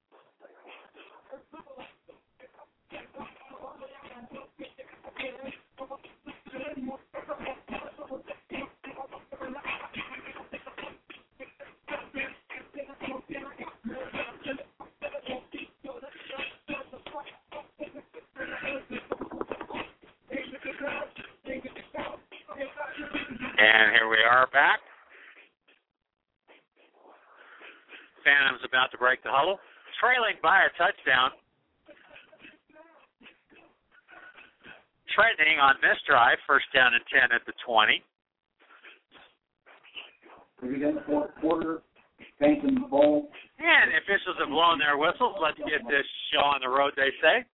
And here we are back. Phantoms about to break the huddle, trailing by a touchdown. Trending on this drive, first down and ten at the twenty. We got fourth quarter, Phantom ball. And the officials have blown their whistles. Let's get this show on the road, they say.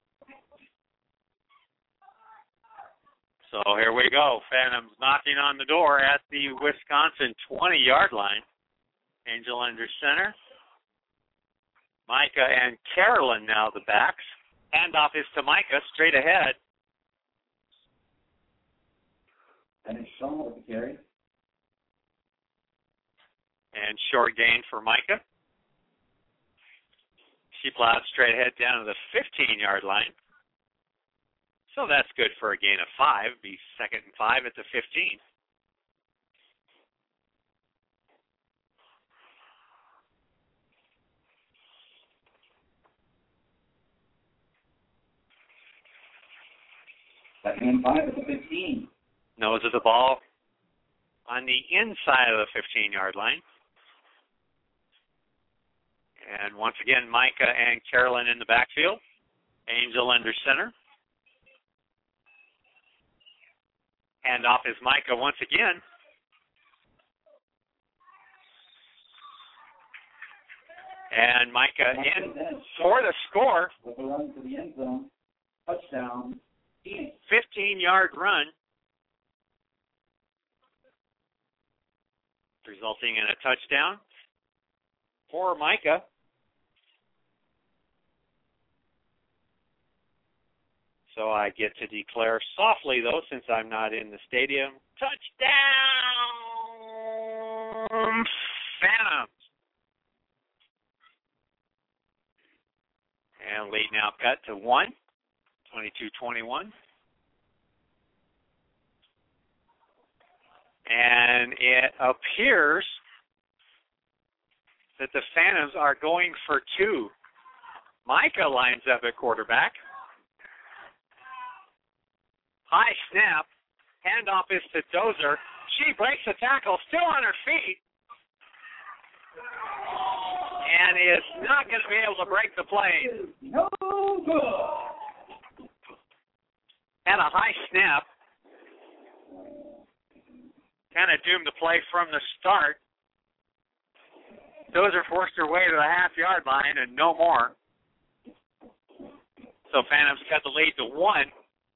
So here we go. Phantoms knocking on the door at the Wisconsin twenty-yard line. Angel under center. Micah and Carolyn now the backs. Handoff is to Micah, straight ahead. And it's Shaw with the carry. And short gain for Micah. She plowed straight ahead down to the fifteen-yard line. So that's good for a gain of five. Be second and five at the fifteen. Second and five at the fifteen. Nose of the ball on the inside of the fifteen-yard line. And once again, Micah and Carolyn in the backfield. Angel under center. Handoff is Micah once again. And Micah in for the score. With a run to the end zone. Touchdown. fifteen-yard run. Resulting in a touchdown for Micah. So I get to declare softly, though, since I'm not in the stadium, touchdown, Phantoms. And lead now cut to one, twenty-two twenty-one. And it appears that the Phantoms are going for two. Micah lines up at quarterback. High snap. Handoff is to Dozer. She breaks the tackle, still on her feet. And is not going to be able to break the play. No good. Had a high snap. Kind of doomed the play from the start. Dozer forced her way to the half-yard line and no more. So Phantoms cut the lead to one.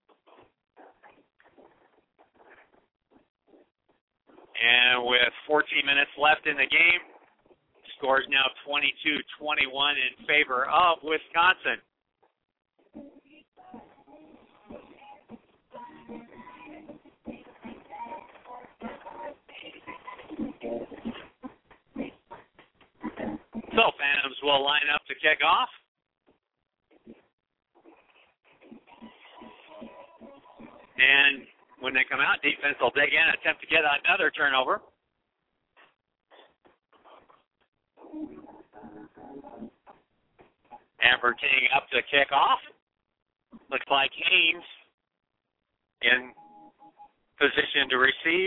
And with fourteen minutes left in the game, score is now twenty-two twenty-one in favor of Wisconsin. So Phantoms will line up to kick off. And when they come out, defense will dig in, attempt to get another turnover. Amber teeing up to kick off. Looks like Haynes in position to receive.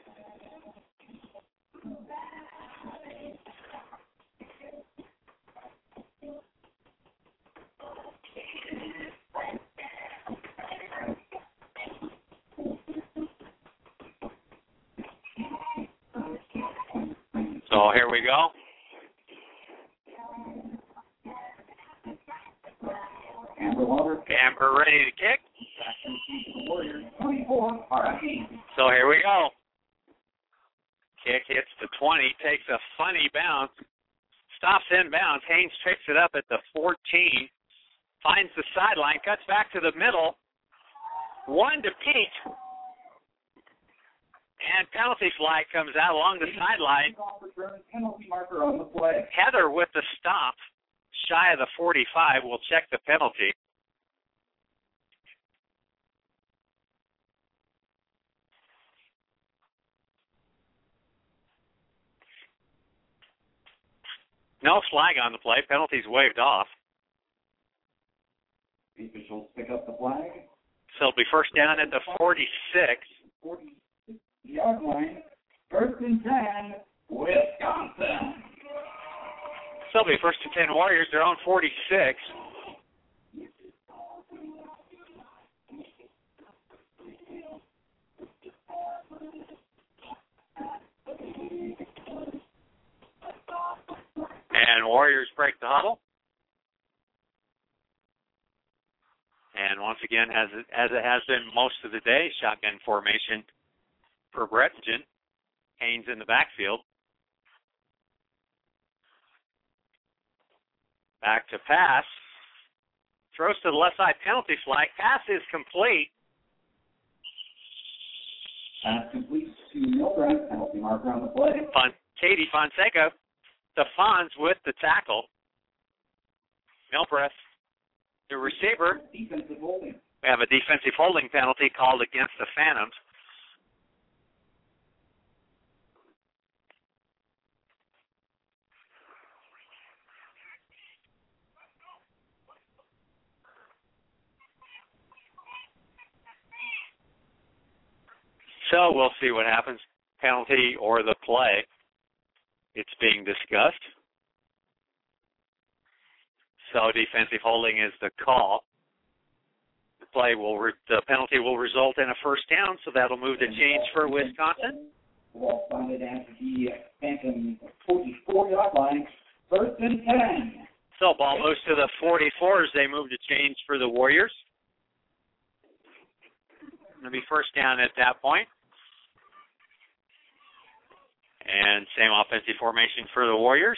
So here we go. Amber Water. Amber ready to kick. Warriors twenty-four. R F E. So here we go. Kick hits the twenty, takes a funny bounce, stops inbounds. Haynes picks it up at the fourteen, finds the sideline, cuts back to the middle. One to Pete. And penalty flag comes out along the sideline. Penalty marker on the play. Heather with the stop, shy of the forty-five, will check the penalty. No flag on the play. Penalty's waved off. The officials pick up the flag. So it'll be first down at the forty-six. forty-six-yard line. First and ten, Wisconsin. So it'll be first and ten Warriors, their own forty-six. And Warriors break the huddle. And once again, as it, as it has been most of the day, shotgun formation for Bretingen. Haynes in the backfield. Back to pass. Throws to the left side, penalty flag. Pass is complete. Pass complete to Milbrand. Penalty marker on the play. Fon- Katie Fonseca. The Fonz with the tackle. Milbreth, the receiver. Defensive holding. We have a defensive holding penalty called against the Phantoms. So we'll see what happens. Penalty or the play. It's being discussed. So defensive holding is the call. The play will re- the penalty will result in a first down, so that'll move the change for Wisconsin. Ball spotted at the Phantom forty-four-yard line. First and ten. So ball moves to the forty-four as they move to change for the Warriors. It'll be first down at that point. And same offensive formation for the Warriors.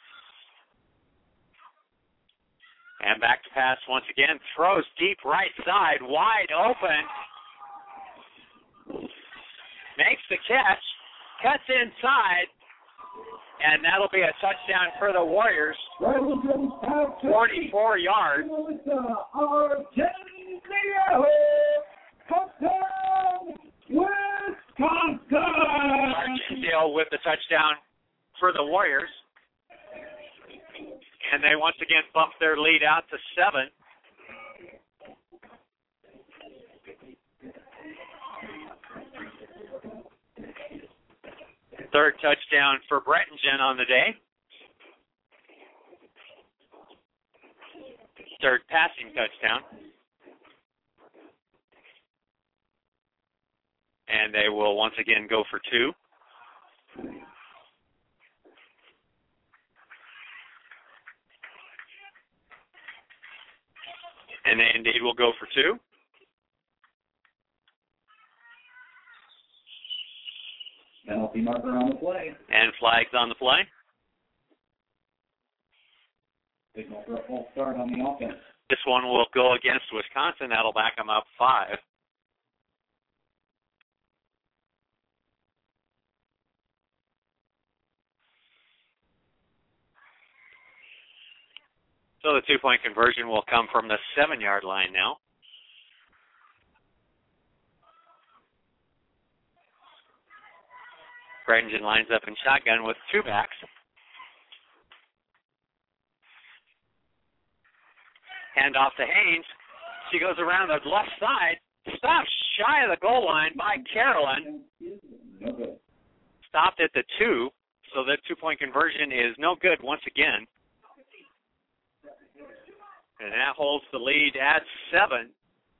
And back to pass once again. Throws deep right side, wide open. Makes the catch. Cuts inside. And that'll be a touchdown for the Warriors. forty-four yards. Argentile with the touchdown for the Warriors. And they once again bump their lead out to seven. Third touchdown for Brettingen on the day. Third passing touchdown. And they will once again go for two. And they indeed will go for two. Penalty marker on the play. And flags on the play. Signal for a full start on the offense. This one will go against Wisconsin. That'll back them up five. So the two-point conversion will come from the seven-yard line now. Brettingen lines up in shotgun with two backs. Hand off to Haynes. She goes around the left side. Stopped shy of the goal line by Carolyn. Stopped at the two. So that two-point conversion is no good once again. And that holds the lead at seven.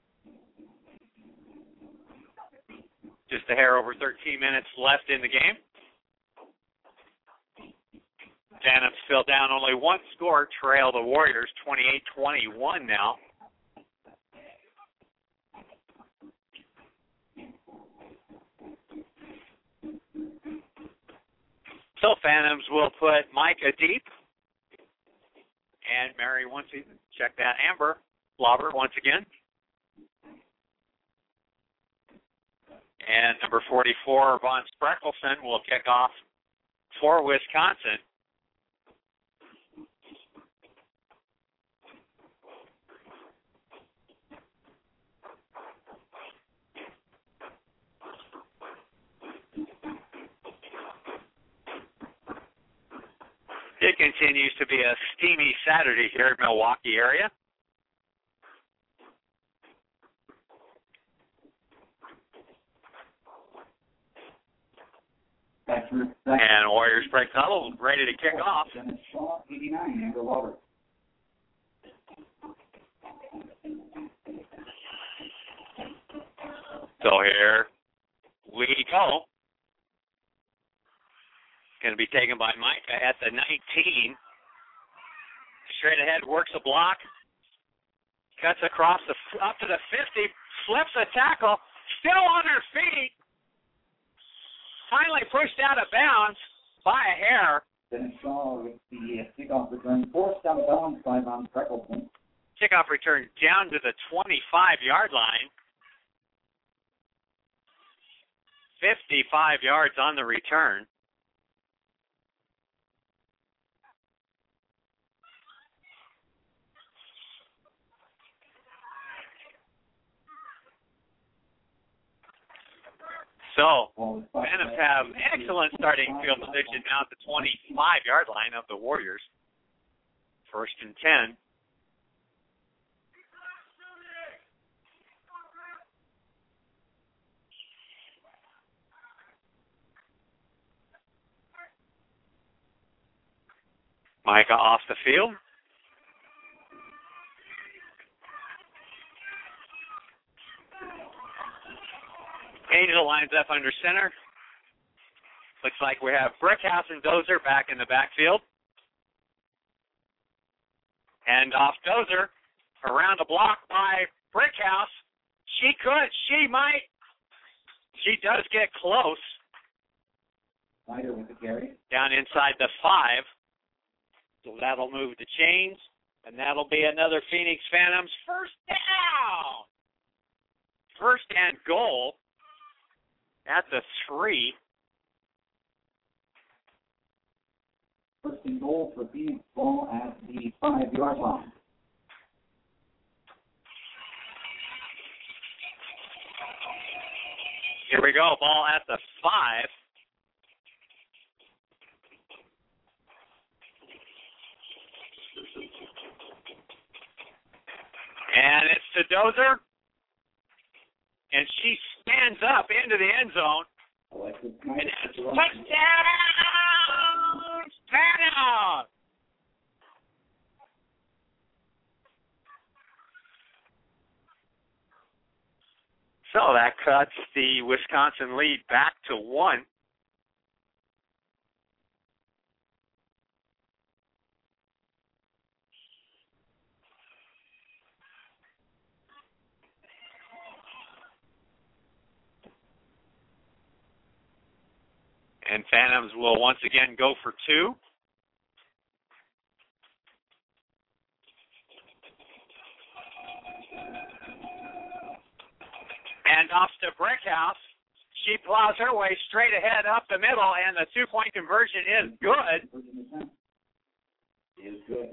Just a hair over thirteen minutes left in the game. Phantoms still down only one score, trail the Warriors twenty-eight twenty-one now. So Phantoms will put Micah deep. And Mary once again, check that, Amber Lauber once again. And number forty-four, Von Spreckelson, will kick off for Wisconsin. It continues to be a steamy Saturday here in the Milwaukee area. And Warriors break huddle, ready to kick off. So here we go. Going to be taken by Micah at the nineteen. Straight ahead, works a block. Cuts across the up to the fifty. Flips a tackle. Still on her feet. Finally pushed out of bounds by a hair. Dennis Shaw with the kickoff return, forced out of bounds by Von Spreckelson. Kickoff return down to the twenty-five-yard line. fifty-five yards on the return. So, Phantoms have excellent starting field position now at the twenty-five-yard line of the Warriors. First and ten. Micah off the field. Angel lines up under center. Looks like we have Brickhouse and Dozer back in the backfield. And off Dozer, around a block by Brickhouse. She could, she might. She does get close. Snyder with the carry. Down inside the five. So that'll move the chains. And that'll be another Phoenix Phantoms first down. First and goal at the three. First and goal for Phoenix, ball at the five-yard line. Here we go, ball at the five. And it's to Dozer. And she stands up into the end zone. And it's touchdown! Phantom! So that cuts the Wisconsin lead back to one. And Phantoms will once again go for two. And off to Brickhouse. She plows her way straight ahead up the middle, and the two-point conversion is good. Is good.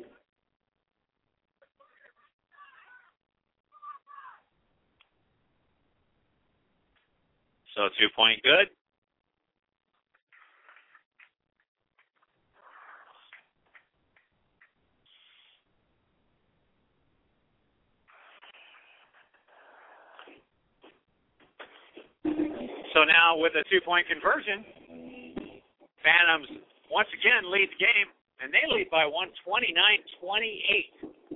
So two-point good. So now with a two-point conversion, Phantoms once again lead the game, and they lead by one, twenty-nine twenty-eight.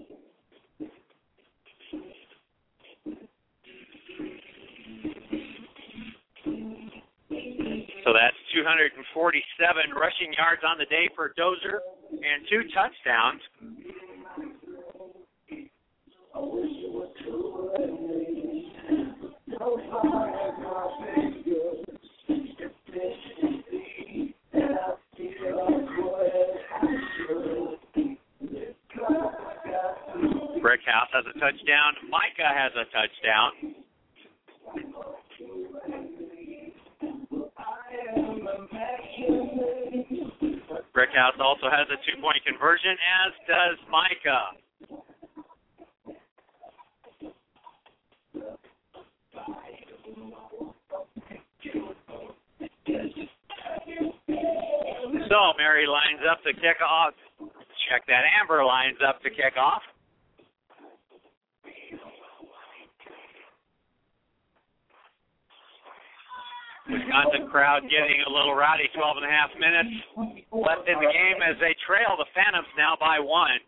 So that's two hundred forty-seven rushing yards on the day for Dozer and two touchdowns. Brickhouse has a touchdown. Micah has a touchdown. Brickhouse also has a two-point conversion, as does Micah. So Mary lines up to kick off. Check that. Amber lines up to kick off. Wisconsin crowd getting a little rowdy. twelve and a half minutes left in the game as they trail the Phantoms now by one.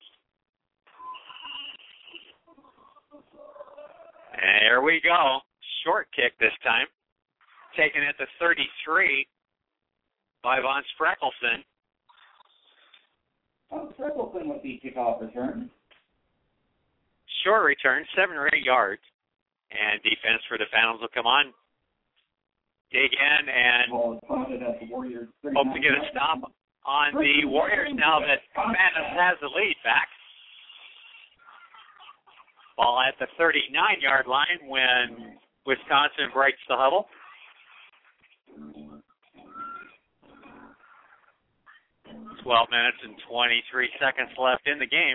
And here we go. Short kick this time. Taken at the thirty-three by Von Spreckelson. Von Spreckelson with the kickoff return. Short return, seven or eight yards. And defense for the Phantoms will come on. Dig in and hope to get a stop on the Warriors now that Phantoms has the lead back. Ball at the thirty-nine-yard line when Wisconsin breaks the huddle. twelve minutes and twenty-three seconds left in the game.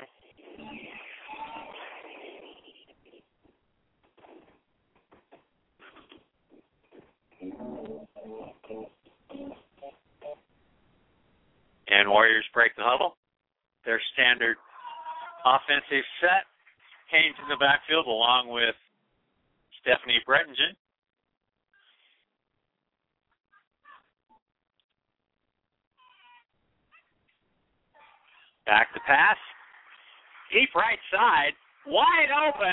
And Warriors break the huddle. Their standard offensive set. Haynes in the backfield along with Stephanie Brettingen. Back to pass. Deep right side. Wide open.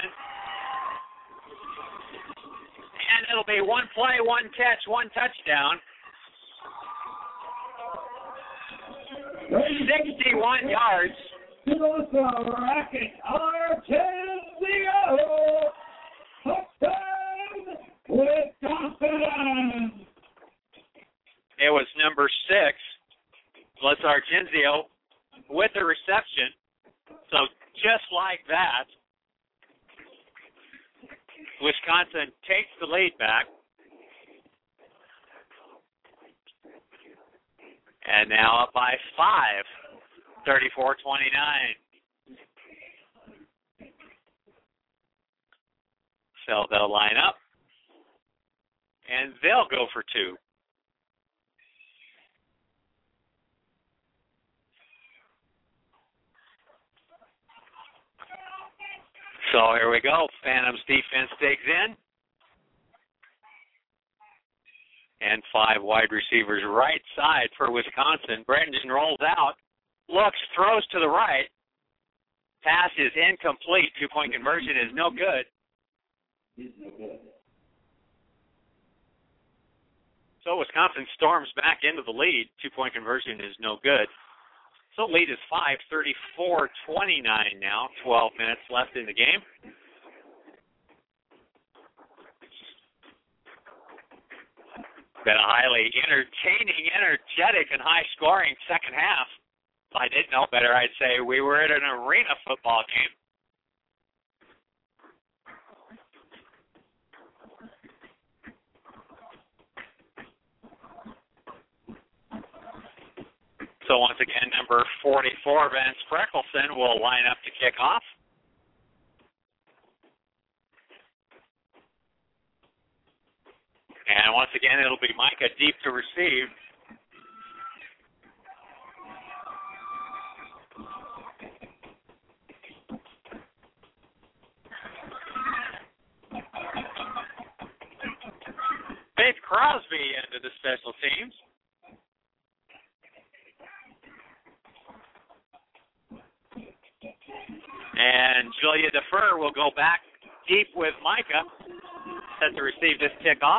And it'll be one play, one catch, one touchdown. sixty-one yards. To the Racket Artesio. Touchdown, Wisconsin. It was number six, Les Argenzio, with the reception. So just like that, Wisconsin takes the lead back. And now up by five, thirty-four twenty-nine. So they'll line up, and they'll go for two. So here we go. Phantoms defense digs in. And five wide receivers right side for Wisconsin. Brendan rolls out, looks, throws to the right. Pass is incomplete. Two-point conversion is no good. So Wisconsin storms back into the lead. Two-point conversion is no good. So lead is five, thirty-four twenty-nine now. twelve minutes left in the game. Been a highly entertaining, energetic, and high-scoring second half. If I did know better, I'd say we were at an arena football game. So once again, number forty-four, Vance Freckelson, will line up to kick off. And once again, it'll be Micah deep to receive. Faith Crosby into the special teams. And Julia Defer will go back deep with Micah, set to receive this kickoff.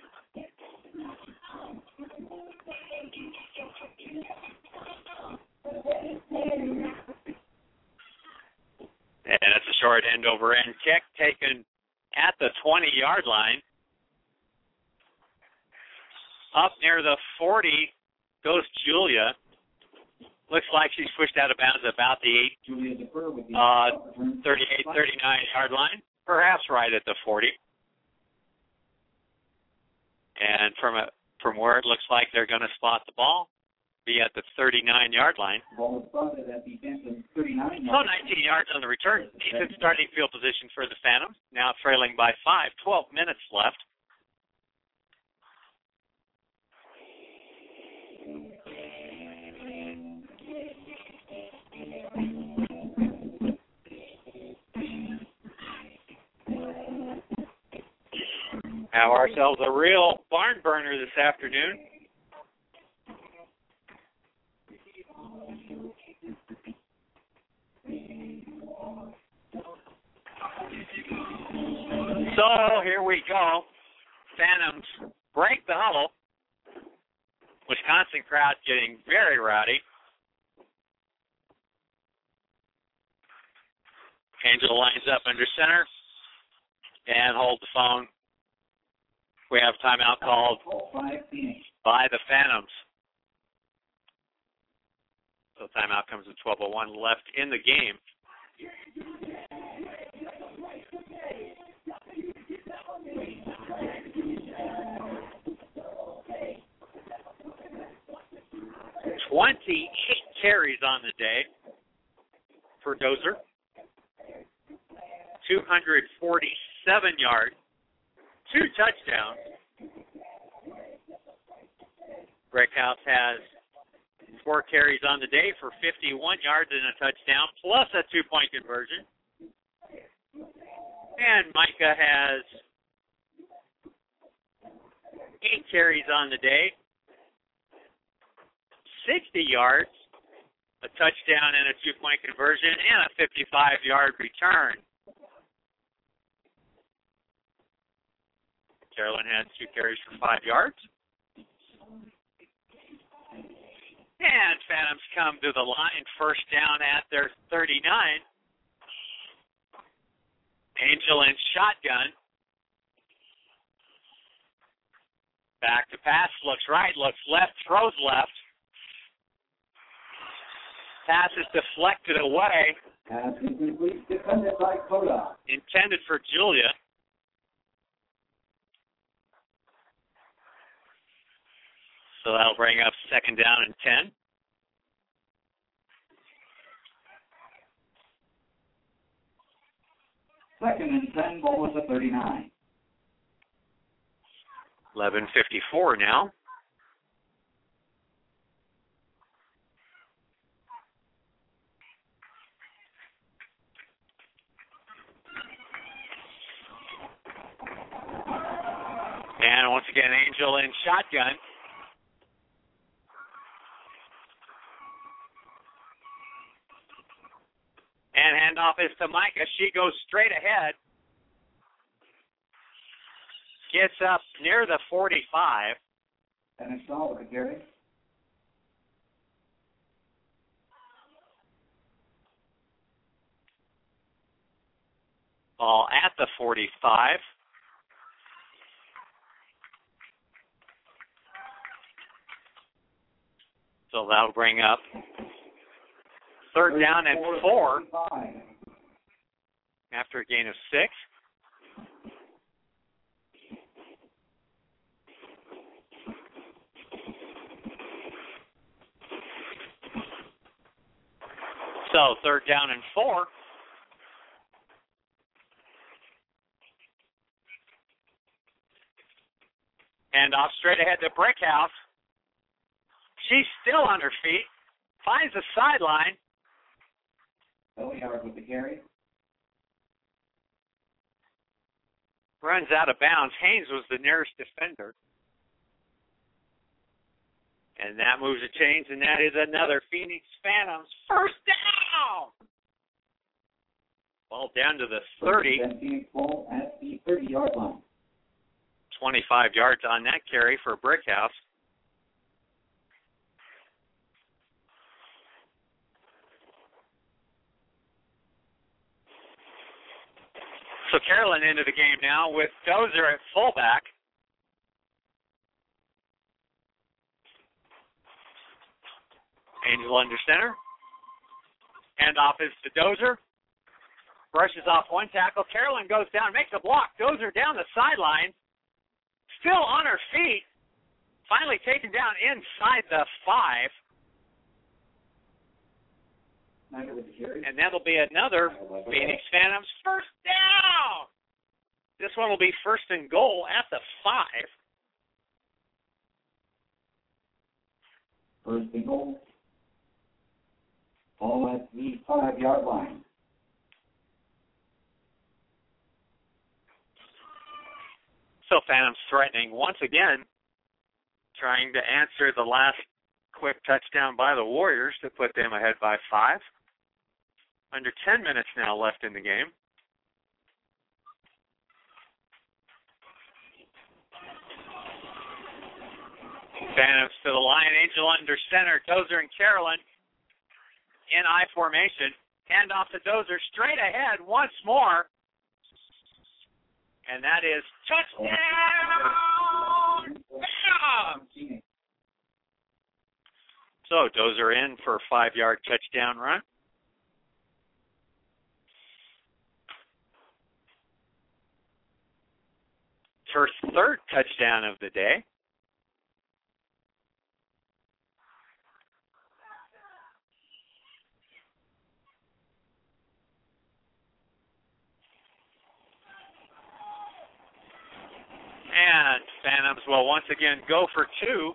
And it's a short end over end kick taken at the twenty-yard line. Up near the forty goes Julia. Looks like she's pushed out of bounds about the eight, uh, thirty-eight, thirty-nine yard line, perhaps right at the forty. And from a, from where it looks like they're going to spot the ball, be at the thirty-nine yard line. So nineteen yards on the return. Decent starting field position for the Phantoms. Now trailing by five. twelve minutes left. Have ourselves a real barn burner this afternoon. So here we go. Phantoms break the huddle. Wisconsin crowd getting very rowdy. Angel lines up under center and hold the phone. We have timeout called by the Phantoms. So timeout comes with twelve oh one left in the game. twenty-eight carries on the day for Dozer. two hundred forty-seven yards. Two touchdowns. Brickhouse has four carries on the day for fifty-one yards and a touchdown, plus a two-point conversion. And Micah has eight carries on the day, sixty yards, a touchdown and a two-point conversion, and a fifty-five-yard return. Carolyn had two carries for five yards. And Phantoms come to the line, first down at their thirty-nine. Angel in shotgun. Back to pass, looks right, looks left, throws left. Pass is deflected away. Pass is complete, defended by Coda. Intended for Julia. So that'll bring up second down and ten. Second and ten, ball was at thirty-nine. eleven fifty-four now. And once again, Angel in shotgun. And handoff is to Micah. She goes straight ahead. Gets up near the forty-five. And it's all with the carry. Ball at the forty-five. So that'll bring up third down and four after a gain of six. So third down and four. And off straight ahead to Brickhouse. She's still on her feet. Finds the sideline. Hilliard with the carry. Runs out of bounds. Haynes was the nearest defender. And that moves the chains, and that is another Phoenix Phantoms first down. Ball down to the thirty. Phoenix ball at the thirty-yard line. twenty-five yards on that carry for Brickhouse. So Carolyn into the game now with Dozer at fullback. Angel under center. Handoff is to Dozer. Brushes off one tackle. Carolyn goes down, makes a block. Dozer down the sideline. Still on her feet. Finally taken down inside the five. And that'll be another Phoenix Phantoms first down. This one will be first and goal at the five. First and goal. Ball at the five-yard line. So Phantoms threatening once again, trying to answer the last quick touchdown by the Warriors to put them ahead by five. Under ten minutes now left in the game. Phantoms to the line. Angel under center. Dozer and Carolyn in I formation. Handoff to Dozer straight ahead once more. And that is touchdown! So Dozer in for a five-yard touchdown run. Her third touchdown of the day. And Phantoms will once again go for two.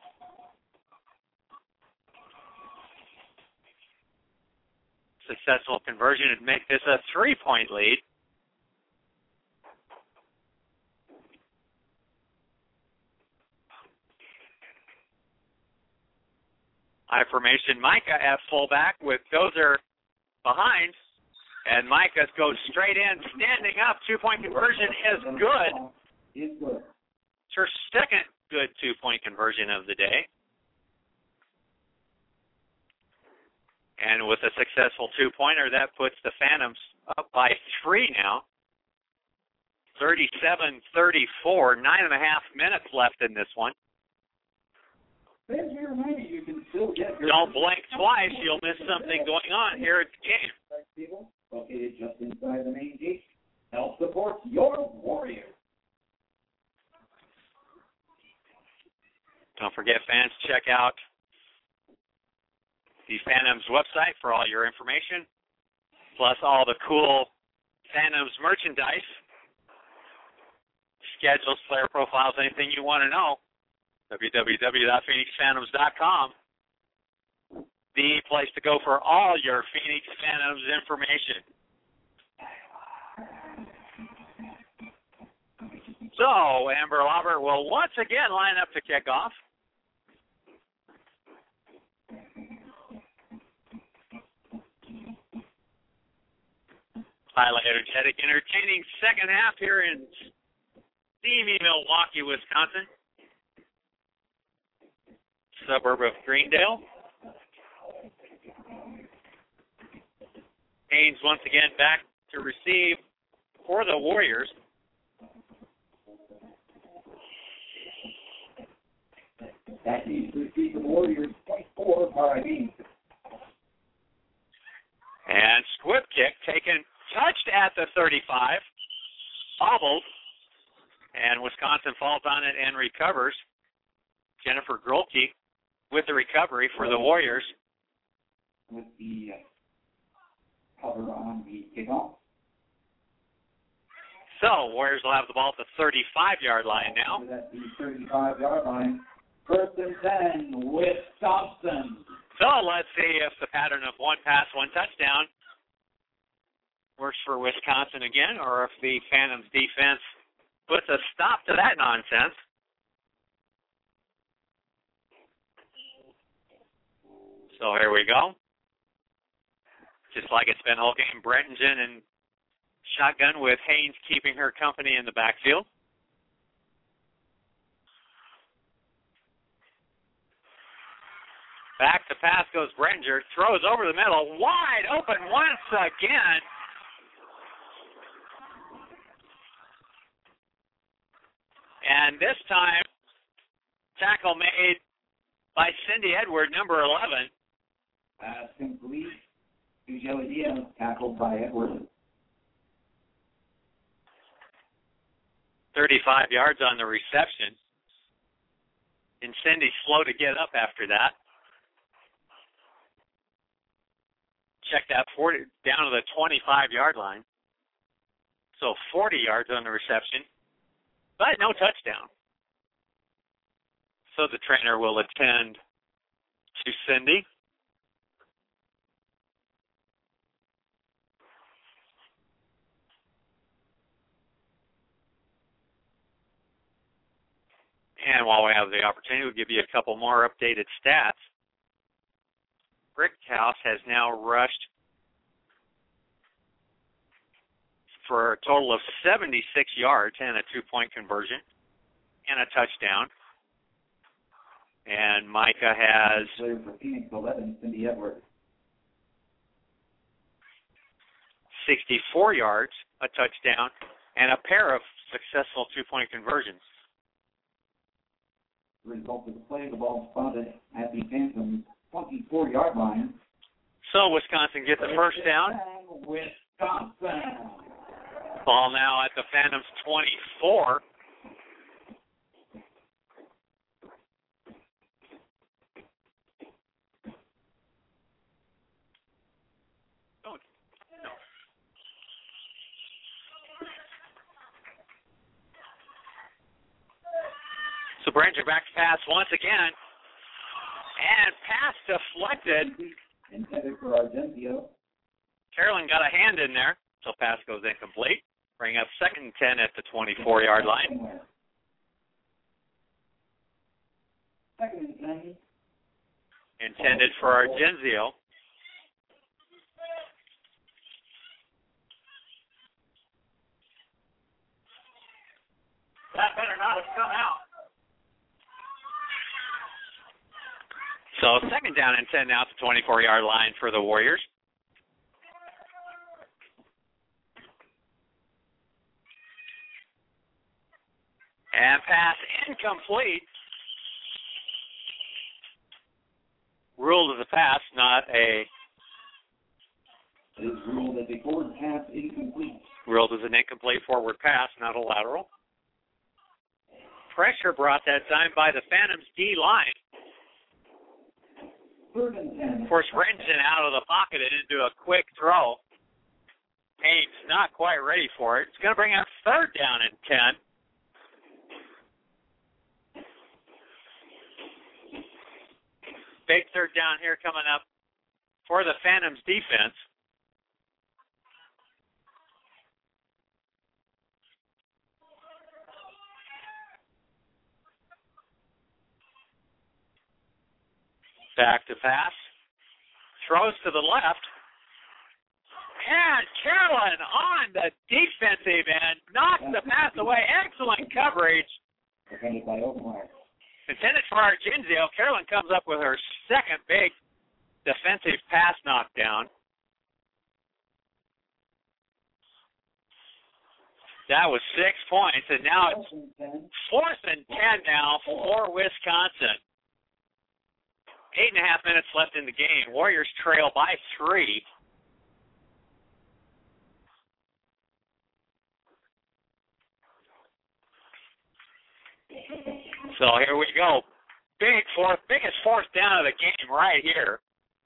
Successful conversion would make this a three-point lead. I formation. Micah at fullback with Dozer behind. And Micah goes straight in, standing up. Two-point conversion is good. It's good. It's her second good two-point conversion of the day. And with a successful two-pointer, that puts the Phantoms up by three now. thirty-seven thirty-four, nine and a half minutes left in this one. Fans, we remind you, you can still get your Don't blink twice, you'll miss something going on here at the game. people located just inside the main gate. Help support your Warriors. Don't forget, fans, check out the Phantoms website for all your information, plus all the cool Phantoms merchandise, schedules, player profiles, anything you want to know. w w w dot phoenix phantoms dot com, the place to go for all your Phoenix Phantoms information. So, Amber Laubert will once again line up to kick off. Highly energetic, entertaining second half here in steamy Milwaukee, Wisconsin, suburb of Greendale. Haynes once again back to receive for the Warriors. That needs to receive the Warriors twenty-four by Haynes. And squib kick taken, touched at the thirty-five, bobbled, and Wisconsin falls on it and recovers. Jennifer Grolke with the recovery for the Warriors. With the uh, cover on the kickoff. So, Warriors will have the ball at the thirty-five-yard line now. At the thirty-five-yard line. First and ten, Wisconsin. So, let's see if the pattern of one pass, one touchdown works for Wisconsin again, or if the Phantoms defense puts a stop to that nonsense. So here we go. Just like it's been all game, Brettingen and shotgun with Haynes keeping her company in the backfield. Back to pass goes Brettinger, throws over the middle, wide open once again. And this time, tackle made by Cindy Edward, number eleven. Pass complete to Joey Diaz, tackled by Edward. thirty-five yards on the reception. And Cindy slow to get up after that. Check that forty down to the twenty-five-yard line. So forty yards on the reception, but no touchdown. So the trainer will attend to Cindy. And while we have the opportunity, we'll give you a couple more updated stats. Brickhouse has now rushed for a total of seventy-six yards and a two-point conversion and a touchdown. And Micah has Player for Phoenix eleven, Cindy Edwards. sixty-four yards, a touchdown, and a pair of successful two-point conversions. Result of the play, the ball spotted at the Phantoms twenty-four-yard line. So Wisconsin gets the first down. Wisconsin. Ball now at the Phantoms twenty-four. Oh, no. So Branger back to pass once again. And pass deflected. Intended for Argentio. Carolyn got a hand in there, so pass goes incomplete. Bring up second and ten at the twenty-four-yard line. Second and ten. intended for Argenzio. That better not have come out. So second down and ten now at the twenty-four-yard line for the Warriors. And pass incomplete. Ruled as a pass, not a... It is ruled as a forward pass incomplete. Ruled as an incomplete forward pass, not a lateral. Pressure brought that time by the Phantoms D line. Third and ten. Of course, Renton out of the pocket and into a quick throw. Payne's not quite ready for it. It's going to bring up third down and ten. Big third down here coming up for the Phantoms defense. Back to pass. Throws to the left. And Carolyn on the defensive end knocks the pass away. Excellent coverage. Defended by Oakmeyer. Intended for Argenzio. Carolyn comes up with her second big defensive pass knockdown. That was six points, and now it's fourth and ten now for Wisconsin. Eight and a half minutes left in the game. Warriors trail by three. So here we go. Big fourth, biggest fourth down of the game right here.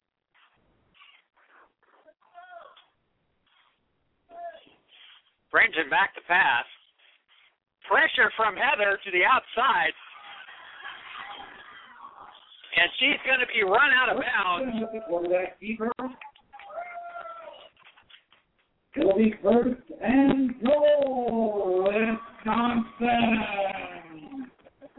Brenton back to pass. Pressure from Heather to the outside. And she's going to be run out of bounds. Quarterback keeper. It'll be first and goal, Wisconsin.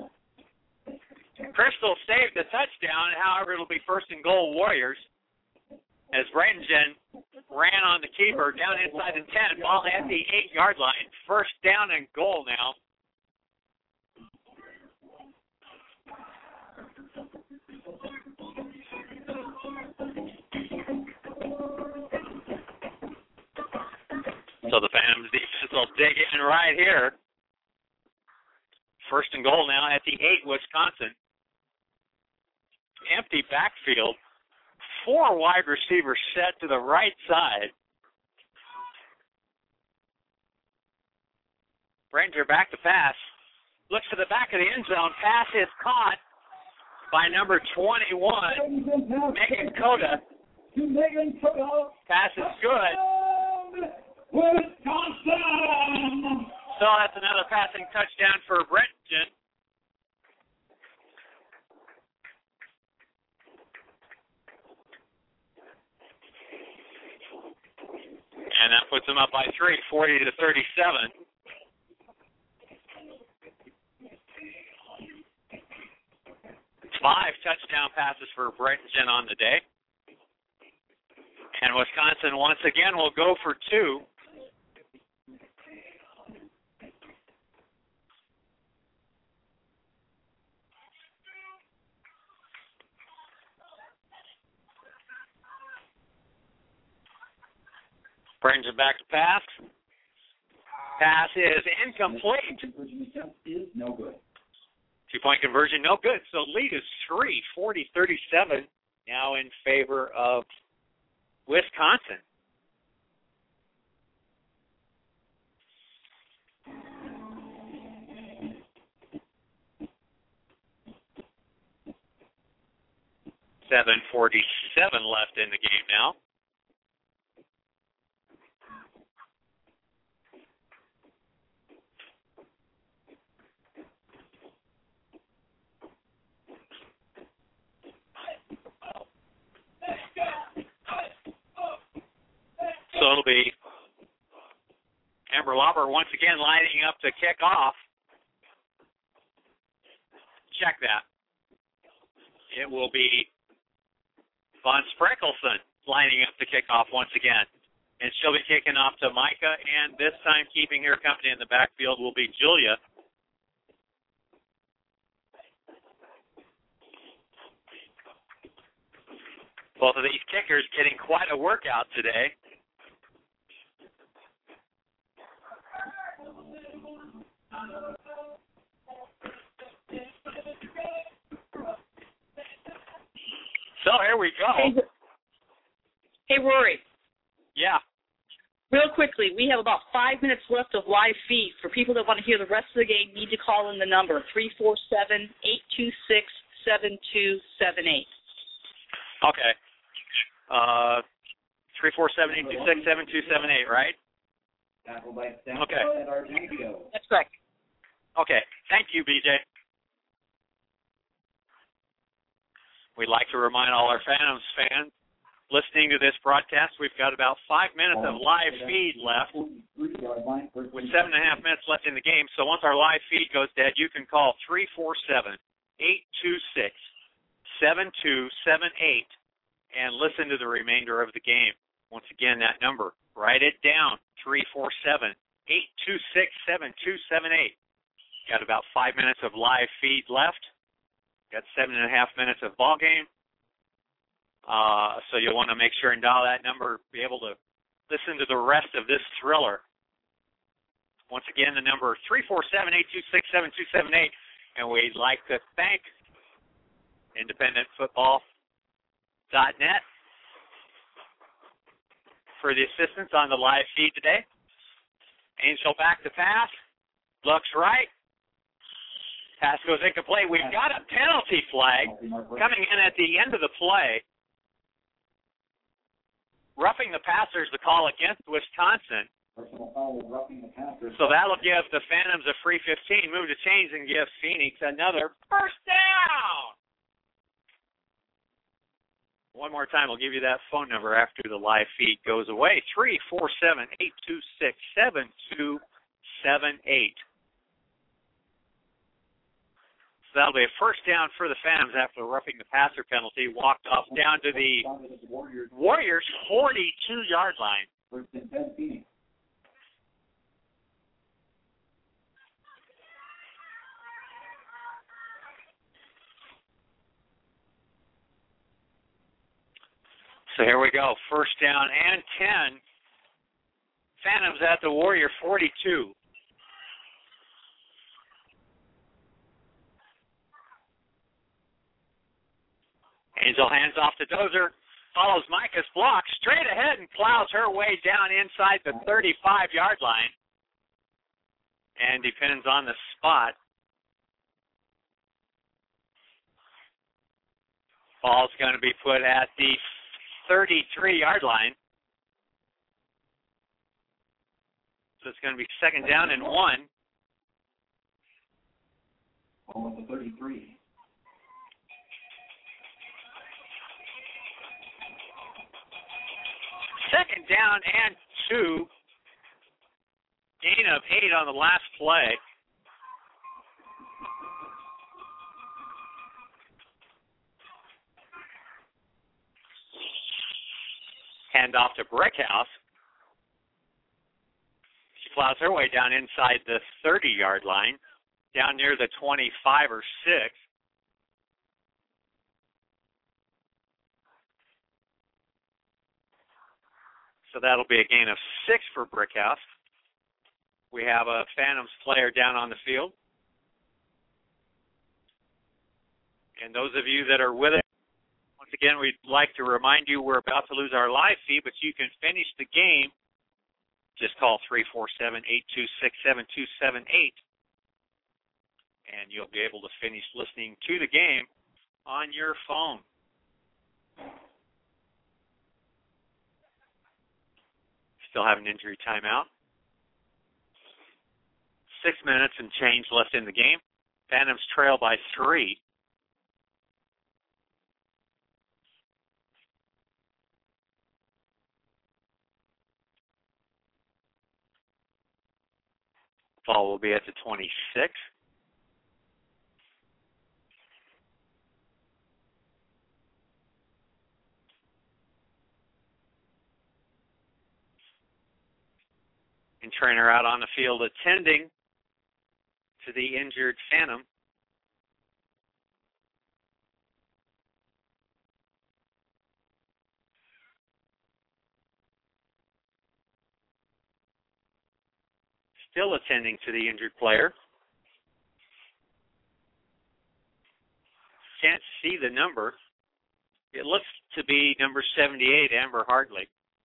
Crystal saved the touchdown. However, it'll be first and goal Warriors. As Brenton ran on the keeper down inside the ten, ball at the eight-yard line. First down and goal now. So the Phantoms defense will dig in right here. First and goal now at the eight, Wisconsin. Empty backfield. Four wide receivers set to the right side. Ranger back to pass. Looks to the back of the end zone. Pass is caught by number twenty-one, Megan Cota. To Megan Cota. Pass is good. Wisconsin! So that's another passing touchdown for Brenton. And that puts them up by three, forty to thirty-seven. Five touchdown passes for Brenton on the day. And Wisconsin once again will go for two. Brings it back to pass. Pass is incomplete. Is no good. Two-point conversion, no good. So lead is three, forty thirty-seven, now in favor of Wisconsin. seven forty-seven left in the game now. So it'll be Amber Lauber once again lining up to kick off. Check that. It will be Von Spreckelson lining up to kick off once again. And she'll be kicking off to Micah, and this time keeping her company in the backfield will be Julia. Both of these kickers getting quite a workout today. So here we go. Hey, hey, Rory. Yeah. Real quickly, we have about five minutes left of live feed. For people that want to hear the rest of the game, need to call in the number, three four seven, eight two six, seven two seven eight. Okay. Uh, three four seven, eight two six, seven two seven eight, right? Okay. That's correct. Okay. Thank you, B J. We'd like to remind all our Phantoms fans listening to this broadcast, we've got about five minutes of live feed left with seven and a half minutes left in the game. So once our live feed goes dead, you can call three four seven, eight two six, seven two seven eight and listen to the remainder of the game. Once again, that number, write it down, three four seven, eight two six, seven two seven eight. Got about five minutes of live feed left. Got seven and a half minutes of ball game. Uh, so you'll want to make sure and dial that number, be able to listen to the rest of this thriller. Once again, the number three four seven, eight two six, seven two seven eight. And we'd like to thank independent football dot net for the assistance on the live feed today. Angel back to pass. Looks right. Pass goes incomplete. We've got a penalty flag coming in at the end of the play. Roughing the passer is the call against Wisconsin. So that'll give the Phantoms a free fifteen. Move to chains and give Phoenix another first down. One more time, I'll give you that phone number after the live feed goes away. three four seven, eight two six, seven two seven eight. So that'll be a first down for the Phantoms after roughing the passer penalty. Walked off down to the Warriors' forty-two-yard line. First and ten, Phoenix. So here we go. First down and ten. Phantoms at the Warrior forty-two. Angel hands off to Dozer, follows Micah's block straight ahead and plows her way down inside the thirty-five-yard line and depends on the spot. Ball's going to be put at the thirty-three-yard line. So it's going to be second down and one. Ball at the thirty-three. Second down and two. Gain of eight on the last play. Hand off to Brickhouse. She plows her way down inside the thirty-yard line, down near the twenty-five or six. So that'll be a gain of six for Brickhouse. We have a Phantoms player down on the field. And those of you that are with us, once again, we'd like to remind you we're about to lose our live feed, but you can finish the game. Just call three four seven, eight two six, seven two seven eight, and you'll be able to finish listening to the game on your phone. Still have an injury timeout. Six minutes and change left in the game. Phantoms trail by three. Ball will be at the twenty-six. second trainer out on the field attending to the injured Phantom. Still attending to the injured player. Can't see the number. It looks to be number seventy-eight, Amber Hartley.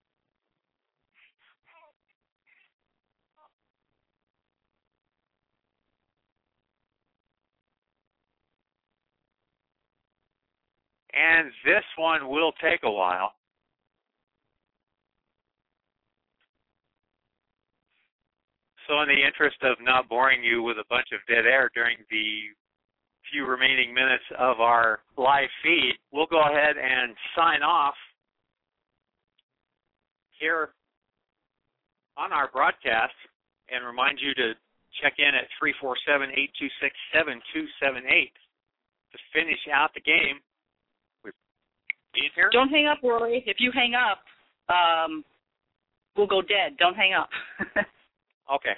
And this one will take a while. So in the interest of not boring you with a bunch of dead air during the few remaining minutes of our live feed, we'll go ahead and sign off here on our broadcast and remind you to check in at three four seven, eight two six, seven two seven eight to finish out the game. Being here? Don't hang up, Rory. If you hang up, um, we'll go dead. Don't hang up. Okay.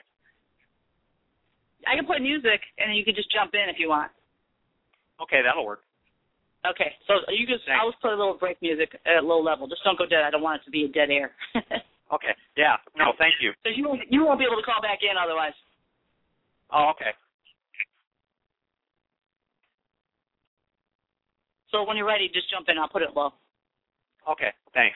I can play music, and you can just jump in if you want. Okay, that'll work. Okay, so you just, Thanks. I always play a little break music at low level. Just don't go dead. I don't want it to be a dead air. Okay, yeah. No, thank you. Because you, won't- you won't be able to call back in otherwise. Oh, okay. So when you're ready, just jump in. I'll put it low. Okay, thanks.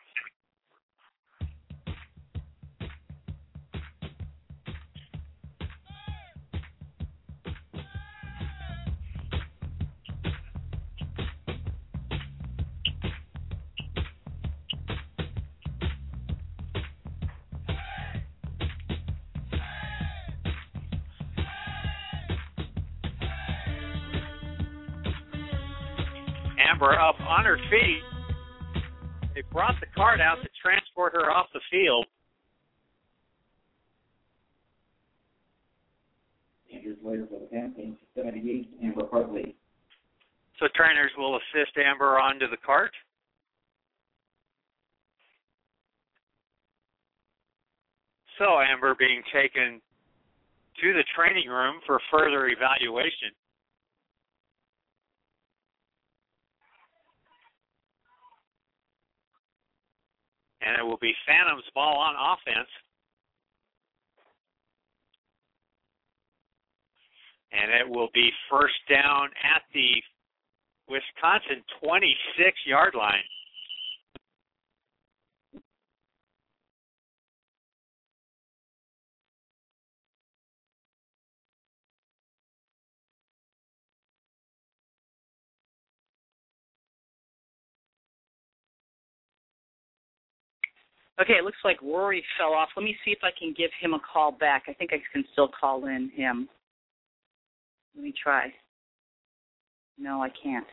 Amber up on her feet. They brought the cart out to transport her off the field. Andrews later for the Panthers, seventy-eight, Amber Hartley. So trainers will assist Amber onto the cart. So Amber being taken to the training room for further evaluation. And it will be Phantom's ball on offense. And it will be first down at the Wisconsin twenty-six-yard line. Okay, it looks like Rory fell off. Let me see if I can give him a call back. I think I can still call in him. Let me try. No, I can't.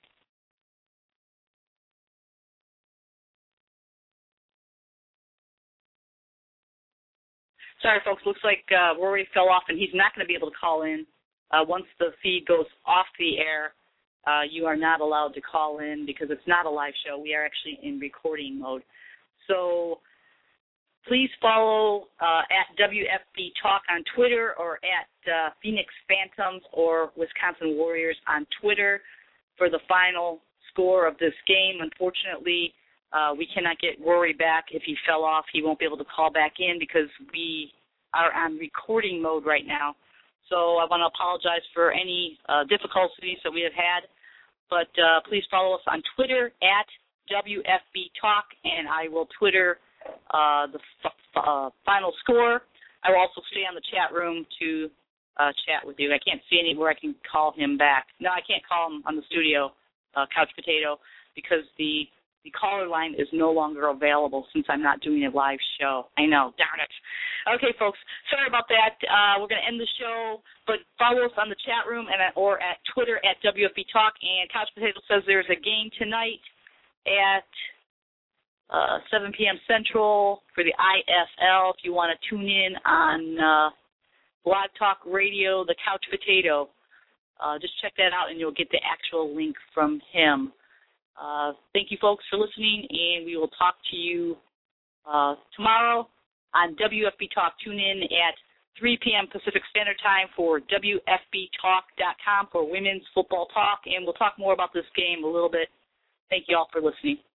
Sorry, folks. Looks like uh, Rory fell off, and he's not going to be able to call in. Uh, once the feed goes off the air, uh, you are not allowed to call in because it's not a live show. We are actually in recording mode. So please follow uh, at W F B Talk on Twitter or at uh, Phoenix Phantoms or Wisconsin Warriors on Twitter for the final score of this game. Unfortunately, uh, we cannot get Rory back. If he fell off, he won't be able to call back in because we are on recording mode right now. So I want to apologize for any uh, difficulties that we have had. But uh, please follow us on Twitter at W F B Talk, and I will Twitter uh, the f- uh, final score. I will also stay on the chat room to uh, chat with you. I can't see anywhere I can call him back. No, I can't call him on the studio, uh, Couch Potato, because the, the caller line is no longer available since I'm not doing a live show. I know, darn it. Okay, folks, sorry about that. Uh, we're going to end the show, but follow us on the chat room and at, or at Twitter at W F B Talk. And Couch Potato says there's a game tonight at uh, seven p.m. Central for the I F L. If you want to tune in on uh, Blog Talk Radio, the Couch Potato, uh, just check that out and you'll get the actual link from him. Uh, thank you, folks, for listening, and we will talk to you uh, tomorrow on W F B Talk. Tune in at three p.m. Pacific Standard Time for W F B talk dot com for women's football talk, and we'll talk more about this game a little bit. Thank you all for listening.